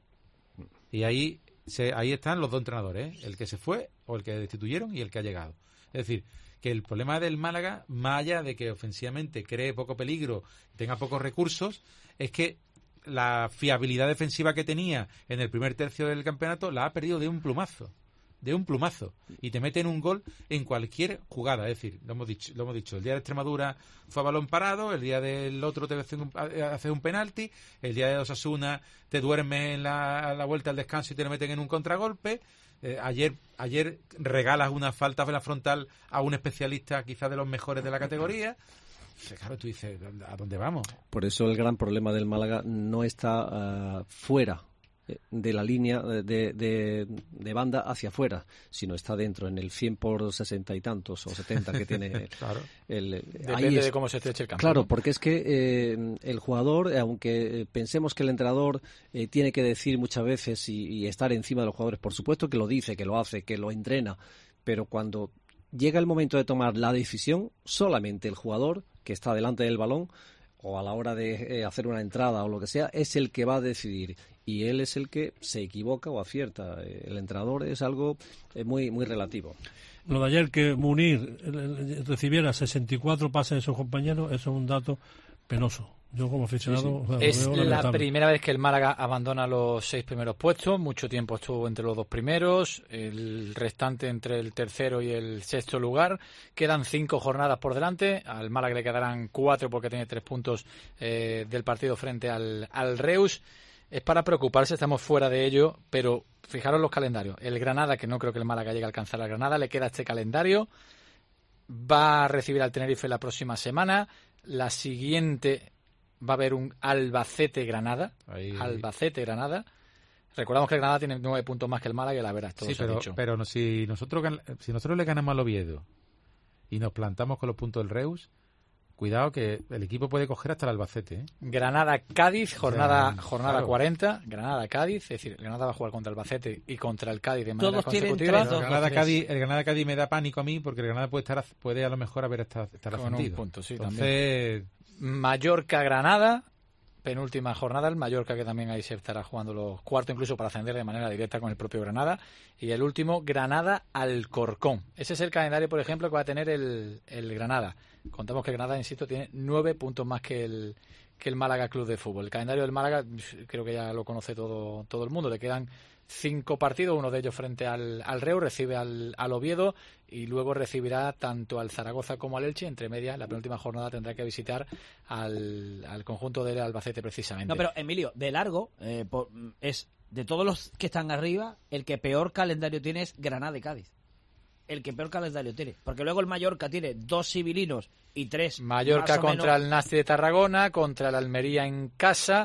Y ahí se, ahí están los dos entrenadores, ¿eh? El que se fue o el que destituyeron y el que ha llegado. Es decir, que el problema del Málaga, más allá de que ofensivamente cree poco peligro, tenga pocos recursos, es que la fiabilidad defensiva que tenía en el primer tercio del campeonato la ha perdido de un plumazo, de un plumazo, y te meten un gol en cualquier jugada. Es decir, lo hemos dicho, lo hemos dicho, el día de Extremadura fue a balón parado, el día del otro te hace un, hace un penalti, el día de Osasuna te duermes en la, a la vuelta al descanso y te lo meten en un contragolpe. Eh, ayer ayer regalas una falta de la frontal a un especialista quizás de los mejores de la categoría. Claro, tú dices, ¿a dónde vamos? Por eso el gran problema del Málaga no está uh, fuera de la línea de, de, de banda hacia afuera, sino está dentro, en el cien por sesenta y tantos o setenta que tiene. Claro. el, Depende ahí es, de cómo se estreche el campo. Claro, ¿no? porque es que eh, el jugador, aunque pensemos que el entrenador eh, tiene que decir muchas veces y, y estar encima de los jugadores, por supuesto que lo dice, que lo hace, que lo entrena, pero cuando llega el momento de tomar la decisión, solamente el jugador que está delante del balón o a la hora de eh, hacer una entrada o lo que sea, es el que va a decidir. Y él es el que se equivoca o acierta. El entrenador es algo eh, muy muy relativo. Lo de ayer, que Munir recibiera sesenta y cuatro pases de sus compañeros, eso es un dato penoso. Yo como aficionado... Sí, sí. O sea, es lo veo la lamentable. primera vez que el Málaga abandona los seis primeros puestos. Mucho tiempo estuvo entre los dos primeros, el restante entre el tercero y el sexto lugar. Quedan cinco jornadas por delante. Al Málaga le quedarán cuatro porque tiene tres puntos eh, del partido frente al, al Reus. Es para preocuparse, estamos fuera de ello, pero fijaros los calendarios. El Granada, que no creo que el Málaga llegue a alcanzar al Granada, le queda este calendario. Va a recibir al Tenerife la próxima semana. La siguiente va a haber un Albacete-Granada. Ahí. Albacete-Granada. Recordamos que el Granada tiene nueve puntos más que el Málaga y la verás, todo Sí, se ha pero, dicho. pero no, si, nosotros, gan- si nosotros le ganamos al Oviedo y nos plantamos con los puntos del Reus, cuidado que el equipo puede coger hasta el Albacete, ¿eh? Granada-Cádiz, jornada O sea, jornada claro. cuarenta. Granada-Cádiz, es decir, Granada va a jugar contra el Albacete y contra el Cádiz de manera Todos tienen consecutiva. tres, El dos, Granada, tres. Cádiz, el Granada Cádiz me da pánico a mí porque el Granada puede estar puede a lo mejor haber estado estar Con un ascendido. punto, sí, Entonces, Mallorca-Granada, penúltima jornada, el Mallorca que también ahí se estará jugando los cuartos incluso para ascender de manera directa con el propio Granada, y el último Granada-Alcorcón. Ese es el calendario, por ejemplo, que va a tener el, el Granada. Contamos que Granada, insisto, tiene nueve puntos más que el que el Málaga Club de Fútbol. El calendario del Málaga creo que ya lo conoce todo todo el mundo. Le quedan cinco partidos, uno de ellos frente al, al Reus, recibe al, al Oviedo y luego recibirá tanto al Zaragoza como al Elche. Entre medias, la penúltima jornada tendrá que visitar al, al conjunto del Albacete precisamente. No, pero Emilio, de largo, eh, por- es de todos los que están arriba, el que peor calendario tiene es Granada y Cádiz. El que peor calendario tiene. Porque luego el Mallorca tiene dos civilinos y tres Mallorca más o contra menos- el Nasti de Tarragona, contra el Almería en casa,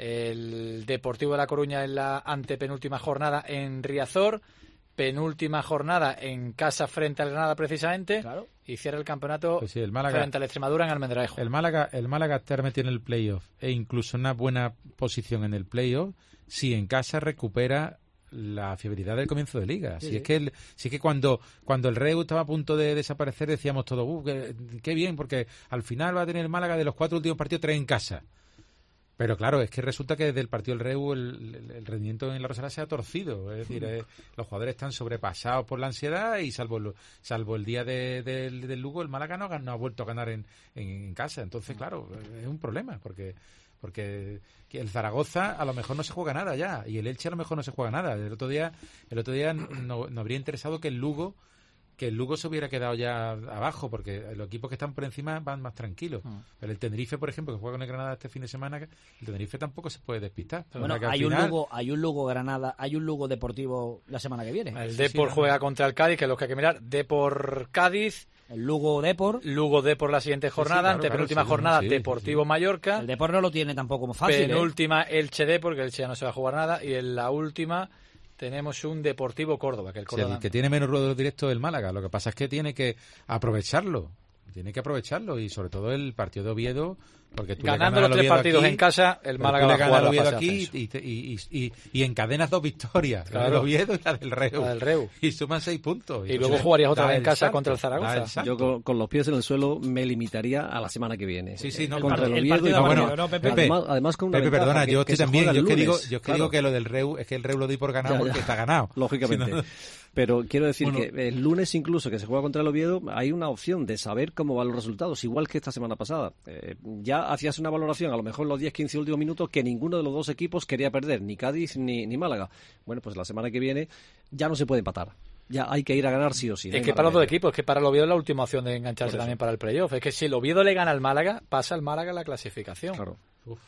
el Deportivo de La Coruña en la antepenúltima jornada en Riazor, penúltima jornada en casa frente al Granada precisamente, y cierra el campeonato pues sí, el Málaga, frente al Extremadura en Almendralejo. el Málaga, el Málaga estar metido en el playoff e incluso una buena posición en el playoff si en casa recupera la fiabilidad del comienzo de liga. Sí, si sí. es que el, si es que cuando cuando el Reus estaba a punto de desaparecer decíamos todos, uh, qué, qué bien, porque al final va a tener el Málaga de los cuatro últimos partidos tres en casa. Pero claro, es que resulta que desde el partido del Reus el, el- el rendimiento en la Rosaleda se ha torcido. Es decir, eh, los jugadores están sobrepasados por la ansiedad y salvo el, salvo el día de- del- del Lugo, el Málaga no, ha gan- no ha vuelto a ganar en, en, en casa. Entonces, claro, es un problema porque porque que el Zaragoza a lo mejor no se juega nada ya y el Elche a lo mejor no se juega nada. El otro día el otro día no, no habría interesado que el Lugo que el Lugo se hubiera quedado ya abajo, porque los equipos que están por encima van más tranquilos. Mm. Pero el Tenerife, por ejemplo, que juega con el Granada este fin de semana, el Tenerife tampoco se puede despistar. Bueno, O sea que al hay un final- Lugo, hay un Lugo Granada, hay un Lugo Deportivo la semana que viene. El Depor juega contra el Cádiz, que es lo que hay que mirar. Depor Cádiz. El Lugo Depor. Lugo Depor la siguiente jornada. claro, Antepenúltima claro, sí, jornada, sí, Deportivo Mallorca. El Depor no lo tiene tampoco como fácil. ¿eh? Penúltima Elche Depor, porque el Elche ya no se va a jugar nada. Y en la última tenemos un Deportivo Córdoba, que el Sí, Córdoba... el que tiene menos ruedo directo del Málaga. Lo que pasa es que tiene que aprovecharlo. Tiene que aprovecharlo y sobre todo el partido de Oviedo, porque tú le Ganando ganas los al tres Oviedo partidos aquí, en casa, el pero Málaga tú va le a ganas jugar al la Oviedo fase de aquí ascenso. y, te- y, y, y, y encadenas dos victorias, la Claro. del Oviedo y la del Reus. La del Reus. Y suman seis puntos. Y luego jugarías otra da vez en el casa salto, contra el da Zaragoza. el salto. Yo con, con los pies en el suelo me limitaría a la semana que viene. Sí, sí, no, contra claro. el El Oviedo partido y de bueno, Oviedo, ¿no, Pepe? además, además con una Pepe, ventaja perdona, que- yo que estoy se también. juega Yo el es que digo, lunes, yo es que claro. digo que lo del Reus, es que el Reus lo doy por ganado Ya, ya. porque está ganado. Lógicamente. Si no- Pero quiero decir Bueno. que el lunes incluso que se juega contra el Oviedo hay una opción de saber cómo van los resultados, igual que esta semana pasada. Eh, ya hacías una valoración, a lo mejor en los diez quince últimos minutos, que ninguno de los dos equipos quería perder, ni Cádiz ni, ni Málaga. Bueno, pues la semana que viene ya no se puede empatar. Ya hay que ir a ganar sí o sí. no Es hay que más para los dos remedio. equipos, es que para el Oviedo es la última opción de engancharse Por eso. también para el playoff. Es que si el Oviedo le gana al Málaga, pasa el Málaga la clasificación. Claro.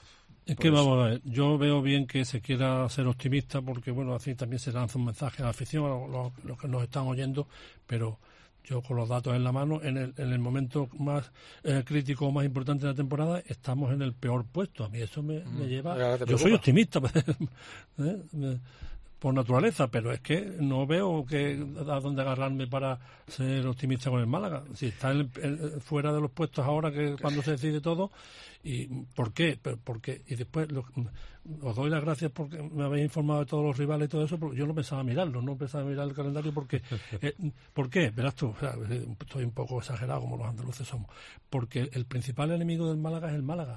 Es que vamos a ver, yo veo bien que se quiera ser optimista porque, bueno, así también se lanza un mensaje a la afición, a los, los- los que nos están oyendo, pero Yo con los datos en la mano, en el, en el momento más eh, crítico, más importante de la temporada, estamos en el peor puesto. A mí eso me, mm. me lleva... Yo soy optimista ¿eh? por naturaleza, pero es que no veo que a dónde agarrarme para ser optimista con el Málaga. Si está en, en, fuera de los puestos ahora, que cuando se decide todo... ¿Y por qué? Pero porque, y después lo, os doy las gracias porque me habéis informado de todos los rivales y todo eso, pero yo no pensaba mirarlo, no pensaba mirar el calendario porque... Eh, ¿Por qué? Verás tú, o sea, estoy un poco exagerado como los andaluces somos. Porque el principal enemigo del Málaga es el Málaga.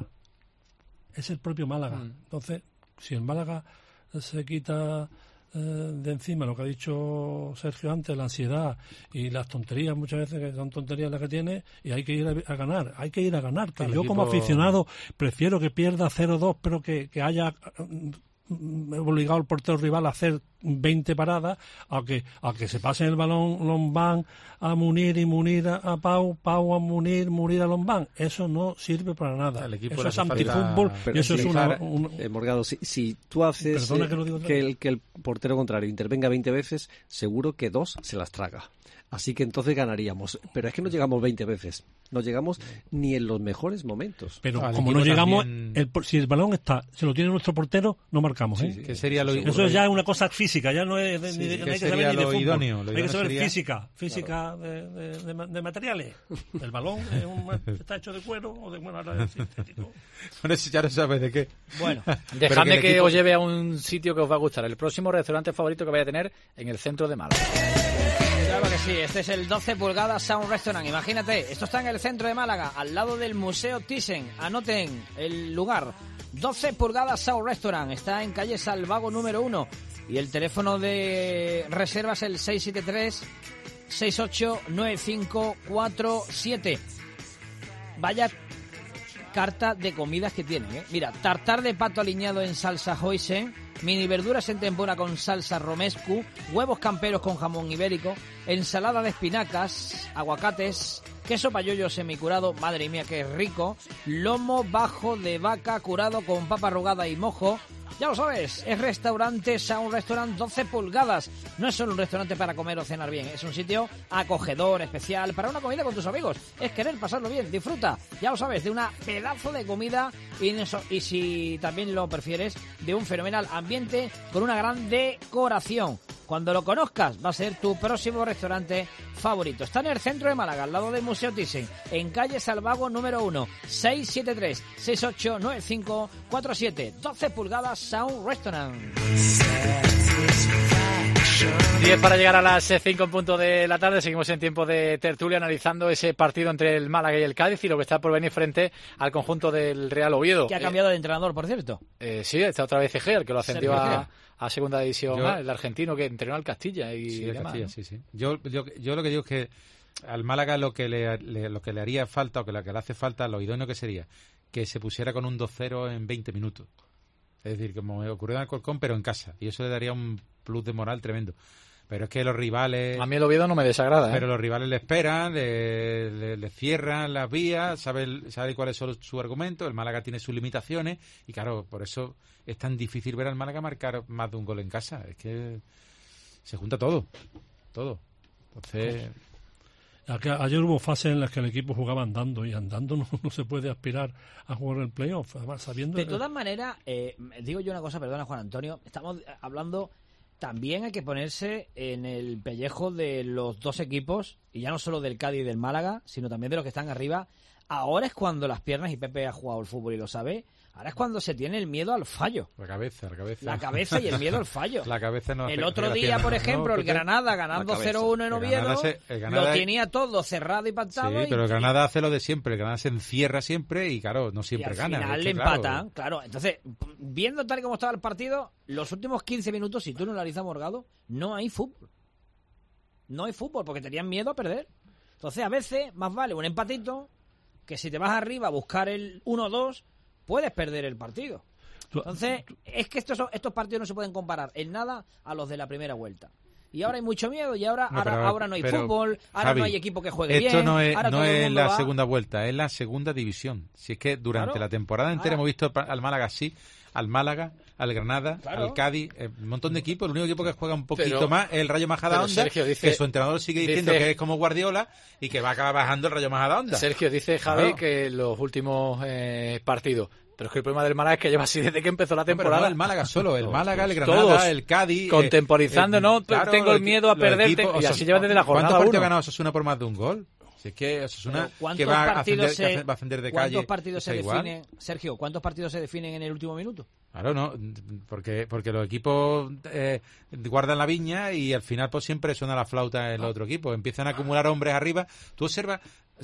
Es el propio Málaga. Mm. Entonces, si el Málaga se quita... de encima lo que ha dicho Sergio antes, la ansiedad y las tonterías muchas veces, que son tonterías las que tiene, y hay que ir a, a ganar, hay que ir a ganar, que yo equipo... como aficionado prefiero que pierda cero dos, pero que, que haya obligado al portero rival a hacer veinte paradas, a que, a que se pase el balón Lombán a Munir y Munir a, a Pau, Pau a Munir, Munir a Lombán. Eso no sirve para nada. Eso es antifútbol y eso es una... una... Eh, Morgado, si, si tú haces eh, que, lo que, el, que el portero contrario intervenga veinte veces, seguro que dos se las traga. Así que entonces ganaríamos. Pero es que no llegamos veinte veces. No llegamos ni en los mejores momentos. Pero ah, como no llegamos, también... el, si el balón está, se lo tiene nuestro portero, no marcamos. ¿eh? Sí, sí, que sería lo Eso ya es una cosa física, ya no es de, sí, ni de, no hay que saber ni de fútbol. Idóneo, hay que saber sería... física, física claro. de, de, de, de materiales. El balón es un, está hecho de cuero o de bueno, ahora es sintético. Bueno, ya no sabes de qué. Bueno, dejadme que, que equipo... os lleve a un sitio que os va a gustar. El próximo restaurante favorito que vaya a tener en el centro de Málaga. Claro que sí, este es el doce pulgadas Sound Restaurant. Imagínate, esto está en el centro de Málaga, al lado del Museo Thyssen. Anoten el lugar. doce pulgadas Sound Restaurant. Está en calle Salvago número uno. Y el teléfono de reserva es el seis siete tres, seis ocho nueve cinco cuatro siete. Vaya carta de comidas que tienen, ¿eh? Mira, tartar de pato aliñado en salsa hoisin, mini verduras en tempura con salsa romescu, huevos camperos con jamón ibérico, ensalada de espinacas, aguacates, queso payollo semicurado, madre mía qué rico, lomo bajo de vaca curado con papa arrugada y mojo. Ya lo sabes, es restaurante Sound Restaurant doce pulgadas. No es solo un restaurante para comer o cenar bien, es un sitio acogedor, especial, para una comida con tus amigos. Es querer pasarlo bien, disfruta, ya lo sabes, de una pedazo de comida y, eso, y si también lo prefieres, de un fenomenal ambiente con una gran decoración. Cuando lo conozcas, va a ser tu próximo restaurante favorito. Está en el centro de Málaga, al lado del Museo Thyssen, en calle Salvago número uno, seis siete tres, seis ocho nueve cinco cuatro siete, doce pulgadas Sound Restaurant. diez para llegar a las cinco en punto de la tarde. Seguimos en tiempo de tertulia analizando ese partido entre el Málaga y el Cádiz y lo que está por venir frente al conjunto del Real Oviedo. Que ha cambiado de entrenador, por cierto. Eh, sí, está otra vez Egea, el que lo ascendió a, a segunda división, yo, ah, el argentino que entrenó al Castilla y sí, demás, Castilla, ¿no? sí, sí. Yo, yo, yo lo que digo es que al Málaga lo que le, le, lo que le haría falta o que lo que le hace falta, lo idóneo que sería que se pusiera con un dos cero en veinte minutos. Es decir, como me ocurrió en Alcorcón, pero en casa. Y eso le daría un plus de moral tremendo. Pero es que los rivales... A mí el Oviedo no me desagrada, ¿eh? Pero los rivales le esperan, le, le, le cierran las vías, sabe, sabe cuáles son sus argumentos. El Málaga tiene sus limitaciones. Y claro, por eso es tan difícil ver al Málaga marcar más de un gol en casa. Es que se junta todo. Todo. Entonces... Ayer hubo fases en las que el equipo jugaba andando y andando no, no se puede aspirar a jugar el playoff, además sabiendo... De todas maneras, eh, digo yo una cosa, perdona Juan Antonio, estamos hablando, también hay que ponerse en el pellejo de los dos equipos, y ya no solo del Cádiz y del Málaga, sino también de los que están arriba. Ahora es cuando las piernas, y Pepe ha jugado el fútbol y lo sabe, ahora es cuando se tiene el miedo al fallo. La cabeza, la cabeza. La cabeza y el miedo al fallo. La cabeza no. El otro día, por ejemplo, no, el Granada ganando cero uno en Oviedo, se, lo es... tenía todo cerrado y pactado. Sí, y... pero el Granada hace lo de siempre. El Granada se encierra siempre y, claro, no siempre y al gana. Al final es le que, empatan, claro. claro. Entonces, viendo tal y como estaba el partido, los últimos quince minutos, si tú no analizas Morgado, no hay fútbol. No hay fútbol porque tenían miedo a perder. Entonces, a veces, más vale un empatito que si te vas arriba a buscar el uno dos, puedes perder el partido. Entonces, es que estos, estos partidos no se pueden comparar en nada a los de la primera vuelta. Y ahora hay mucho miedo, y ahora, no, pero, ahora, ahora no hay pero, fútbol, ahora Javi, no hay equipo que juegue esto bien. Esto no es, ahora no es la va... segunda vuelta, es la segunda división. Si es que durante claro, la temporada entera ahora... hemos visto al Málaga así, al Málaga, al Granada, claro. al Cádiz, eh, un montón de equipos. El único equipo que juega un poquito pero, más es el Rayo Majadahonda, que su entrenador sigue diciendo dice, que es como Guardiola y que va a acabar bajando el Rayo Majadahonda. Sergio, dice Javi claro. que los últimos eh, partidos... Pero es que el problema del Málaga es que lleva así desde que empezó la temporada. No, no el Málaga solo, el Málaga, el Granada, todos el Cádiz. Contemporizando, eh, ¿no? Claro, tengo el miedo a perder. Equipos, y así lleva desde la jornada ¿Cuántos partidos uno? ha ganado Osasuna por más de un gol? Si es que Osasuna que va a, ascender, se, que va a ascender de ¿cuántos calle. Partidos se definen, Sergio, ¿cuántos partidos se definen en el último minuto? Claro, no, porque porque los equipos eh, guardan la viña y al final pues siempre suena la flauta en el otro equipo. Empiezan a acumular hombres arriba. Tú observas,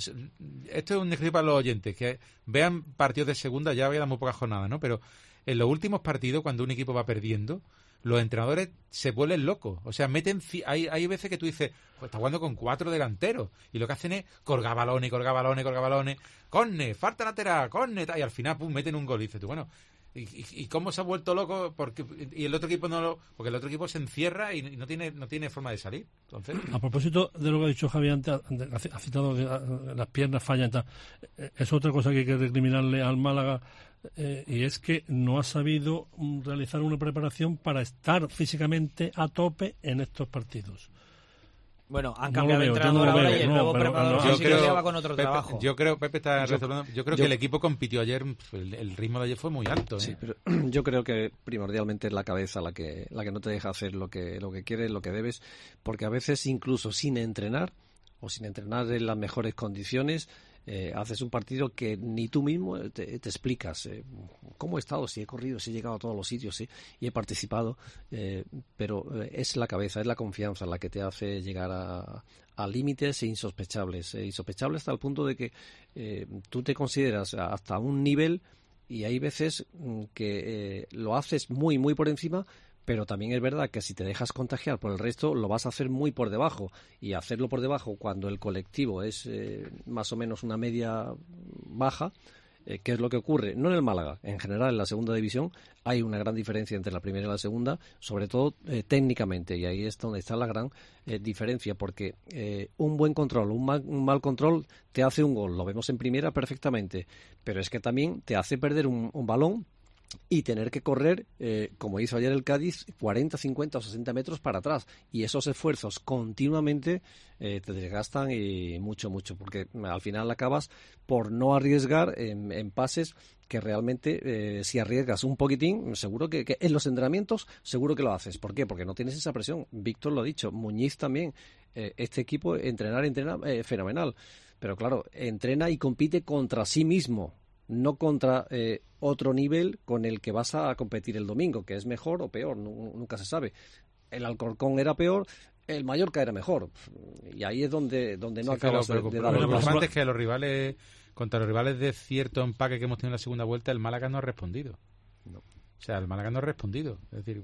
esto es un ejercicio para los oyentes, que vean partidos de segunda, ya había muy pocas jornadas, ¿no? Pero en los últimos partidos, cuando un equipo va perdiendo, los entrenadores se vuelven locos. O sea, meten hay, hay veces que tú dices, pues está jugando con cuatro delanteros. Y lo que hacen es colgar balones, colgar balones, colgar balones. Corne, falta lateral, corne, y al final, pum, meten un gol. Y dices tú, bueno, ¿y, y, y cómo se ha vuelto loco? Porque, y el otro equipo no lo, porque el otro equipo se encierra y no tiene no tiene forma de salir. Entonces, a propósito de lo que ha dicho Javi antes, ha citado que las piernas fallan y tal. Es otra cosa que hay que recriminarle al Málaga. Eh, y es que no ha sabido realizar una preparación para estar físicamente a tope en estos partidos. Bueno, han cambiado de entrenador ahora y el nuevo preparador físico ya va con otro Pepe, trabajo. Yo creo, Pepe está yo, resolviendo, yo creo yo, que el equipo compitió ayer, el, el ritmo de ayer fue muy alto. ¿eh? Sí, pero yo creo que primordialmente es la cabeza la que la que no te deja hacer lo que lo que quieres, lo que debes, porque a veces incluso sin entrenar o sin entrenar en las mejores condiciones, Eh, haces un partido que ni tú mismo te, te explicas eh, cómo he estado, si he corrido, si he llegado a todos los sitios, sí, y he participado, eh, pero eh, es la cabeza, es la confianza la que te hace llegar a, a límites insospechables, eh, insospechables hasta el punto de que eh, tú te consideras hasta un nivel y hay veces que eh, lo haces muy, muy por encima. Pero también es verdad que si te dejas contagiar por el resto, lo vas a hacer muy por debajo. Y hacerlo por debajo cuando el colectivo es eh, más o menos una media baja, eh, ¿qué es lo que ocurre? No en el Málaga, en general en la segunda división hay una gran diferencia entre la primera y la segunda, sobre todo eh, técnicamente. Y ahí es donde está la gran eh, diferencia, porque eh, un buen control, un mal, un mal control te hace un gol. Lo vemos en primera perfectamente. Pero es que también te hace perder un, un balón y tener que correr, eh, como hizo ayer el Cádiz, cuarenta, cincuenta o sesenta metros para atrás. Y esos esfuerzos continuamente eh, te desgastan y mucho, mucho, porque al final acabas por no arriesgar en, en pases que realmente, eh, si arriesgas un poquitín, seguro que, que en los entrenamientos, seguro que lo haces. ¿Por qué? Porque no tienes esa presión. Víctor lo ha dicho, Muñiz también. Eh, este equipo, entrenar, entrena eh, fenomenal. Pero claro, entrena y compite contra sí mismo, no contra eh, otro nivel con el que vas a competir el domingo, que es mejor o peor, no, nunca se sabe. El Alcorcón era peor, el Mallorca era mejor, y ahí es donde donde no sí, acabas pero, de, pero, de dar lo el paso. importante es que los rivales, contra los rivales de cierto empaque que hemos tenido en la segunda vuelta, el Málaga no ha respondido. No. O sea, el Málaga no ha respondido. Es decir,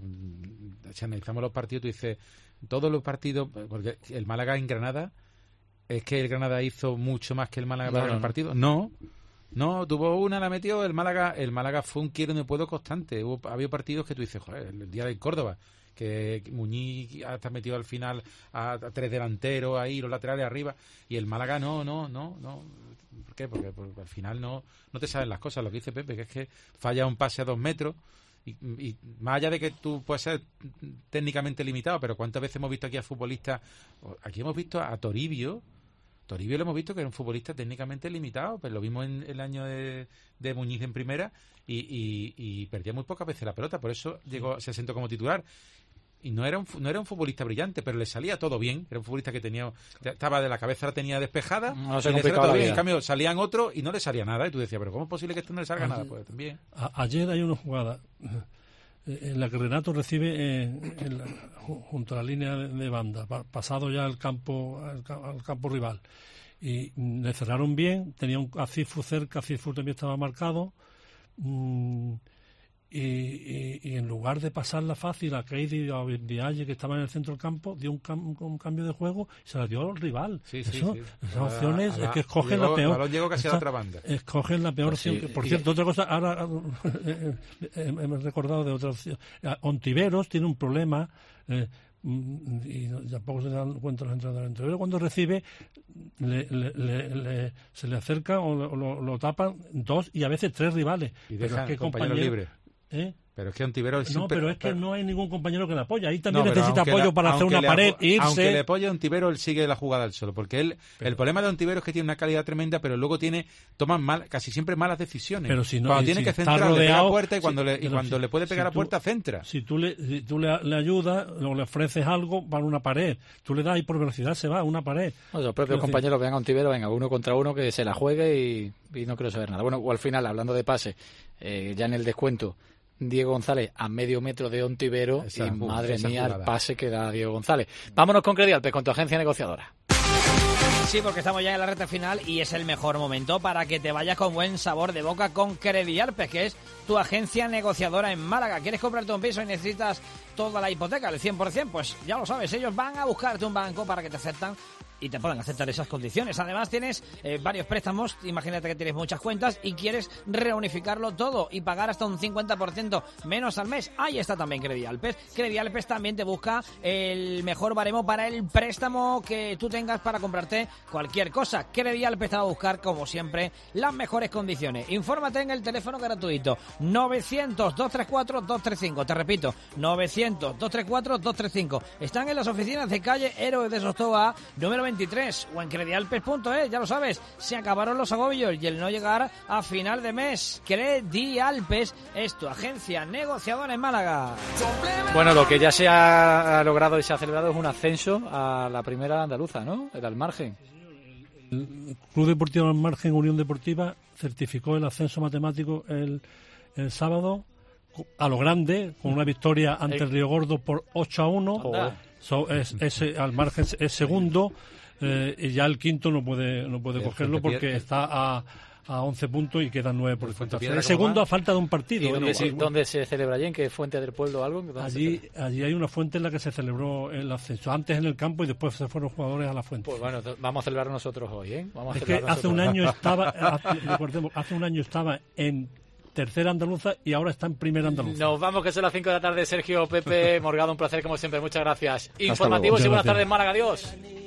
si analizamos los partidos, tú dices, todos los partidos, porque el Málaga en Granada, ¿es que el Granada hizo mucho más que el Málaga para no, el partido? No. No, tuvo una, la metió, el Málaga el Málaga fue un quiero no puedo constante. Hubo, había partidos que tú dices, joder, el día de Córdoba, que Muñiz hasta metido al final a, a tres delanteros ahí, los laterales arriba, y el Málaga no, no, no, no. ¿Por qué? Porque, porque al final no, no te saben las cosas, lo que dice Pepe, que es que falla un pase a dos metros, y, y más allá de que tú puedes ser técnicamente limitado, pero ¿cuántas veces hemos visto aquí a futbolistas? Aquí hemos visto a Toribio, Toribio lo hemos visto que era un futbolista técnicamente limitado, pero lo vimos en el año de, de Muñiz en primera y, y, y perdía muy pocas veces la pelota, por eso llegó, se asentó como titular. Y no era un no era un futbolista brillante, pero le salía todo bien. Era un futbolista que tenía estaba de la cabeza, la tenía despejada, no y le salía todo bien. En cambio, salían otros y no le salía nada. Y tú decías, pero ¿cómo es posible que esto no le salga ayer, nada? Pues también. A, ayer hay una jugada en la que Renato recibe eh, en la, junto a la línea de, de banda, pa, pasado ya al campo al, al campo rival, y mm, le cerraron bien, tenía un a Cifu cerca, Cifu también estaba marcado, mm, y, y, y en lugar de pasarla fácil a Keidi o a Dialle, que estaba en el centro del campo, dio un, cam, un cambio de juego y se la dio al rival. Sí, sí, Eso, sí. Esas opciones a, a, es que escogen llegó, la peor. El balón llegó casi a la otra banda. Escogen la peor pues opción. Sí, que, por y, cierto, otra cosa, ahora eh, eh, hemos recordado de otra opción. Ontiveros tiene un problema. Eh, y tampoco se dan cuenta los entrenadores. Entonces, cuando recibe, le, le, le, le, se le acerca o lo, lo, lo tapan dos y a veces tres rivales. Y pero deja es que compañero libre. ¿Eh? Pero es que Ontivero... No, super, pero es que pero, no hay ningún compañero que le apoye. Ahí también no, necesita apoyo la, para hacer una pared, apo- irse... Aunque le apoye a Ontivero, él sigue la jugada al solo. Porque él pero, el problema de Ontivero es que tiene una calidad tremenda, pero luego tiene toma mal, casi siempre malas decisiones. Pero si no, cuando y tiene si que centrar, rodeado, le pega a puerta y cuando, si, le, y cuando si, le puede pegar si a puerta, tú, centra. Si tú, le, si tú le, le ayudas o le ofreces algo para una pared, tú le das y por velocidad se va a una pared. No, los propios compañeros vean a Ontivero, venga, uno contra uno, que se la juegue y, y no quiero saber nada. Bueno, o al final, hablando de pase, eh, ya en el descuento, Diego González a medio metro de Ontivero esa, y uh, madre mía jugada. El pase que da Diego González. Vámonos con Credialpes, con tu agencia negociadora. Sí, porque estamos ya en la recta final y es el mejor momento para que te vayas con buen sabor de boca con Credialpes, que es tu agencia negociadora en Málaga. ¿Quieres comprarte un piso y necesitas toda la hipoteca, el cien por ciento? Pues ya lo sabes, ellos van a buscarte un banco para que te aceptan y te puedan aceptar esas condiciones. Además tienes eh, varios préstamos, imagínate que tienes muchas cuentas y quieres reunificarlo todo y pagar hasta un cincuenta por ciento menos al mes. Ahí está también Credialpes. Credialpes también te busca el mejor baremo para el préstamo que tú tengas para comprarte cualquier cosa. Credialpes te va a buscar, como siempre, las mejores condiciones. Infórmate en el teléfono gratuito novecientos, doscientos treinta y cuatro, doscientos treinta y cinco. Te repito, novecientos, doscientos treinta y cuatro, doscientos treinta y cinco. Están en las oficinas de calle Héroes de Sostoa, número veintitrés, o en credialpes punto es, ya lo sabes. Se acabaron los agobios y el no llegar a final de mes. Credialpes es tu agencia negociadora en Málaga. Bueno, lo que ya se ha logrado y se ha celebrado es un ascenso a la primera andaluza, ¿no? El Almargen. El Club Deportivo Almargen Unión Deportiva certificó el ascenso matemático el, el sábado a lo grande, con una victoria ante el Río Gordo por ocho a uno. So, es, es, Almargen es segundo, eh, y ya el quinto no puede no puede cogerlo porque está a, a once puntos y quedan nueve por ciento. El segundo a falta de un partido. ¿Y dónde, ¿no? sí, ¿dónde se celebra allí? ¿En qué fuente del pueblo o algo? Allí, allí hay una fuente en la que se celebró el ascenso. Antes en el campo y después se fueron jugadores a la fuente. Pues bueno, vamos a celebrar nosotros hoy, ¿eh? Vamos a es que hace un año estaba, hace, recordemos, hace un año estaba en tercera andaluza y ahora está en primera andaluza. Nos vamos, que son las cinco de la tarde. Sergio, Pepe, Morgado, un placer como siempre. Muchas gracias. Informativos y buenas tardes, Málaga. Adiós.